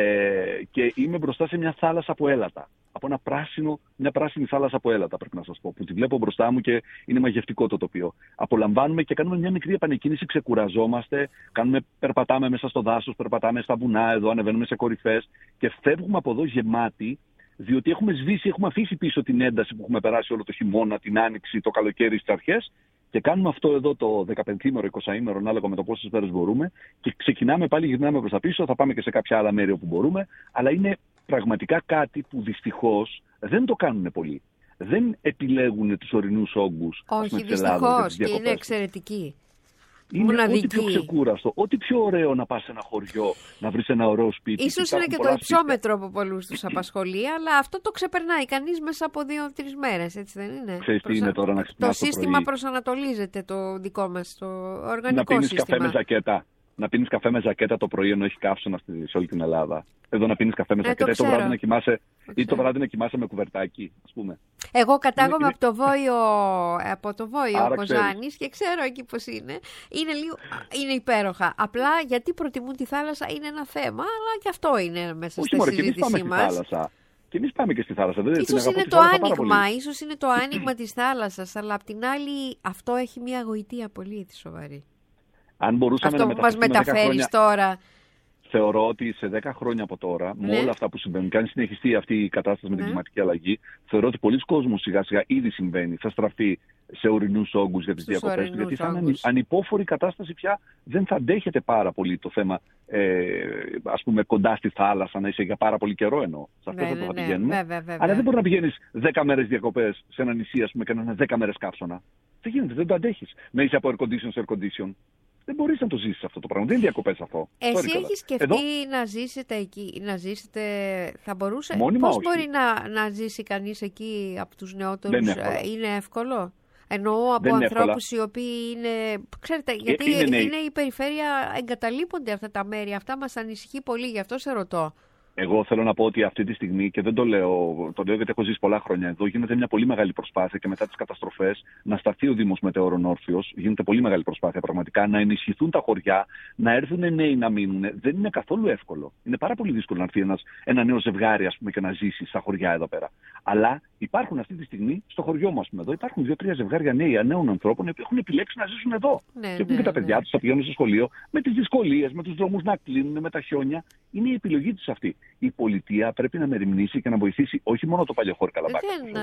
Και είμαι μπροστά σε μια θάλασσα από έλατα. Από μια πράσινη θάλασσα από έλατα, πρέπει να σας πω. Που τη βλέπω μπροστά μου και είναι μαγευτικό το τοπίο. Απολαμβάνουμε και κάνουμε μια μικρή επανεκκίνηση, ξεκουραζόμαστε. Περπατάμε μέσα στο δάσος, περπατάμε στα βουνά εδώ, ανεβαίνουμε σε κορυφές. Και φεύγουμε από εδώ γεμάτοι, διότι έχουμε αφήσει πίσω την ένταση που έχουμε περάσει όλο το χειμώνα, την άνοιξη, το καλοκαίρι στις αρχές. Και κάνουμε αυτό εδώ το 15ημερο, 20ημερο, ανάλογα με το πόσες μέρες μπορούμε, και ξεκινάμε πάλι, γυρνάμε προς τα πίσω, θα πάμε και σε κάποια άλλα μέρη όπου μπορούμε, αλλά είναι πραγματικά κάτι που δυστυχώς δεν το κάνουν πολλοί. Δεν επιλέγουν τους ορεινούς όγκους. Όχι, δυστυχώς, και είναι εξαιρετικοί. Είναι ό,τι πιο ξεκούραστο, ό,τι πιο ωραίο να πας σε ένα χωριό, να βρεις ένα ωραίο σπίτι. Ίσως είναι και το υψόμετρο που πολλούς τους απασχολεί, αλλά αυτό το ξεπερνάει κανείς μέσα από 2-3 μέρες, έτσι δεν είναι? Ξέρεις τι είναι τώρα να ξυπνάς το σύστημα πρωί. Προσανατολίζεται το δικό μας, το οργανικό να πίνεις σύστημα. Καφέ με ζακέτα. Να πίνεις καφέ με ζακέτα το πρωί ενώ έχει καύσωνα σε όλη την Ελλάδα. Εδώ να πίνεις καφέ με ζακέτα ή το βράδυ να κοιμάσαι με κουβερτάκι, ας πούμε. Εγώ κατάγομαι από το Βόιο Κοζάνης και ξέρω εκεί πώς είναι. Είναι υπέροχα. Απλά γιατί προτιμούν τη θάλασσα είναι ένα θέμα, αλλά και αυτό είναι μέσα στη συζήτησή μας. Και εμείς πάμε και στη θάλασσα. Ίσως είναι το άνοιγμα της θάλασσας, αλλά απ' την άλλη αυτό έχει μια γοητεία πολύ σοβαρή. Αν μπορούσαμε αυτό που μας μεταφέρεις τώρα. Θεωρώ ότι σε 10 χρόνια από τώρα, με όλα αυτά που συμβαίνουν, και αν συνεχιστεί αυτή η κατάσταση με την κλιματική αλλαγή, θεωρώ ότι πολλοί κόσμος σιγά σιγά ήδη συμβαίνει. Θα στραφεί σε ορεινούς όγκους για τις διακοπές του, γιατί θα είναι ανυπόφορη κατάσταση πια, δεν θα αντέχεται πάρα πολύ το θέμα, ας πούμε, κοντά στη θάλασσα, να είσαι για πάρα πολύ καιρό εννοώ. Σε αυτό θα πηγαίνουμε. Βέβαια. Αλλά δεν μπορεί να πηγαίνεις 10 μέρες διακοπές σε ένα νησί, ας πούμε, και να είναι 10 μέρες κάψωνα. Δεν γίνεται, δεν το αντέχεις. Να είσαι από air condition σε air condition. Δεν μπορείς να το ζήσεις αυτό το πράγμα. Δεν είναι διακοπές αυτό. Εσύ έχεις σκεφτεί να ζήσετε εκεί, θα μπορούσε. Μόνιμα, πώς όχι. μπορεί να ζήσει κανείς εκεί από τους νεότερους? Είναι εύκολο. Εννοώ από ανθρώπους οι οποίοι είναι. Ξέρετε, γιατί είναι η περιφέρεια, εγκαταλείπονται αυτά τα μέρη. Αυτά μας ανησυχεί πολύ, γι' αυτό σε ρωτώ. Εγώ θέλω να πω ότι αυτή τη στιγμή, και δεν το λέω γιατί έχω ζήσει πολλά χρόνια εδώ, γίνεται μια πολύ μεγάλη προσπάθεια και μετά τις καταστροφές να σταθεί ο Δήμος Μετεώρων όρθιος. Γίνεται πολύ μεγάλη προσπάθεια πραγματικά να ενισχυθούν τα χωριά, να έρθουν νέοι να μείνουν. Δεν είναι καθόλου εύκολο. Είναι πάρα πολύ δύσκολο να έρθει ένα νέο ζευγάρι, ας πούμε, και να ζήσει στα χωριά εδώ πέρα. Αλλά υπάρχουν αυτή τη στιγμή στο χωριό μας εδώ, υπάρχουν 2-3 ζευγάρια νέων ανθρώπων που έχουν επιλέξει να ζήσουν εδώ. Και έχουν και τα παιδιά τους, θα πηγαίνουν στο σχολείο, με τις δυσκολίες, με τους δρόμους να κλείνουν, με τα χιόνια. Είναι η επιλογή τους αυτή. Η πολιτεία πρέπει να μεριμνήσει και να βοηθήσει όχι μόνο το Παλαιοχώρι Καλαμπάκα.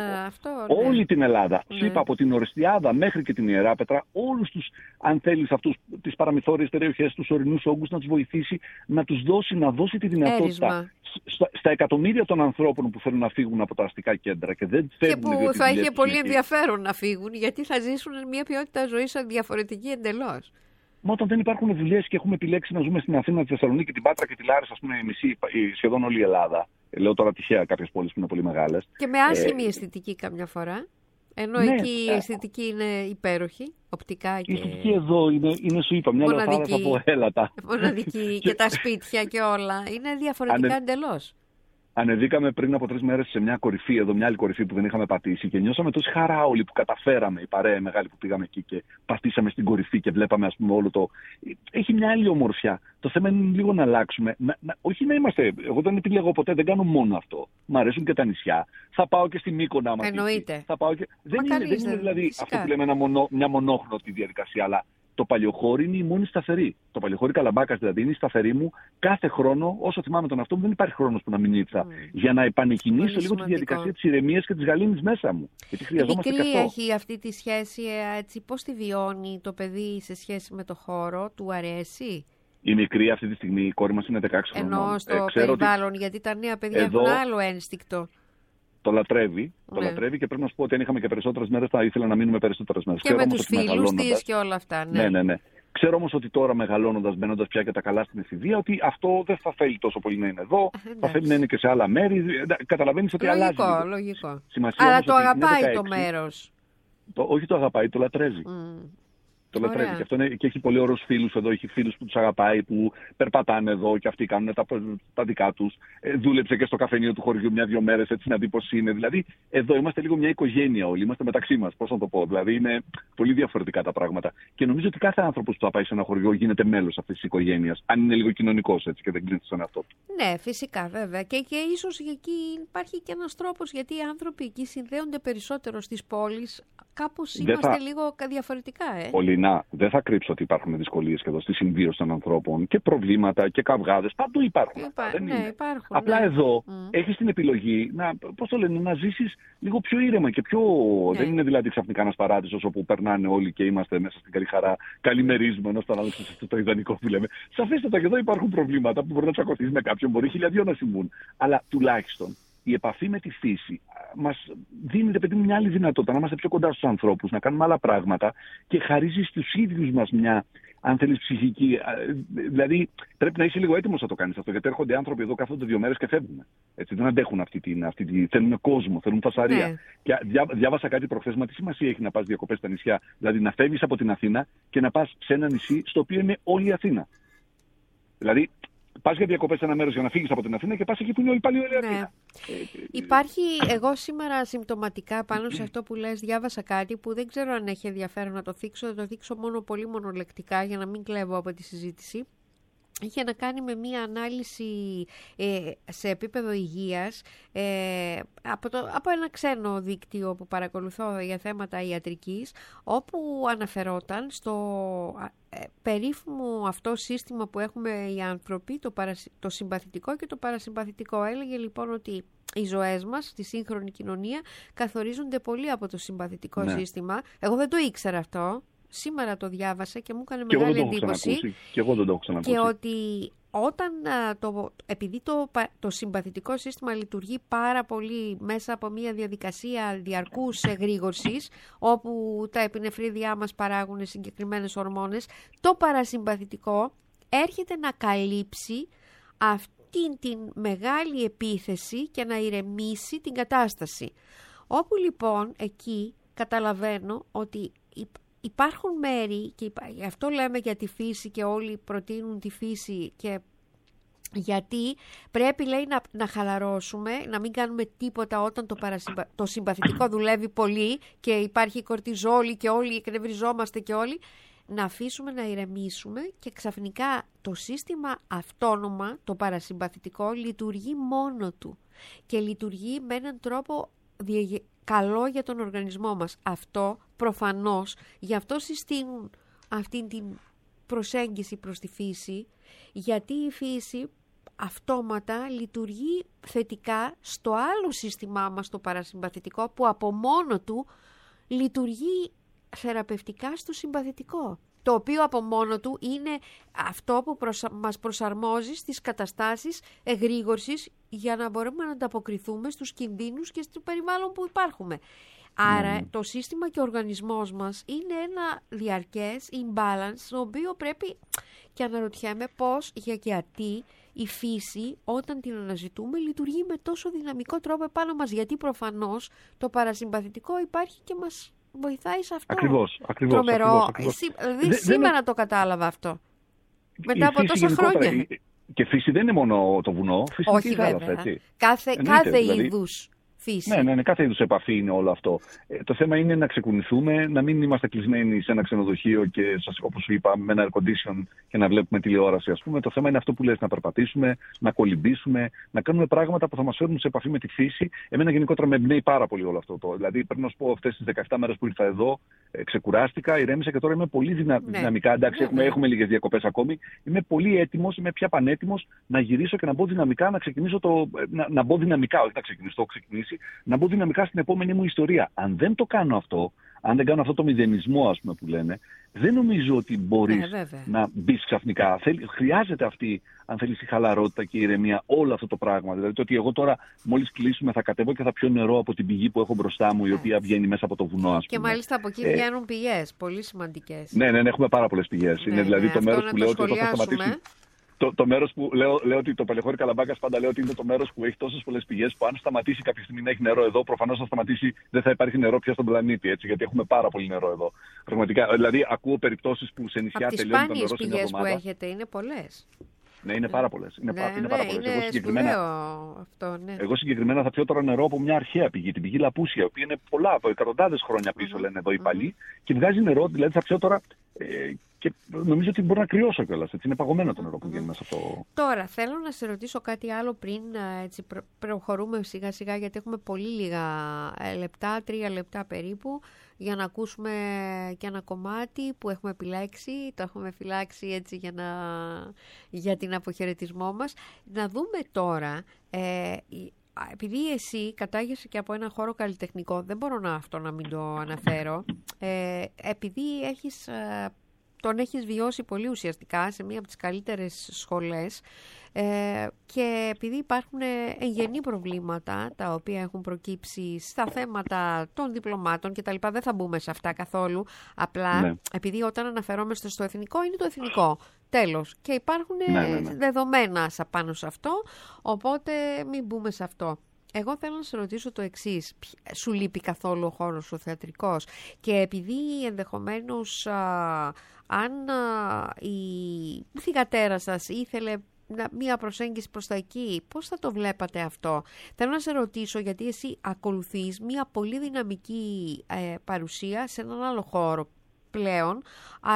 Όλη την Ελλάδα. Σου είπα, από την Ορεστιάδα μέχρι και την Ιεράπετρα, όλους τους, αν θέλεις, αυτούς τις παραμυθόριες περιοχές, τους ορεινούς όγκους, να τους βοηθήσει, να τους δώσει τη δυνατότητα στα εκατομμύρια των ανθρώπων που θέλουν να φύγουν από τα αστικά κέντρα και δεν φεύγουν. Και που θα είχε πολύ ενδιαφέρον να φύγουν, γιατί θα ζήσουν μια ποιότητα ζωής διαφορετική εντελώς. Μα όταν δεν υπάρχουν δουλειές και έχουμε επιλέξει να ζούμε στην Αθήνα, τη Θεσσαλονίκη, την Πάτρα και τη Λάρισα, ας πούμε, σχεδόν όλη η Ελλάδα. Λέω τώρα τυχαία κάποιες πόλεις που είναι πολύ μεγάλες. Και με άσχημη αισθητική καμιά φορά. Ενώ εκεί η αισθητική είναι υπέροχη, οπτικά και. Η αισθητική εδώ είναι σου είπα, μια λαθάρα από έλατα. Μοναδική και τα σπίτια και όλα. Είναι διαφορετικά εντελώς. Ανεβήκαμε πριν από 3 μέρες σε μια κορυφή, εδώ μια άλλη κορυφή που δεν είχαμε πατήσει και νιώσαμε τόση χαρά όλοι που καταφέραμε, η παρέα μεγάλη που πήγαμε εκεί και πατήσαμε στην κορυφή και βλέπαμε, ας πούμε, όλο το. Έχει μια άλλη ομορφιά. Το θέμα είναι λίγο να αλλάξουμε. Όχι να είμαστε. Εγώ δεν επιλέγω ποτέ, δεν κάνω μόνο αυτό. Μ' αρέσουν και τα νησιά. Θα πάω και στη Μύκονα. Εννοείται. Δεν είναι δηλαδή αυτό που λέμε μια μονόχρωτη διαδικασία, αλλά. Το Παλαιοχώρι είναι η μόνη σταθερή. Το Παλαιοχώρι Καλαμπάκας δηλαδή είναι η σταθερή μου κάθε χρόνο. Όσο θυμάμαι τον εαυτό μου, δεν υπάρχει χρόνος που να μην ήρθα. Για να επανεκκινήσω λίγο τη διαδικασία της ηρεμίας και της γαλήνης μέσα μου. Γιατί χρειαζόμαστε και αυτό. Έχει αυτή τη σχέση, έτσι, πώς τη βιώνει το παιδί σε σχέση με το χώρο, του αρέσει? Η μικρή αυτή τη στιγμή, η κόρη μας είναι 16 χρονών. Ενώ στο περιβάλλον, γιατί τα νέα παιδιά έχουν άλλο ένστικτο. Το λατρεύει. Το λατρεύει και πρέπει να σου πω ότι αν είχαμε και περισσότερες μέρες θα ήθελα να μείνουμε περισσότερες μέρες. Και με τους φίλους της και όλα αυτά. Ναι. Ξέρω όμως ότι τώρα μεγαλώνοντας, μπαίνοντας πια και τα καλά στην εφηβεία, ότι αυτό δεν θα θέλει τόσο πολύ να είναι εδώ. Θα θέλει να είναι και σε άλλα μέρη. Καταλαβαίνεις ότι αλλάζει. Λογικό. Αλλά το αγαπάει το μέρος. Όχι το αγαπάει, το λατρεύει. Το λατρεύει. Και αυτό και έχει πολύ ωραίους φίλους εδώ. Έχει φίλους που τους αγαπάει, που περπατάνε εδώ και αυτοί κάνουν τα δικά τους. Δούλεψε και στο καφενείο του χωριού 1-2 μέρες, έτσι να δει πώς είναι. Δηλαδή, εδώ είμαστε λίγο μια οικογένεια όλοι. Είμαστε μεταξύ μας. Πώς να το πω. Δηλαδή, είναι πολύ διαφορετικά τα πράγματα. Και νομίζω ότι κάθε άνθρωπος που θα πάει σε ένα χωριό γίνεται μέλος αυτής της οικογένειας. Αν είναι λίγο κοινωνικός έτσι και δεν κλείνει στον εαυτό του. Ναι, φυσικά βέβαια. Και ίσως εκεί υπάρχει και ένας τρόπος, γιατί οι άνθρωποι εκεί συνδέονται περισσότερο στις πόλεις. Κάπως είμαστε λίγο διαφορετικά, Πολυνά, δεν θα κρύψω ότι υπάρχουν δυσκολίες και εδώ στη συμβίωση των ανθρώπων και προβλήματα και καυγάδες. Παντού υπάρχουν. Υπάρχουν. Απλά εδώ έχεις την επιλογή να ζήσεις λίγο πιο ήρεμα και πιο. Δεν είναι δηλαδή ξαφνικά ένας παράδεισος όπου περνάνε όλοι και είμαστε μέσα στην καλή χαρά. Καλημερίζουμε ένας τον άλλον, το ιδανικό που λέμε. Σαφέστατα και εδώ υπάρχουν προβλήματα που μπορεί να τσακωθείς με κάποιον, μπορεί 1000 να συμβούν. Αλλά τουλάχιστον η επαφή με τη φύση μας δίνει, παιδί μου, μια άλλη δυνατότητα να είμαστε πιο κοντά στους ανθρώπους, να κάνουμε άλλα πράγματα και χαρίζει στους ίδιους μας μια, αν θέλεις, ψυχική. Δηλαδή πρέπει να είσαι λίγο έτοιμος να το κάνεις αυτό, γιατί έρχονται άνθρωποι εδώ, κάθονται 2 μέρες και φεύγουν. Έτσι, δεν αντέχουν θέλουν κόσμο, θέλουν φασαρία. Και διάβασα κάτι προχθές, μα τι σημασία έχει να πας διακοπές στα νησιά, δηλαδή να φεύγεις από την Αθήνα και να πας σε ένα νησί στο οποίο είναι όλη η Αθήνα. Δηλαδή, πας για διακοπές σε ένα μέρος για να φύγεις από την Αθήνα και πας εκεί που είναι πάλι όλη η Αθήνα. Υπάρχει, εγώ σήμερα συμπτωματικά πάνω σε αυτό που λες, διάβασα κάτι που δεν ξέρω αν έχει ενδιαφέρον να το θίξω. Θα το θίξω πολύ μονολεκτικά για να μην κλέβω από τη συζήτηση. είχε να κάνει με μία ανάλυση σε επίπεδο υγείας από ένα ξένο δίκτυο που παρακολουθώ για θέματα ιατρικής, όπου αναφερόταν στο περίφημο αυτό σύστημα που έχουμε οι άνθρωποι, το συμπαθητικό και το παρασυμπαθητικό. Έλεγε λοιπόν ότι οι ζωές μας στη σύγχρονη κοινωνία καθορίζονται πολύ από το συμπαθητικό σύστημα. Εγώ δεν το ήξερα αυτό. Σήμερα το διάβασα και μου έκανε μεγάλη εντύπωση. Και εγώ δεν το έχω ξανακούσει. Και ότι όταν επειδή το συμπαθητικό σύστημα λειτουργεί πάρα πολύ μέσα από μια διαδικασία διαρκούς εγρήγορσης, όπου τα επινεφρίδια μας παράγουν συγκεκριμένες ορμόνες, το παρασυμπαθητικό έρχεται να καλύψει αυτήν την μεγάλη επίθεση και να ηρεμήσει την κατάσταση. Όπου λοιπόν εκεί καταλαβαίνω ότι υπάρχουν μέρη, και γι' αυτό λέμε για τη φύση και όλοι προτείνουν τη φύση, και γιατί πρέπει, λέει, να χαλαρώσουμε, να μην κάνουμε τίποτα όταν το συμπαθητικό δουλεύει πολύ και υπάρχει κορτιζόλη και όλοι εκνευριζόμαστε και όλοι, να αφήσουμε να ηρεμήσουμε και ξαφνικά το σύστημα αυτόνομα, το παρασυμπαθητικό, λειτουργεί μόνο του και λειτουργεί με έναν τρόπο καλό για τον οργανισμό μας. Αυτό προφανώς, γι' αυτό συστήνουν αυτή την προσέγγιση προς τη φύση, γιατί η φύση αυτόματα λειτουργεί θετικά στο άλλο σύστημά μας, το παρασυμπαθητικό, που από μόνο του λειτουργεί θεραπευτικά στο συμπαθητικό, το οποίο από μόνο του είναι αυτό που μας προσαρμόζει στις καταστάσεις εγρήγορσης για να μπορούμε να ανταποκριθούμε στους κινδύνους και στο περιβάλλον που υπάρχουμε. Άρα το σύστημα και ο οργανισμός μας είναι ένα διαρκές imbalance, το οποίο πρέπει, και αναρωτιέμαι πώς, γιατί η φύση όταν την αναζητούμε λειτουργεί με τόσο δυναμικό τρόπο επάνω μας, γιατί προφανώς το παρασυμπαθητικό υπάρχει και μας βοηθάει σε αυτό. Ακριβώς. Τρομερό. Δηλαδή σήμερα το κατάλαβα αυτό. Μετά από τόσα χρόνια. Και φύση δεν είναι μόνο το βουνό, φύση όχι, και η θάλασσα, έτσι. Κάθε είδους φύση. Ναι, κάθε είδους επαφή είναι όλο αυτό. Το θέμα είναι να ξεκουνηθούμε, να μην είμαστε κλεισμένοι σε ένα ξενοδοχείο και, όπως σου είπα, με ένα air condition και να βλέπουμε τηλεόραση, ας πούμε. Το θέμα είναι αυτό που λες, να περπατήσουμε, να κολυμπήσουμε, να κάνουμε πράγματα που θα μας φέρουν σε επαφή με τη φύση. Εμένα γενικότερα με εμπνέει πάρα πολύ όλο αυτό. Δηλαδή, πρέπει να σου πω, αυτές τις 17 μέρες που ήρθα εδώ, ξεκουράστηκα, ηρέμησα και τώρα είμαι πολύ δυναμικά. Εντάξει, έχουμε λίγες διακοπές ακόμη. Είμαι πολύ έτοιμος, είμαι πια πανέτοιμος να γυρίσω και να μπω δυναμικά, να ξεκινήσω να μπω δυναμικά, όχι να ξεκινήσω, το έχω ξεκινήσει. Να μπω δυναμικά στην επόμενη μου ιστορία. Αν δεν το κάνω αυτό, αν δεν κάνω αυτό το μηδενισμό, ας πούμε, που λένε, δεν νομίζω ότι μπορείς να μπεις ξαφνικά. Χρειάζεται αυτή, αν θέλεις, η χαλαρότητα και η ηρεμία, όλο αυτό το πράγμα. Δηλαδή, το ότι εγώ τώρα, μόλις κλείσουμε, θα κατέβω και θα πιω νερό από την πηγή που έχω μπροστά μου, η οποία βγαίνει μέσα από το βουνό, ας πούμε. Και μάλιστα από εκεί βγαίνουν πηγές, πολύ σημαντικές. Ναι, έχουμε πάρα πολλές πηγές. Είναι δηλαδή το μέρος που λέω ότι θα σταματήσουμε. Το μέρος που λέω ότι το Πελεχώρη Καλαμπάκας, πάντα λέω ότι είναι το μέρος που έχει τόσες πολλές πηγές, που αν σταματήσει κάποια στιγμή να έχει νερό εδώ, προφανώς θα σταματήσει, δεν θα υπάρχει νερό πια στον πλανήτη, έτσι, γιατί έχουμε πάρα πολύ νερό εδώ. Πραγματικά, δηλαδή ακούω περιπτώσεις που σε νησιά τελειώνει το νερό σε μια εβδομάδα. Τις σπάνιες πηγές που έχετε είναι πολλές. Ναι, είναι πάρα πολλές. Είναι πάρα πολλές. Ναι. Εγώ συγκεκριμένα θα πιω τώρα νερό από μια αρχαία πηγή, την πηγή Λαπούσια, η οποία είναι πολλά, από εκατοντάδες χρόνια πίσω, λένε εδώ οι παλιοί, και βγάζει νερό, δηλαδή θα πιω τώρα. Και νομίζω ότι μπορεί να κρυώσω κιόλας. Είναι παγωμένο το νερό που βγαίνει μέσα από το. Τώρα, θέλω να σε ρωτήσω κάτι άλλο πριν προχωρούμε σιγά σιγά, γιατί έχουμε πολύ λίγα λεπτά, 3 λεπτά περίπου, για να ακούσουμε και ένα κομμάτι που έχουμε επιλέξει. Το έχουμε φυλάξει έτσι για την αποχαιρετισμό μας. Να δούμε τώρα. Επειδή εσύ κατάγεσαι και από ένα χώρο καλλιτεχνικό, δεν μπορώ να μην το αναφέρω. Επειδή τον έχεις βιώσει πολύ ουσιαστικά σε μία από τις καλύτερες σχολές, και επειδή υπάρχουν εγγενή προβλήματα τα οποία έχουν προκύψει στα θέματα των διπλωμάτων και τα λοιπά, δεν θα μπούμε σε αυτά καθόλου, απλά επειδή όταν αναφερόμαστε στο εθνικό είναι το εθνικό, τέλος, και υπάρχουν δεδομένα πάνω σε αυτό, οπότε μην μπούμε σε αυτό. Εγώ θέλω να σε ρωτήσω το εξής. Σου λείπει καθόλου ο χώρος ο θεατρικός? Και επειδή ενδεχομένως αν η θυγατέρα σας ήθελε μία προσέγγιση προς τα εκεί, πώς θα το βλέπατε αυτό? Θέλω να σε ρωτήσω, γιατί εσύ ακολουθείς μία πολύ δυναμική παρουσία σε έναν άλλο χώρο πλέον, αλλά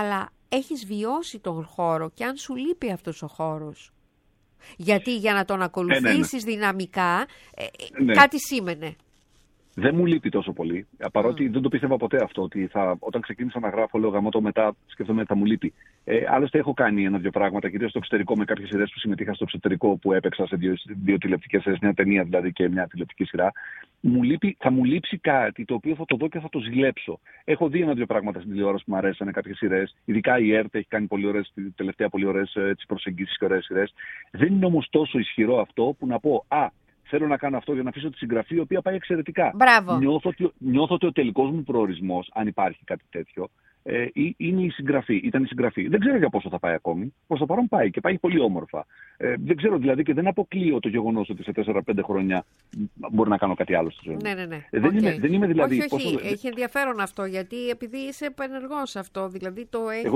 έχεις βιώσει τον χώρο και αν σου λείπει αυτός ο χώρος. Γιατί για να τον ακολουθήσεις δυναμικά, κάτι σήμαινε. Δεν μου λείπει τόσο πολύ, παρότι δεν το πίστευα ποτέ αυτό, ότι όταν ξεκίνησα να γράφω, λέω γαμώτο, μετά σκέφτομαι θα μου λείπει. Άλλωστε έχω κάνει ένα-δύο πράγματα, κυρίως στο εξωτερικό, με κάποιες σειρές που συμμετείχα στο εξωτερικό, που έπαιξα σε δύο τηλεοπτικές σειρές, μια ταινία δηλαδή και μια τηλεοπτική σειρά. Θα μου λείψει κάτι το οποίο θα το δω και θα το ζηλέψω. Έχω δει ένα-δύο πράγματα στην τηλεόραση που μου αρέσανε, κάποιες σειρές. Ειδικά η ΕΡΤ έχει κάνει τελευταία πολύ ωραίες προσεγγίσεις και ωραίες σειρές. Δεν είναι όμως τόσο ισχυρό αυτό που να πω, θέλω να κάνω αυτό για να αφήσω τη συγγραφή, η οποία πάει εξαιρετικά. Μπράβο. Νιώθω ότι ο τελικός μου προορισμός, αν υπάρχει κάτι τέτοιο, είναι η συγγραφή. Ήταν η συγγραφή. Δεν ξέρω για πόσο θα πάει ακόμη. Προς το παρόν πάει και πάει πολύ όμορφα. Δεν ξέρω δηλαδή και δεν αποκλείω το γεγονός ότι σε 4-5 χρόνια μπορεί να κάνω κάτι άλλο στη ζωή μου. Ναι. Δεν είμαι δηλαδή. Όχι. Έχει ενδιαφέρον αυτό, γιατί επειδή είσαι ενεργός αυτό. Δηλαδή Εγώ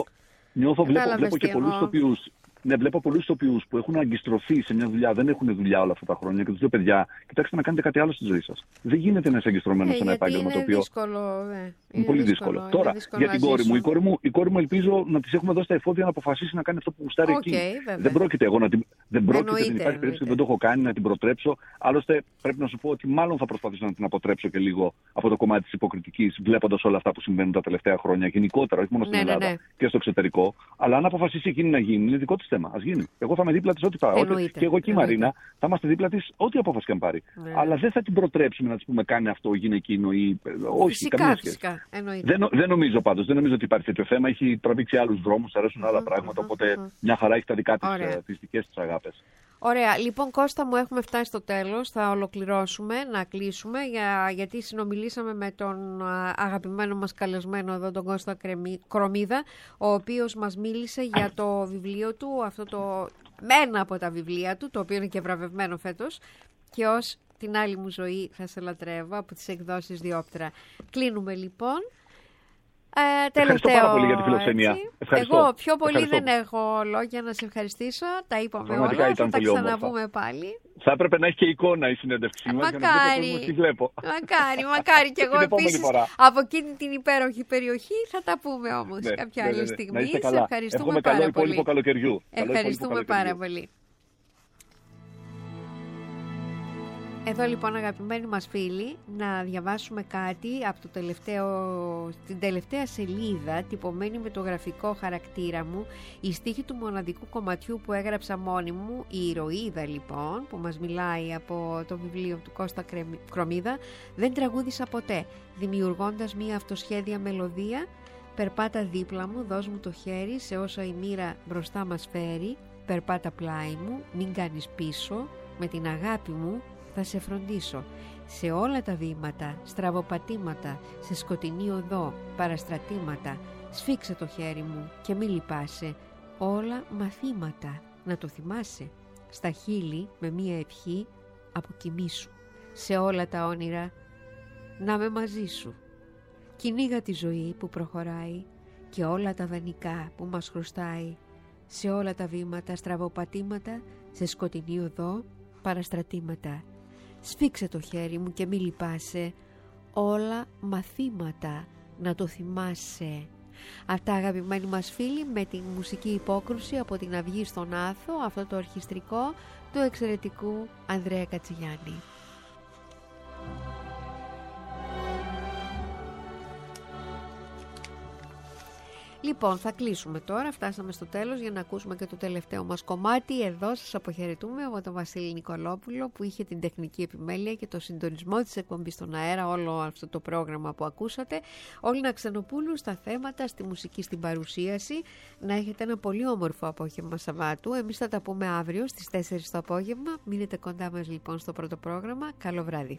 βλέπω και πολλούς τοπιούς. Ναι, βλέπω πολλούς ηθοποιούς που έχουν αγκιστρωθεί σε μια δουλειά, δεν έχουν δουλειά όλα αυτά τα χρόνια και τους λέω, παιδιά, κοιτάξτε να κάνετε κάτι άλλο στη ζωή σας. Δεν γίνεται να είσαι αγκιστρωμένος σε ένα επάγγελμα το οποίο. Είναι πολύ δύσκολο. Τώρα, για την κόρη μου, η κόρη μου ελπίζω να της έχουμε δώσει τα εφόδια να αποφασίσει να κάνει αυτό που γουστάρει εκεί. Δεν πρόκειται εγώ να την. Δεν υπάρχει περίπτωση, δεν το έχω κάνει, να την προτρέψω. Άλλωστε, πρέπει να σου πω ότι μάλλον θα προσπαθήσω να την αποτρέψω και λίγο από το κομμάτι της υποκριτικής, βλέποντας όλα αυτά που συμβαίνουν τα τελευταία χρόνια γενικότερα, όχι μόνο στην Ελλάδα και στο εξωτερικό. Αλλά αν αποφασίσει εκείνη να γίνει, είναι δικό της θέμα. Ας γίνει. Εγώ θα είμαι δίπλα της ό,τι πάω. Και εγώ και η Μαρίνα θα είμαστε δίπλα της ό,τι απόφαση και αν πάρει. Αλλά δεν θα την προτρέψουμε να της πούμε κάνει αυτό, γίνει εκείνο ή. Όχι, καμία σχέση. Δεν νομίζω πάντως. Δεν νομίζω ότι υπάρχει τέτοιο θέμα. Έχει τραβήξει άλλους δρόμους, αρέσουν άλλα πράγματα. Οπότε μια χαρά έχει τα δικά της, τις δικές της αγάπες. Ωραία. Λοιπόν, Κώστα μου, έχουμε φτάσει στο τέλος. Θα ολοκληρώσουμε, να κλείσουμε, γιατί συνομιλήσαμε με τον αγαπημένο μας καλεσμένο εδώ, τον Κώστα Κρομίδα, ο οποίος μας μίλησε για το βιβλίο του, ένα από τα βιβλία του, το οποίο είναι και βραβευμένο φέτος, και ως «Την άλλη μου ζωή θα σε λατρεύω» από τις εκδόσεις Διόπτρα. Κλείνουμε λοιπόν. Ευχαριστώ πάρα πολύ για τη φιλοξενία. Εγώ πιο πολύ δεν έχω λόγια να σε ευχαριστήσω. Τα είπαμε όλα, θα τα ξαναβούμε πάλι. Θα έπρεπε να έχει και εικόνα η συνέντευξή μας για να δείτε τι βλέπω. Μακάρι και εγώ επίσης από εκείνη την υπέροχη περιοχή θα τα πούμε όμως κάποια άλλη στιγμή. Σε ευχαριστούμε πάρα πολύ. Ευχαριστούμε πάρα πολύ. Εδώ λοιπόν, αγαπημένοι μας φίλοι, να διαβάσουμε κάτι από την τελευταία σελίδα, τυπωμένη με το γραφικό χαρακτήρα μου, η στίχη του μοναδικού κομματιού που έγραψα μόνη μου, η ηρωίδα λοιπόν, που μας μιλάει από το βιβλίο του Κώστα Κρομίδα. Δεν τραγούδισα ποτέ, δημιουργώντας μία αυτοσχέδια μελωδία. Περπάτα δίπλα μου, δώσ' μου το χέρι σε όσα η μοίρα μπροστά μας φέρει. Περπάτα πλάι μου, μην κάνεις πίσω, με την αγάπη μου θα σε φροντίσω. Σε όλα τα βήματα, στραβοπατήματα, σε σκοτεινή οδό, παραστρατήματα, σφίξε το χέρι μου και μη λυπάσαι. Όλα μαθήματα, να το θυμάσαι. Στα χείλη με μία ευχή αποκοιμήσου. Σε όλα τα όνειρα να είμαι μαζί σου. Κυνήγα τη ζωή που προχωράει και όλα τα δανεικά που μας χρωστάει. Σε όλα τα βήματα, στραβοπατήματα, σε σκοτεινή οδό, παραστρατήματα. Σφίξε το χέρι μου και μη λυπάσαι. Όλα μαθήματα, να το θυμάσαι. Αυτά, αγαπημένοι μας φίλοι, με τη μουσική υπόκρουση από την Αυγή στον Άθο, αυτό το ορχιστρικό του εξαιρετικού Ανδρέα Κατσιγιάννη. Λοιπόν, θα κλείσουμε τώρα, φτάσαμε στο τέλος για να ακούσουμε και το τελευταίο μας κομμάτι. Εδώ σας αποχαιρετούμε από τον Βασίλη Νικολόπουλο, που είχε την τεχνική επιμέλεια και το συντονισμό της εκπομπής στον αέρα, όλο αυτό το πρόγραμμα που ακούσατε. Όλυνα Ξενοπούλου στα θέματα, στη μουσική, στην παρουσίαση. Να έχετε ένα πολύ όμορφο απόγευμα Σαββάτου. Εμείς θα τα πούμε αύριο στις 4 το απόγευμα. Μείνετε κοντά μας λοιπόν στο πρώτο πρόγραμμα. Καλό βράδυ.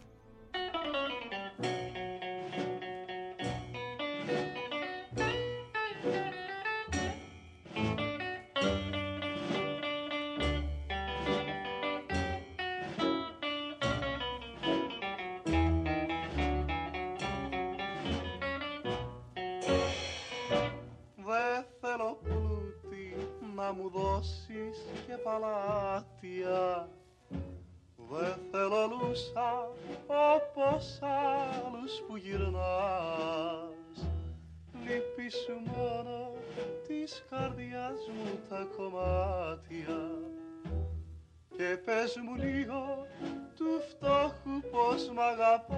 Να μου δώσεις και παλάτια. Δεν θέλω λούσα όπως άλλους που γυρνάς. λύπη σου μόνο της καρδιάς μου τα κομμάτια. Και πες μου λίγο του φτώχου πως μ'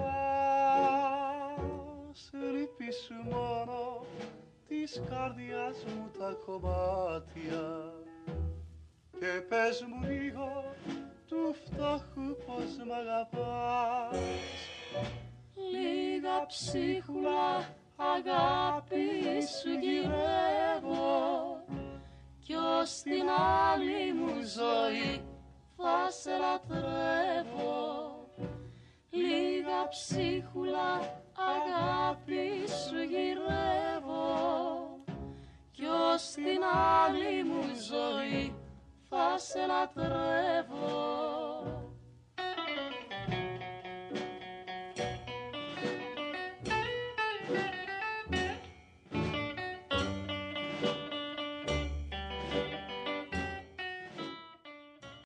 αγαπάς. Λύπη σου μόνο της καρδιάς μου τα κομμάτια. Και πες μου λίγο του φτώχου πως μ' αγαπάς. Λίγα ψίχουλα αγάπη σου γυρεύω κι ως την άλλη μου ζωή θα σε λατρεύω. Λίγα ψίχουλα αγάπη σου γυρεύω κι ως την άλλη μου ζωή θα σε λατρεύω.